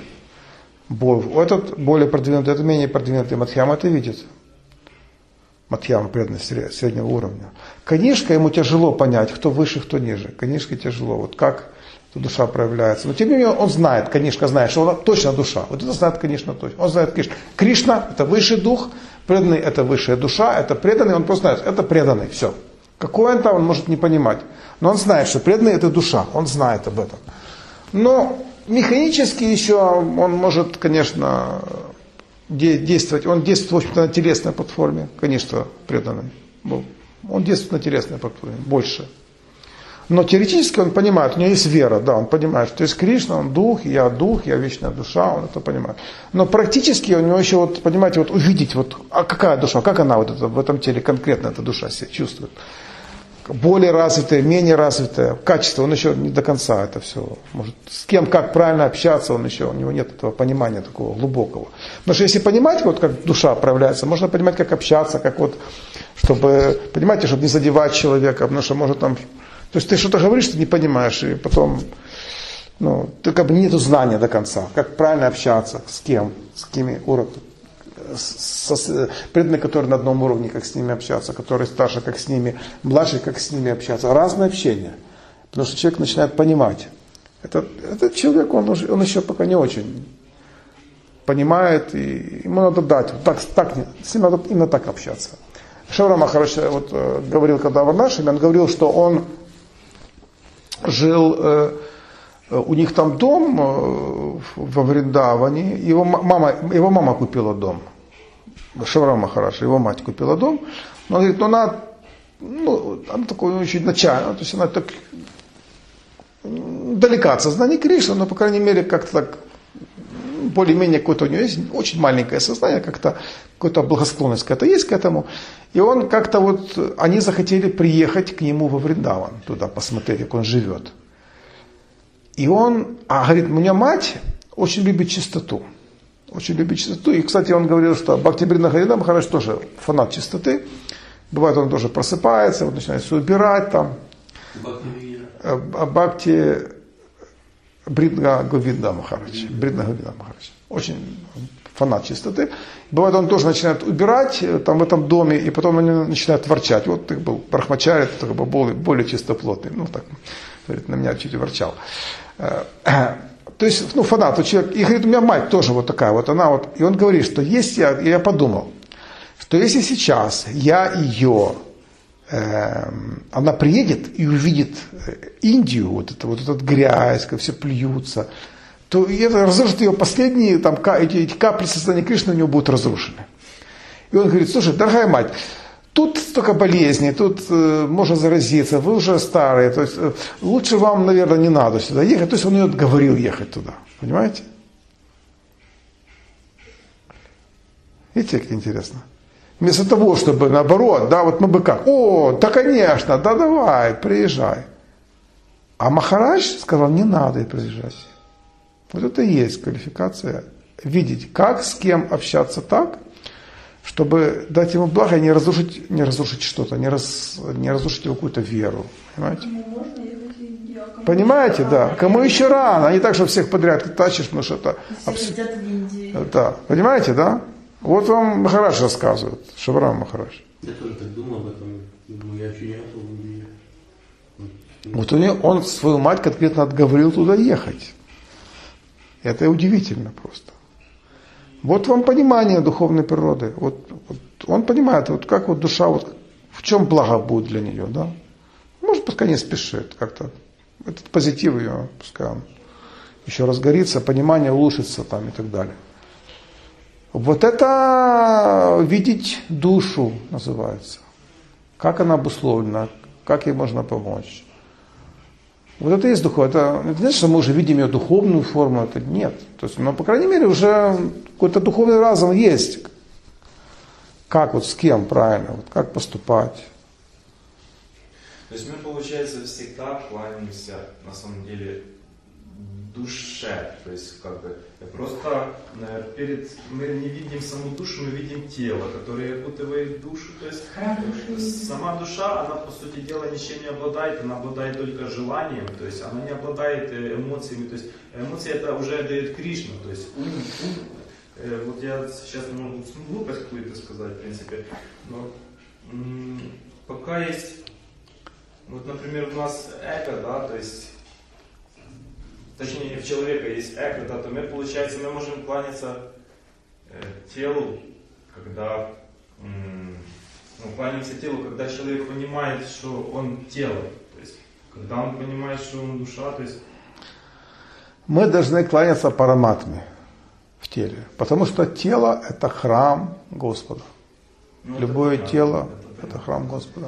Этот более продвинутый, это менее продвинутый. Мадхьяма это видит. Мадхьяма преданность среднего уровня. Канишка, ему тяжело понять, кто выше, кто ниже. Канишке тяжело, вот как душа проявляется. Но тем не менее он знает, Канишка знает, что она точно душа. Вот это знает Канишка точно. Он знает Кришна. Кришна это высший дух, преданный это высшая душа, это преданный, он просто знает, это преданный, все. Какой он там, он может не понимать. Но он знает, что преданный это душа, он знает об этом. Но механически еще он может, конечно, действовать. Он действует, в общем-то, на телесной платформе, конечно, преданный. Он действует на телесной платформе больше. Но теоретически он понимает, у него есть вера, да, он понимает, что есть Кришна, он дух, я вечная душа, он это понимает. Но практически у него еще, вот, понимаете, вот увидеть, вот, а какая душа, как она вот это, в этом теле конкретно эта душа себя чувствует. Более развитое, менее развитое качество, он еще не до конца это все может. С кем, как правильно общаться, у него нет этого понимания такого глубокого. Потому что если понимать, вот как душа проявляется, можно понимать, как общаться, как вот, чтобы, понимаете, чтобы не задевать человека, потому что может там, то есть ты что-то говоришь, ты не понимаешь, и потом, ты как бы нету знания до конца, как правильно общаться, с кем, с какими уровнями. Преданные, которые на одном уровне, как с ними общаться, которые старше, как с ними, младше, как с ними общаться. Разное общение. Потому что человек начинает понимать. Этот человек, он еще пока не очень понимает, и ему надо дать. С ним надо именно так общаться. Шавра Махарадж говорил, когда в Варнашаме, он говорил, что он жил... У них там дом во Вриндаване, его мама купила дом. Шавра Махарадж, его мать купила дом. Но он говорит, она такой очень начальная, то есть она так далека от сознания Кришны, но, по крайней мере, как-то так, более-менее какое-то у нее есть очень маленькое сознание, как-то какая-то благосклонность какая-то есть к этому. И он как-то вот, они захотели приехать к нему во Вриндаван, туда посмотреть, как он живет. И он, говорит, у меня мать очень любит чистоту. очень любит чистоту. И, кстати, он говорил, что Бхактивинода Харинам Махарадж тоже фанат чистоты. Бывает, он тоже просыпается, вот начинает все убирать там. Бхакти Бридна Говинда Махарадж. Очень фанат чистоты. Бывает, он тоже начинает убирать там в этом доме, и потом они начинают ворчать. Вот ты был брахмачари, ты был более чистоплотный. Ну, так, говорит, на меня чуть ворчал. То есть, фанат, человек, и говорит, у меня мать тоже вот такая, вот она вот, и он говорит, что если я подумал, что если сейчас я ее, она приедет и увидит Индию, вот этот грязь, как все плюются, то это разрушит ее последние, там, эти капли сознания Кришны у него будут разрушены. И он говорит, слушай, дорогая мать, тут столько болезней, тут можно заразиться, вы уже старые, то есть лучше вам, наверное, не надо сюда ехать. То есть он ее отговорил ехать туда, понимаете? Видите, как интересно? Вместо того, чтобы наоборот, да, вот мы бы как, да, конечно, да, давай, приезжай. А Махарадж сказал, не надо ей приезжать. Вот это и есть квалификация, видеть, как, с кем общаться так, чтобы дать ему благо и не разрушить что-то, не разрушить его какую-то веру. Понимаете? Понимаете, да. Кому еще рано, а не так, что всех подряд тащишь, потому что это... Да. Понимаете, да? Вот вам Махарадж рассказывает, Шаврам Махарадж. Я тоже так думал об этом, я вообще не готов был. Вот он свою мать конкретно отговорил туда ехать. Это удивительно просто. Вот вам понимание духовной природы. Вот он понимает, вот как вот душа, вот в чем благо будет для нее, да? Может, пускай не спешит как-то. Этот позитив ее, пускай он еще разгорится, понимание улучшится там и так далее. Вот это видеть душу называется. Как она обусловлена, как ей можно помочь. Вот это и есть духовное. Это не значит, что мы уже видим ее духовную форму, это нет. То есть, но, по крайней мере, уже какой-то духовный разум есть. Как вот с кем правильно, вот как поступать. То есть мы, получается, всегда кланяемся, на самом деле, душе. То есть, как бы, просто мы не видим саму душу, мы видим тело, которое окутывает душу. То есть, сама душа, она, по сути дела, ничем не обладает, она обладает только желанием, то есть, она не обладает эмоциями. То есть, эмоции это уже дает Кришна, то есть, вот я сейчас могу глупость какую-то сказать, в принципе, но пока есть, вот, например, у нас эго, да, то есть, точнее, в человека есть эго, да, то мы, получается, мы можем кланяться телу, когда, кланяемся телу, когда человек понимает, что он тело, то есть, когда он понимает, что он душа, то есть... Мы должны кланяться параматме в теле, потому что тело – это храм Господа. Любое тело – это храм Господа.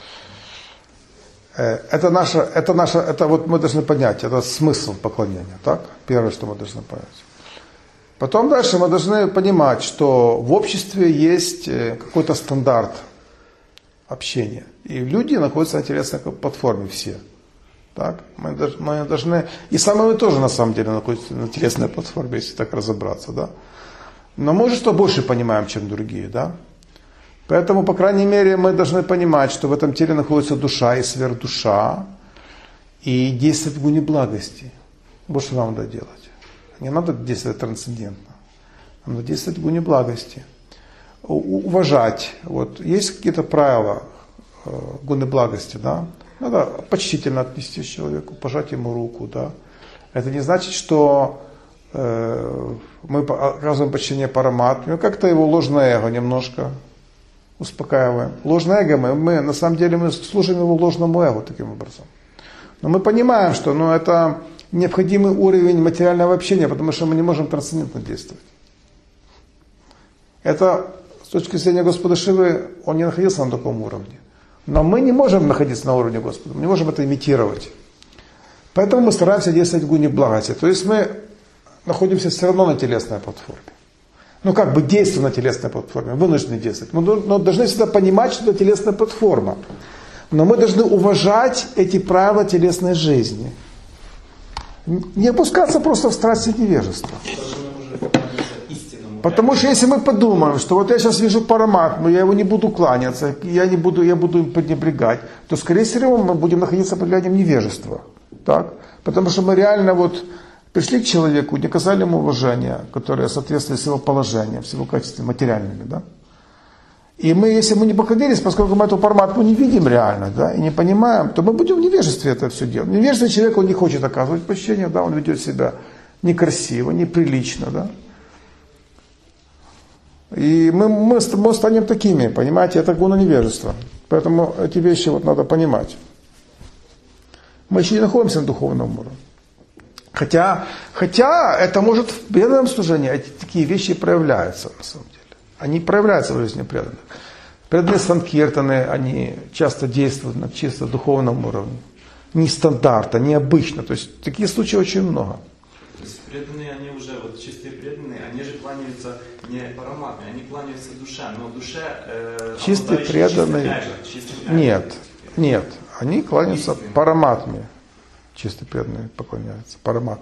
Это вот мы должны понять, это смысл поклонения, так? Первое, что мы должны понять. Потом дальше мы должны понимать, что в обществе есть какой-то стандарт общения. И люди находятся на телесной платформе все. Так? Мы должны, и сами мы тоже на самом деле находимся на телесной платформе, если так разобраться. Да? Но мы же что больше понимаем, чем другие, да? Поэтому, по крайней мере, мы должны понимать, что в этом теле находится душа и сверхдуша, и действовать в гуне благости. Вот что нам надо делать. Не надо действовать трансцендентно. Нам надо действовать в гуне благости. Уважать. Вот, есть какие-то правила гуны благости, да? Надо почтительно отнестись к человеку, пожать ему руку, да? Это не значит, что мы оказываем почтение параматме, как-то его ложное эго немножко успокаиваем. Ложное эго мы на самом деле мы служим его ложному эго таким образом. Но мы понимаем, что это необходимый уровень материального общения, потому что мы не можем трансцендентно действовать. Это с точки зрения Господа Шивы, он не находился на таком уровне. Но мы не можем находиться на уровне Господа, мы не можем это имитировать. Поэтому мы стараемся действовать в гуне благости. То есть мы находимся все равно на телесной платформе. Как бы действуем на телесной платформе, вынуждены действовать. Но должны всегда понимать, что это телесная платформа. Но мы должны уважать эти правила телесной жизни. Не опускаться просто в страсть и невежество. Даже мы уже кланяемся истинной Потому что если мы подумаем, что вот я сейчас вижу параматму, я его не буду кланяться, я буду им пренебрегать, то, скорее всего, мы будем находиться под влиянием невежества. Так? Потому что мы реально вот пришли к человеку, не оказали ему уважения, которое соответствует с его положением, с его качествами материальными. Да? И мы, если мы не поклонились, поскольку мы эту параматму не видим реально, да, и не понимаем, то мы будем в невежестве это все делать. В невежестве человек, он не хочет оказывать почтение, да, он ведет себя некрасиво, неприлично, да. И мы станем такими, понимаете, это гуна невежества. Поэтому эти вещи вот надо понимать. Мы еще не находимся на духовном уровне. Хотя это может в преданном служении, эти такие вещи проявляются на самом деле. Они проявляются в жизни преданных. Преданные санкиртаны, они часто действуют на чисто духовном уровне. Нестандартно, необычно. То есть такие случаи очень много. То есть преданные, они уже, вот чистые преданные, они же кланяются не параматме, они кланяются душе, но душе... Чистые преданные... Нет. Они кланяются параматме. Чистые преданные поклоняются параматме.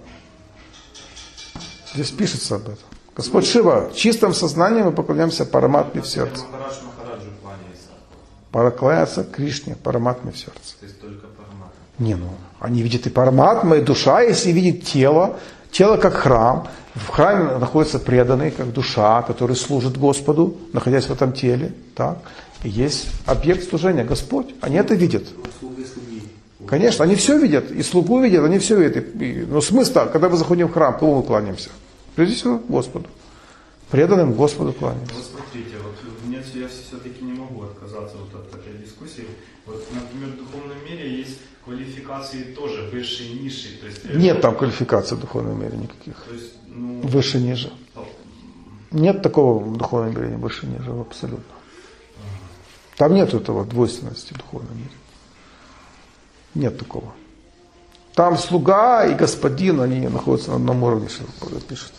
Здесь пишется об этом. Господь Шива, в чистом сознании мы поклоняемся параматме в сердце. Махараджу кланяется. Поклоняются Кришне, параматме в сердце. То есть только параматма. Не, они видят и параматма, и душа, если видит тело как храм. В храме находятся преданные, как душа, который служит Господу, находясь в этом теле. Так? И есть объект служения, Господь. Они это видят. Конечно, они все видят, и слугу видят, они все видят. Но смысл, когда мы заходим в храм, кому мы кланяемся? Прежде всего, Господу. Преданным Господу кланяемся. Вот смотрите, вот нет, я все-таки не могу отказаться вот от этой дискуссии. Вот, например, в духовном мире есть квалификации тоже выше и ниже. То есть, нет там квалификаций в духовном мире никаких. То есть, выше, ниже. Нет такого в духовном мире выше, ниже, абсолютно. Там нет этого двойственности в духовном мире. Нет такого. Там слуга и господин, они находятся на одном уровне, что пишет.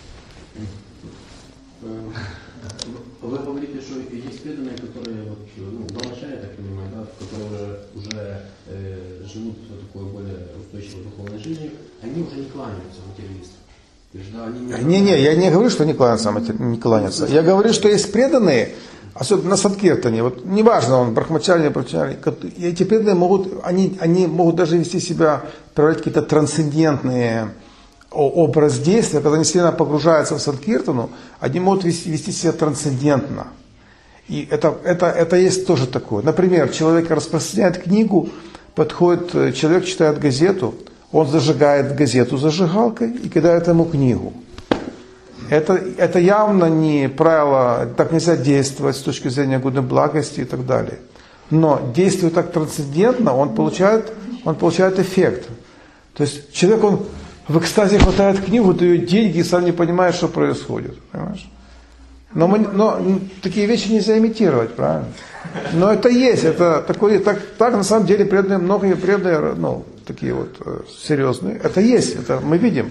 Вы говорите, что есть преданные, которые Балаша, я так понимаю, да, которые уже живут такой более устойчивой духовной жизнью, они уже не кланяются материалистам. Я не говорю, что не кланяются. Я говорю, что есть преданные, особенно на санкиртане, вот неважно, он брахмачарья, не брахмачарья, эти преданные они могут даже вести себя, проявлять какие-то трансцендентные образ действия, когда они сильно погружаются в санкиртану, они могут вести себя трансцендентно. И это есть тоже такое. Например, человек распространяет книгу, подходит человек, читает газету, он зажигает газету зажигалкой и кидает ему книгу. Это явно не правило, так нельзя действовать с точки зрения гуны благости и так далее. Но действуя так трансцендентно, он получает эффект. То есть человек, он в экстазе хватает книгу, дает деньги и сам не понимает, что происходит. Понимаешь? Но такие вещи нельзя имитировать, правильно? Но это есть, это такое, так на самом деле преданные, многие преданные, такие вот серьезные, это есть, это мы видим.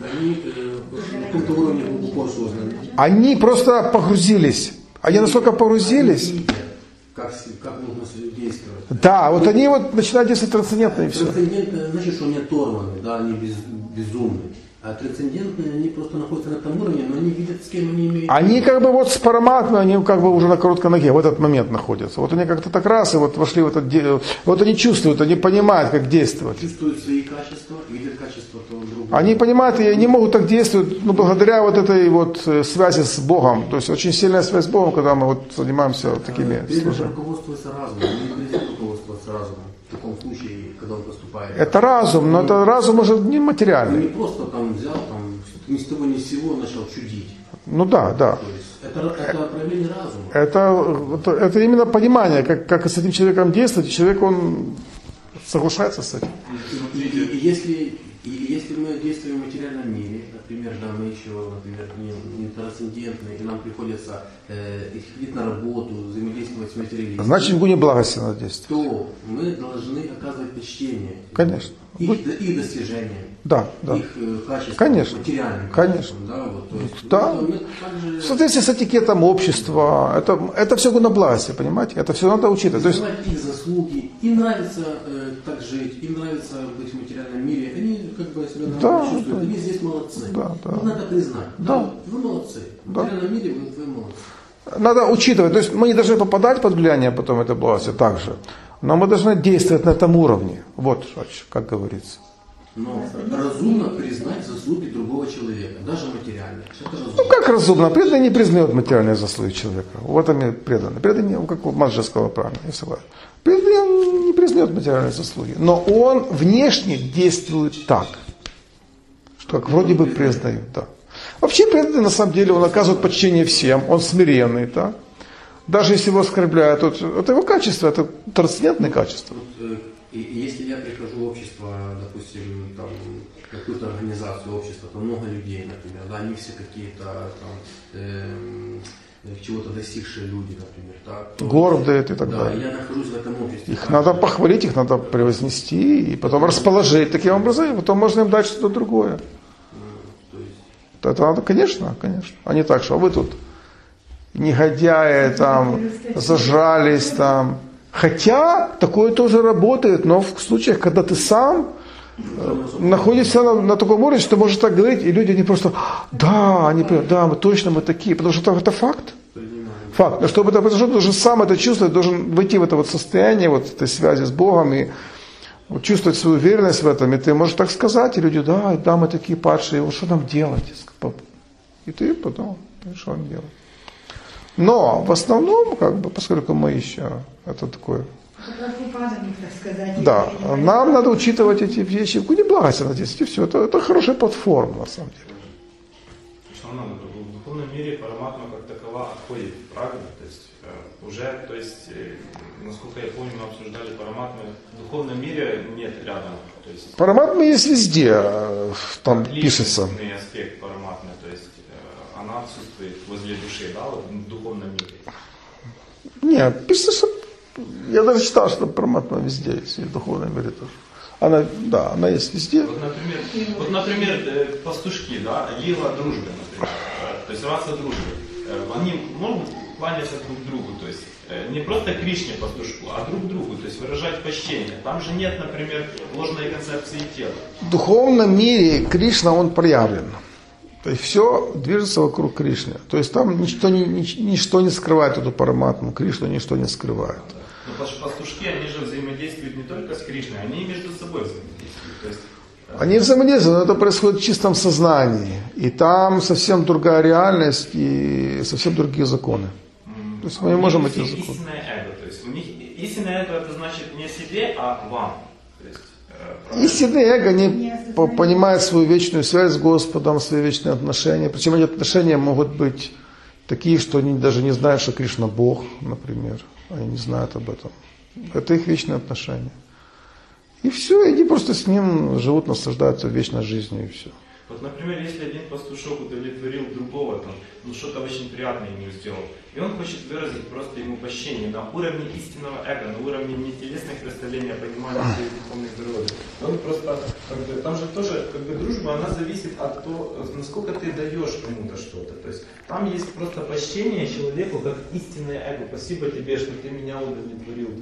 Они просто погрузились. Они настолько погрузились. Как нужно действовать? Да, вот они вот начинают действовать трансцендентно и все. Трансцендентные, значит, что они оторваны, да, они безумны. А трансцендентные, они просто находятся на этом уровне, но они видят, с кем они имеют. Они как бы вот с параматмой, они как бы уже на короткой ноге в этот момент находятся. Вот они как-то так раз и вот вошли в этот... Вот они чувствуют, они понимают, как действовать. Чувствуют свои качества, видят качества того другого. Они понимают, и они могут так действовать, благодаря вот этой вот связи с Богом. То есть очень сильная связь с Богом, когда мы вот занимаемся вот такими службами. Руководствуется разумом, нельзя руководствоваться разумом. В таком случае, когда он поступает. Это разум, но это разум уже не материальный. Не просто там взял, ни с того ни с сего начал чудить. Ну да. То есть это проявление разума. Это именно понимание, как с этим человеком действовать, и человек, он соглашается с этим. И если мы действуем в материальном мире, например, да, мы еще, например, не трансцендентные, и нам приходится ходить на работу, взаимодействовать с материалистом, значит, в гуне благости надо действовать. то мы должны оказывать почтение. Конечно. их достижения, Да, да. их качества, Конечно, материальных. конечно. Да, вот, то есть, Да. это также... В соответствии с этикетом общества, это все гунобластие, понимаете? Это все надо учитывать. То есть, Признавать их заслуги, им нравится так жить, им нравится быть в материальном мире, они как бы себя нормально чувствуют, они здесь молодцы. Да, да. Их надо признать. Да. Вы молодцы. В Да. материальном мире вы молодцы. надо учитывать, то есть мы не должны попадать под влияние потом этой власти также, но мы должны действовать на этом уровне. Вот, как говорится. Но разумно признать заслуги другого человека, даже материальные. Это разумно. Ну как разумно? Преданный не признает материальные заслуги человека. Вот они преданные. Преданный, как Маджа сказал правильно, я согласен. Преданный не признает материальные заслуги. Но он внешне действует так, что как вроде бы признает. Да. Вообще преданный на самом деле он оказывает почтение всем, он смиренный. Да? Даже если его оскорбляют, это его качество, это трансцендентное качество. Вот, и если я прихожу в общество, допустим, там, какую-то организацию общества, там много людей, например, да, они все какие-то там, чего-то достигшие люди, например, да, то, Гордые и так да, далее. я нахожусь в этом обществе. Их надо похвалить, их надо превознести, и потом расположить таким образом, и потом можно им дать что-то другое. То есть, Это надо, конечно, конечно. А не так, что вы тут негодяи там зажрались там. Хотя такое тоже работает, но в случаях, когда ты сам находишься на таком уровне, что ты можешь так говорить, и люди не просто, да, мы точно мы такие, потому что это факт. Факт. Но чтобы это произошло, ты должен сам это чувствовать, должен войти в это вот состояние, вот этой связи с Богом, и вот чувствовать свою уверенность в этом, и ты можешь так сказать, и люди, да, мы такие падшие, вот что нам делать? И ты потом, что нам делать? Но в основном, как бы, поскольку мы еще, это такое, да, нам надо учитывать эти вещи, в благословенности, и все, это хорошая платформа, на самом деле. В духовном мире параматма как такова отходит, правильно? То есть уже, то есть, насколько я помню, мы обсуждали параматмы, в духовном мире нет рядом. То есть, Параматма есть везде, там пишется. Личностный аспект параматмы, то есть она отсутствует возле души, да, вот в духовном мире. Нет, пишется, что я даже читал, что параматма везде есть, и в духовном мире тоже. Она есть везде. Вот, например, пастушки, да, лила дружбы, например, то есть раса дружбы, они могут кланяться друг другу, то есть не просто Кришне пастушку, а друг другу, то есть выражать почтение. Там же нет, например, ложной концепции тела. В духовном мире Кришна, он проявлен. То есть все движется вокруг Кришны. То есть там ничто не скрывает эту параматму, Кришну ничто не скрывает. Но пастушки, они же взаимодействуют не только с Кришной, они и между собой взаимодействуют. То есть, они взаимодействуют, но это происходит в чистом сознании. И там совсем другая реальность и совсем другие законы. То есть мы не можем эти законы. Истинное эго. То есть у них истинное эго это значит не себе, а вам. То есть, истинное эго не понимает свою вечную связь с Господом, свои вечные отношения. Причем эти отношения могут быть такие, что они даже не знают, что Кришна Бог, например. Они не знают об этом. Это их вечные отношения. И все, и они просто с ним живут, наслаждаются вечной жизнью, и все. Вот, например, если один пастушок удовлетворил другого, там, что-то очень приятное ему сделал, и он хочет выразить просто ему прощение на уровне истинного эго, на уровне не телесных представлений, а понимания своей духовной природы. Он просто, там же тоже, дружба, она зависит от того, насколько ты даешь кому-то что-то. То есть там есть просто прощение человеку, как истинное эго. Спасибо тебе, что ты меня удовлетворил.